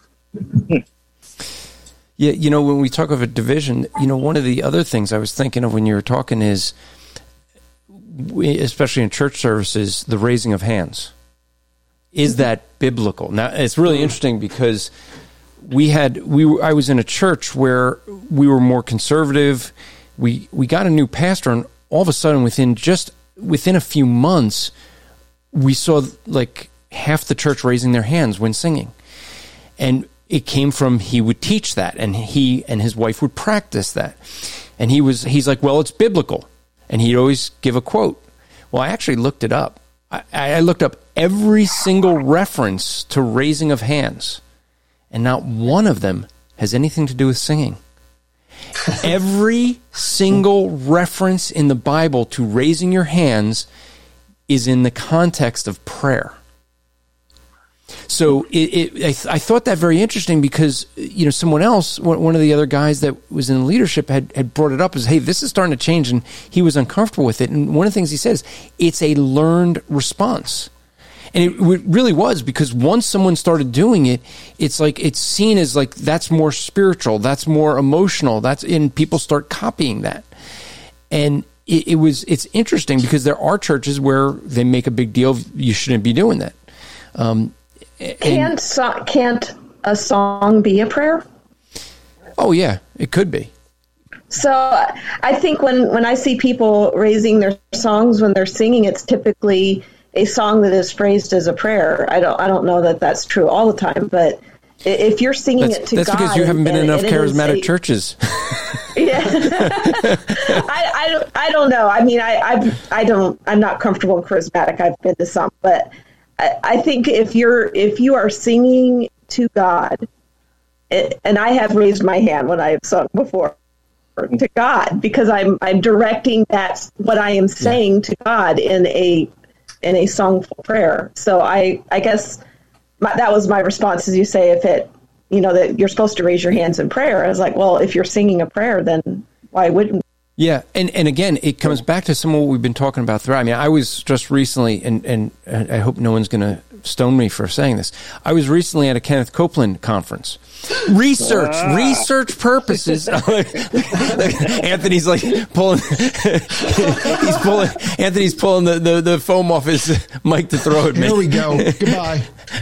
B: Yeah, you know, when we talk of a division, you know, one of the other things I was thinking of when you were talking is, especially in church services, the raising of hands. Is that biblical? Now, it's really interesting because we had we were, I was in a church where we were more conservative. We we got a new pastor, and all of a sudden, within just within a few months, we saw like half the church raising their hands when singing, and it came from he would teach that, and he and his wife would practice that, and he was he's like, well, it's biblical, and he'd always give a quote. Well, I actually looked it up. I, I looked up every single reference to raising of hands, and not one of them has anything to do with singing. Every single reference in the Bible to raising your hands is in the context of prayer. So it, it, I, th- I thought that very interesting because, you know, someone else, one of the other guys that was in leadership had, had brought it up as, hey, this is starting to change, and he was uncomfortable with it. And one of the things he says, it's a learned response. And it, it really was, because once someone started doing it, it's like it's seen as like that's more spiritual, that's more emotional, that's and people start copying that. And it, it was it's interesting because there are churches where they make a big deal of you shouldn't be doing that. Um,
F: Can't so, can't a song be a prayer?
B: Oh yeah, it could be.
F: So I think when, when I see people raising their songs when they're singing, it's typically a song that is phrased as a prayer. I don't I don't know that that's true all the time, but if you're singing
B: that's,
F: it to
B: that's
F: God,
B: that's because you haven't been in enough charismatic
F: a,
B: churches.
F: Yeah, I, I don't I don't know. I mean, I I I don't I'm not comfortable in charismatic. I've been to some, but I, I think if you're if you are singing to God, it, and I have raised my hand when I have sung before to God, because I'm I'm directing that what I am saying yeah. to God in a in a songful prayer. So I I guess my, that was my response, as you say, if it you know that you're supposed to raise your hands in prayer. I was like, well, if you're singing a prayer, then why wouldn't?
B: Yeah, and, and again, it comes back to some of what we've been talking about throughout. I mean, I was just recently, and, and I hope no one's going to stone me for saying this, I was recently at a Kenneth Copeland conference. Research, ah. research purposes. Anthony's like pulling, he's pulling, Anthony's pulling the, the, the foam off his mic to throw at me.
D: Here we go. Goodbye.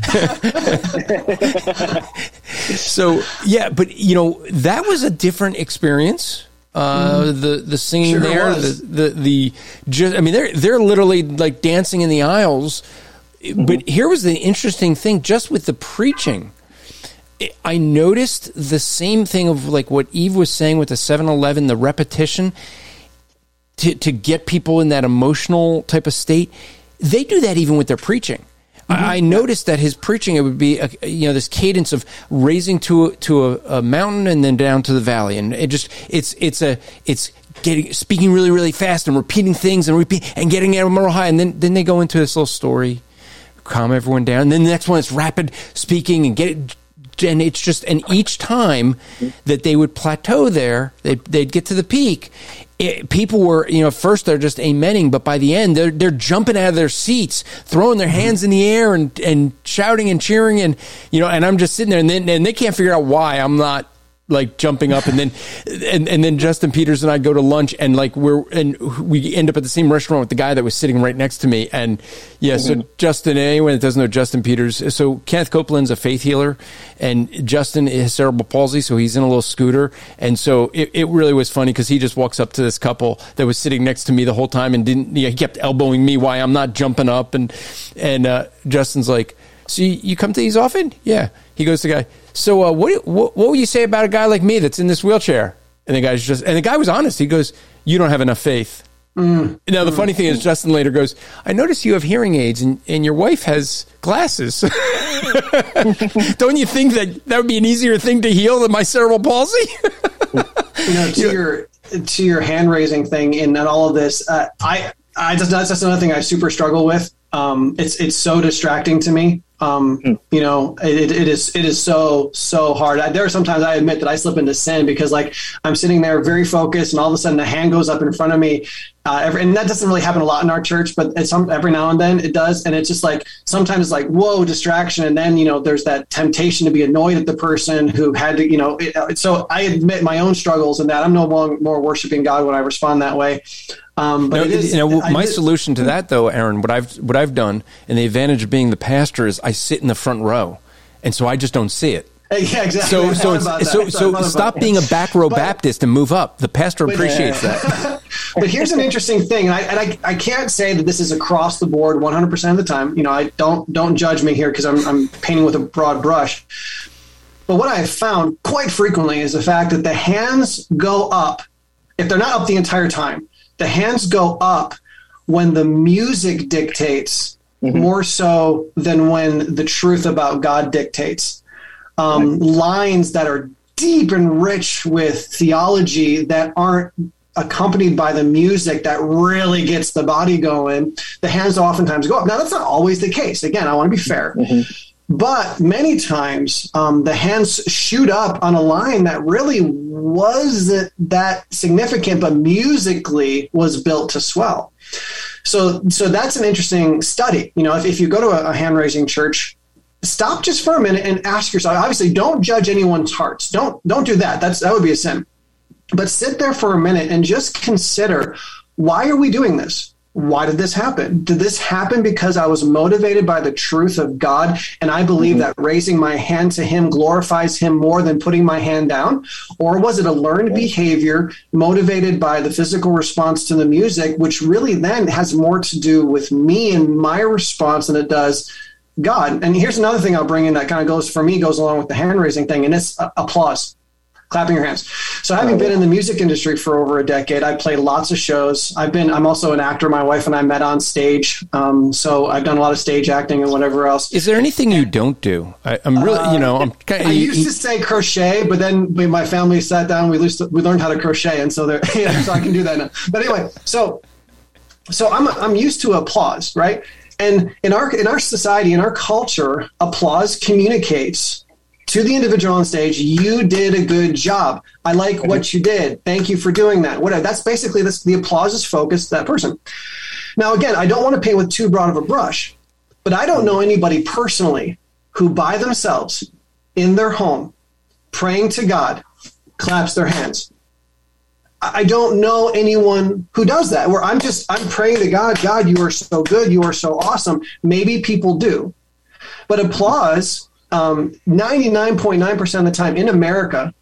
B: So, yeah, but, you know, that was a different experience. Uh, mm. the the singing sure there, the, the the just I mean they're they're literally like dancing in the aisles. Mm-hmm. But here was the interesting thing, just with the preaching, I noticed the same thing of like what Eve was saying with the seven eleven, the repetition to to get people in that emotional type of state. They do that even with their preaching. Mm-hmm. I noticed that his preaching, it would be, a, you know, this cadence of raising to a, to a, a mountain and then down to the valley, and it just it's it's a it's getting speaking really really fast and repeating things and repeat and getting them real high, and then then they go into this little story, calm everyone down, and then the next one is rapid speaking and get it. And it's just, and each time that they would plateau there, they, they'd get to the peak. It, people were, you know, first they're just amening, but by the end they're they're jumping out of their seats, throwing their hands in the air and, and shouting and cheering, and you know, and I'm just sitting there, and then and they can't figure out why I'm not like jumping up, and then and, and then Justin Peters and I go to lunch, and like we're and we end up at the same restaurant with the guy that was sitting right next to me, and yeah, mm-hmm. so Justin, anyone that doesn't know Justin Peters, so Kenneth Copeland's a faith healer, and Justin has cerebral palsy, so he's in a little scooter, and so it, it really was funny because he just walks up to this couple that was sitting next to me the whole time and didn't, you know, he kept elbowing me why I'm not jumping up, and and uh, Justin's like, so you, you come to these often? Yeah. He goes to the guy, so uh, what, what what would you say about a guy like me that's in this wheelchair? And the guy's just, and the guy was honest. He goes, you don't have enough faith. Mm. Now, the mm. funny thing is, Justin later goes, I notice you have hearing aids and, and your wife has glasses. Don't you think that that would be an easier thing to heal than my cerebral palsy?
E: You know, to yeah. your to your hand raising thing and all of this, uh, I I just that's, that's another thing I super struggle with. Um, it's it's so distracting to me. Um, mm. You know, it, it is it is so, so hard. I, there are sometimes I admit that I slip into sin because like I'm sitting there very focused and all of a sudden a hand goes up in front of me. Uh, every, and that doesn't really happen a lot in our church, but it's some, every now and then it does. And it's just like, sometimes it's like, whoa, distraction. And then, you know, there's that temptation to be annoyed at the person who had to, you know, it, so I admit my own struggles in that I'm no more, more worshiping God when I respond that way. Um, but
B: no,
E: it is,
B: you know,
E: I,
B: my
E: I,
B: solution to that though, Aaron, what I've, what I've done, and the advantage of being the pastor is I sit in the front row. And so I just don't see it.
E: Yeah, exactly.
B: So, so, it's, so, so stop being a back row but, Baptist and move up. The pastor appreciates uh, that.
E: But here's an interesting thing, and I and I, I can't say that this is across the board one hundred percent of the time. You know, I don't don't judge me here because I'm I'm painting with a broad brush. But what I've found quite frequently is the fact that the hands go up if they're not up the entire time. The hands go up when the music dictates mm-hmm. more so than when the truth about God dictates. Um, right. Lines that are deep and rich with theology that aren't accompanied by the music that really gets the body going, the hands oftentimes go up. Now, that's not always the case. Again, I want to be fair. Mm-hmm. But many times um, the hands shoot up on a line that really wasn't that significant, but musically was built to swell. So so that's an interesting study. You know, if, if you go to a, a hand-raising church, stop just for a minute and ask yourself, obviously don't judge anyone's hearts. Don't don't do that. That's that would be a sin. But sit there for a minute and just consider, why are we doing this? Why did this happen? Did this happen because I was motivated by the truth of God and I believe mm-hmm. that raising my hand to him glorifies him more than putting my hand down? Or was it a learned behavior motivated by the physical response to the music, which really then has more to do with me and my response than it does God? And here's another thing I'll bring in that kind of goes, for me, goes along with the hand raising thing, and it's uh, applause. Clapping your hands. So having been in the music industry for over a decade, I've played lots of shows. I've been, I'm also an actor. My wife and I met on stage. Um, so I've done a lot of stage acting and whatever else.
B: Is there anything you don't do? I, I'm really, uh, you know, I'm kind of,
E: I used to say crochet, but then when my family sat down, we learned, we learned how to crochet. And so there, yeah, so I can do that now. But anyway, so, so I'm, I'm used to applause, right? And in our, in our society, in our culture, applause communicates to the individual on stage, you did a good job. I like what you did. Thank you for doing that. Whatever. That's basically this, the applause is focused to that person. Now, again, I don't want to paint with too broad of a brush, but I don't know anybody personally who by themselves in their home, praying to God, claps their hands. I don't know anyone who does that, where I'm just, I'm praying to God, God, you are so good. You are so awesome. Maybe people do, but applause, Um, ninety-nine point nine percent of the time in America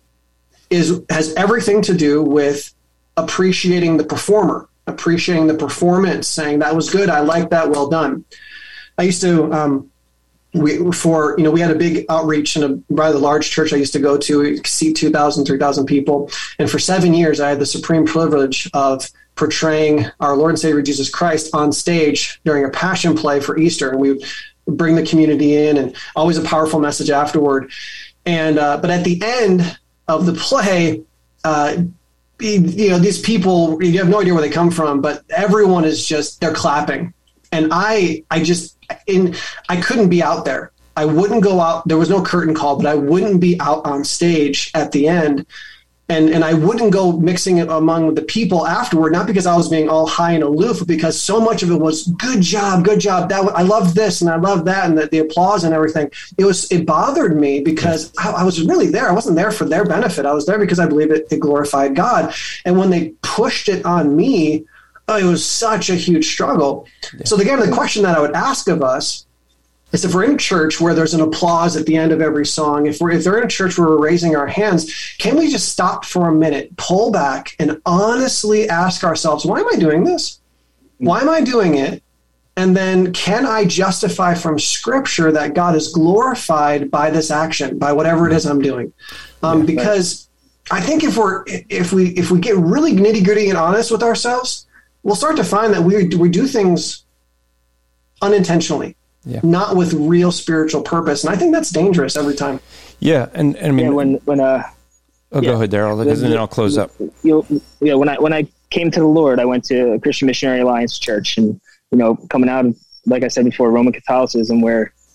E: is has everything to do with appreciating the performer, appreciating the performance, saying that was good. I like that. Well done. I used to, um, we, for, you know, we had a big outreach in a rather large church I used to go to, seat two thousand, three thousand people. And for seven years, I had the supreme privilege of portraying our Lord and Savior Jesus Christ on stage during a passion play for Easter. And we would bring the community in, and always a powerful message afterward. And, uh, but at the end of the play, uh, you know, these people, you have no idea where they come from, but everyone is just, they're clapping. And I, I just, in, I couldn't be out there. I wouldn't go out. There was no curtain call, but I wouldn't be out on stage at the end. And and I wouldn't go mixing it among the people afterward, not because I was being all high and aloof, but because so much of it was good job, good job. That I loved this and I loved that, and the, the applause and everything. It was it bothered me because I, I was really there. I wasn't there for their benefit. I was there because I believe it, it glorified God. And when they pushed it on me, oh, it was such a huge struggle. Yeah. So again, the question that I would ask of us is, if we're in a church where there's an applause at the end of every song, if we're if they're in a church where we're raising our hands, can we just stop for a minute, pull back, and honestly ask ourselves, why am I doing this? Why am I doing it? And then can I justify from Scripture that God is glorified by this action, by whatever it is I'm doing? Um, yeah, because I think if we're if we if we get really nitty gritty and honest with ourselves, we'll start to find that we we do things unintentionally. Yeah. Not with real spiritual purpose. And I think that's dangerous every time.
B: Yeah. And, and I mean,
I: yeah, when, when, uh,
B: oh,
I: yeah.
B: go ahead, Daryl, and then I'll close up.
I: You know, yeah. When I, when I came to the Lord, I went to a Christian Missionary Alliance church, and, you know, coming out of, like I said before, Roman Catholicism, where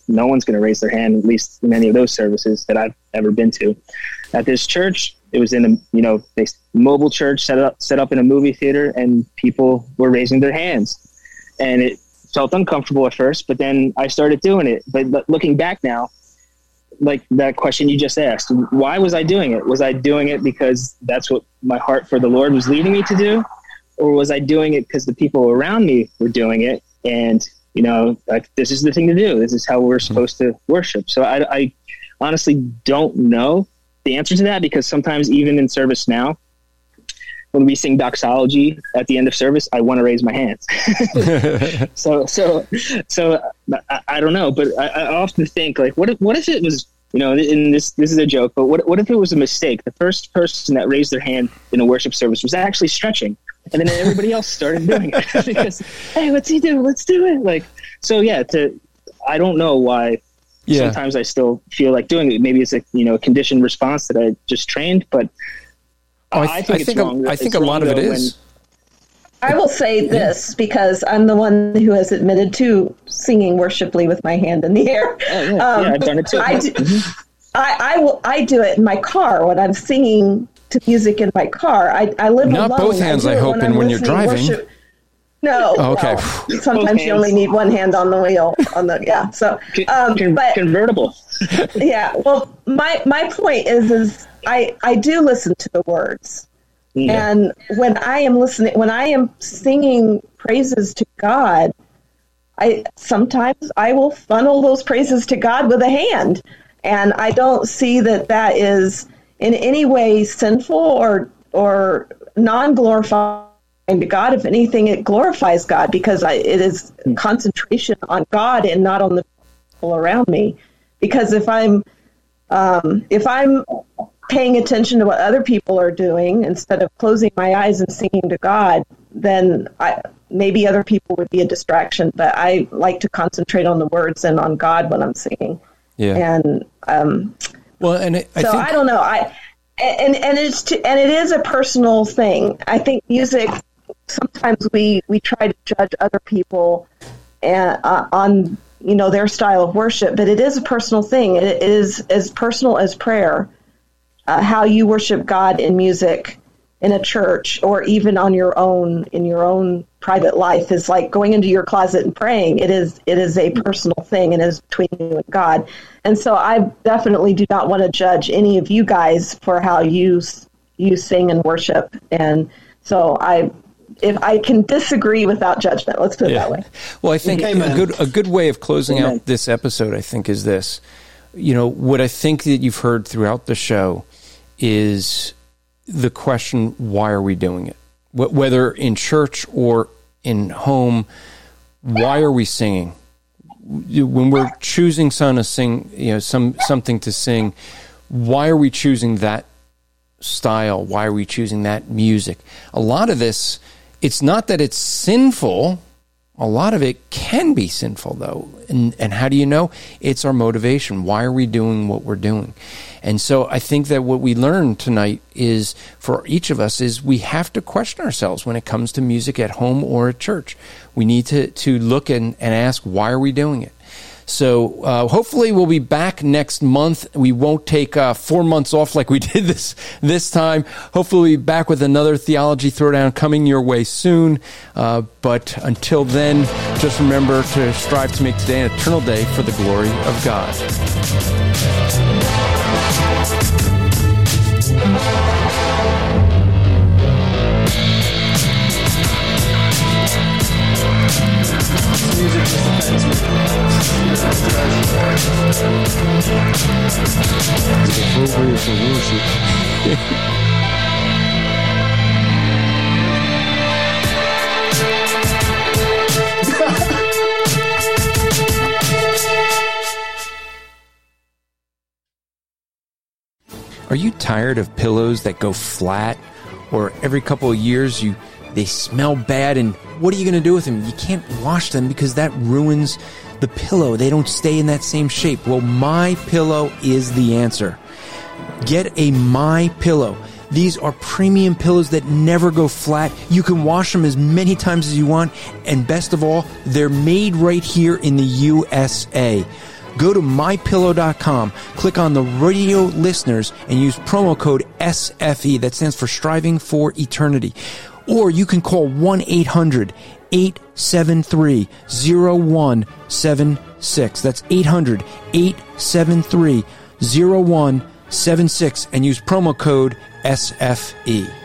I: no one's going to raise their hand, at least in any of those services that I've ever been to. At this church, it was in a, you know, they, mobile church set up, set up in a movie theater, and people were raising their hands. And it felt uncomfortable at first, but then I started doing it. But, but looking back now, like that question you just asked, why was I doing it? Was I doing it because that's what my heart for the Lord was leading me to do? Or was I doing it because the people around me were doing it? And, you know, like, this is the thing to do. This is how we're supposed to worship. So I, I honestly don't know the answer to that, because sometimes even in service now, when we sing doxology at the end of service, I want to raise my hands. so, so, so I, I don't know, but I, I often think, like, what if, what if it was, you know, and this, this is a joke, but what, what if it was a mistake? The first person that raised their hand in a worship service was actually stretching, and then everybody else started doing it because, hey, what's he do? Let's do it. Like, so yeah, to, I don't know why. Yeah. Sometimes I still feel like doing it. Maybe it's a, you know, a conditioned response that I just trained, but
B: Oh, I, th- I think, I think, a, I think a lot of it is.
F: When, I will say this because I'm the one who has admitted to singing worshipfully with my hand in the air.
I: Oh, yeah. Um, yeah, I've done it too.
F: I do, I, I, will, I do it in my car when I'm singing to music in my car. I, I live
B: Not
F: alone.
B: both hands, I, I hope, and when you're driving.
F: Worship. No.
B: Oh, okay.
F: Well, sometimes you only need one hand on the wheel. On the yeah. So, um,
I: Con-
F: but
I: convertible.
F: Yeah. Well, my my point is is I I do listen to the words, yeah. And when I am listening, when I am singing praises to God, I sometimes I will funnel those praises to God with a hand, and I don't see that that is in any way sinful or or non-glorifying to God. If anything, it glorifies God because I, it is concentration on God and not on the people around me. Because if I'm um, if I'm paying attention to what other people are doing instead of closing my eyes and singing to God, then I, maybe other people would be a distraction. But I like to concentrate on the words and on God when I'm singing.
B: Yeah.
F: And um,
B: well, and it, I
F: so
B: think-
F: I don't know. I and and it's to, and it is a personal thing. I think music. Sometimes we, we try to judge other people and, uh, on, you know, their style of worship, but it is a personal thing. It is as personal as prayer, uh, how you worship God in music in a church or even on your own, in your own private life is like going into your closet and praying. It is, it is a personal thing and it is between you and God. And so I definitely do not want to judge any of you guys for how you, you sing and worship. And so I, if I can disagree without judgment, let's put it
B: yeah.
F: that way.
B: Well, I think
I: Amen.
B: a good a good way of closing
I: Amen.
B: out this episode, I think, is this. You know, what I think that you've heard throughout the show is the question, why are we doing it? Whether in church or in home, why are we singing? When we're choosing some to sing, you know, some something to sing, why are we choosing that style? Why are we choosing that music? A lot of this, it's not that it's sinful. A lot of it can be sinful, though. And, and how do you know? It's our motivation. Why are we doing what we're doing? And so I think that what we learned tonight is, for each of us, is we have to question ourselves when it comes to music at home or at church. We need to, to look and, and ask, why are we doing it? So uh, hopefully we'll be back next month. We won't take uh, four months off like we did this this time. Hopefully we'll be back with another Theology Throwdown coming your way soon. Uh, but until then, just remember to strive to make today an eternal day for the glory of God.
E: Music just offends me.
C: It's appropriate for worship.
B: Are you tired of pillows that go flat, or every couple of years you they smell bad, and what are you going to do with them? You can't wash them because that ruins the pillow. They don't stay in that same shape. Well, MyPillow is the answer. Get a MyPillow. These are premium pillows that never go flat. You can wash them as many times as you want, and best of all, they're made right here in the U S A. Go to my pillow dot com, click on the radio listeners, and use promo code S F E. That stands for Striving for Eternity. Or you can call one eight hundred eight seven three zero one seven six. That's eight hundred eight seven three zero one seven six and use promo code S F E.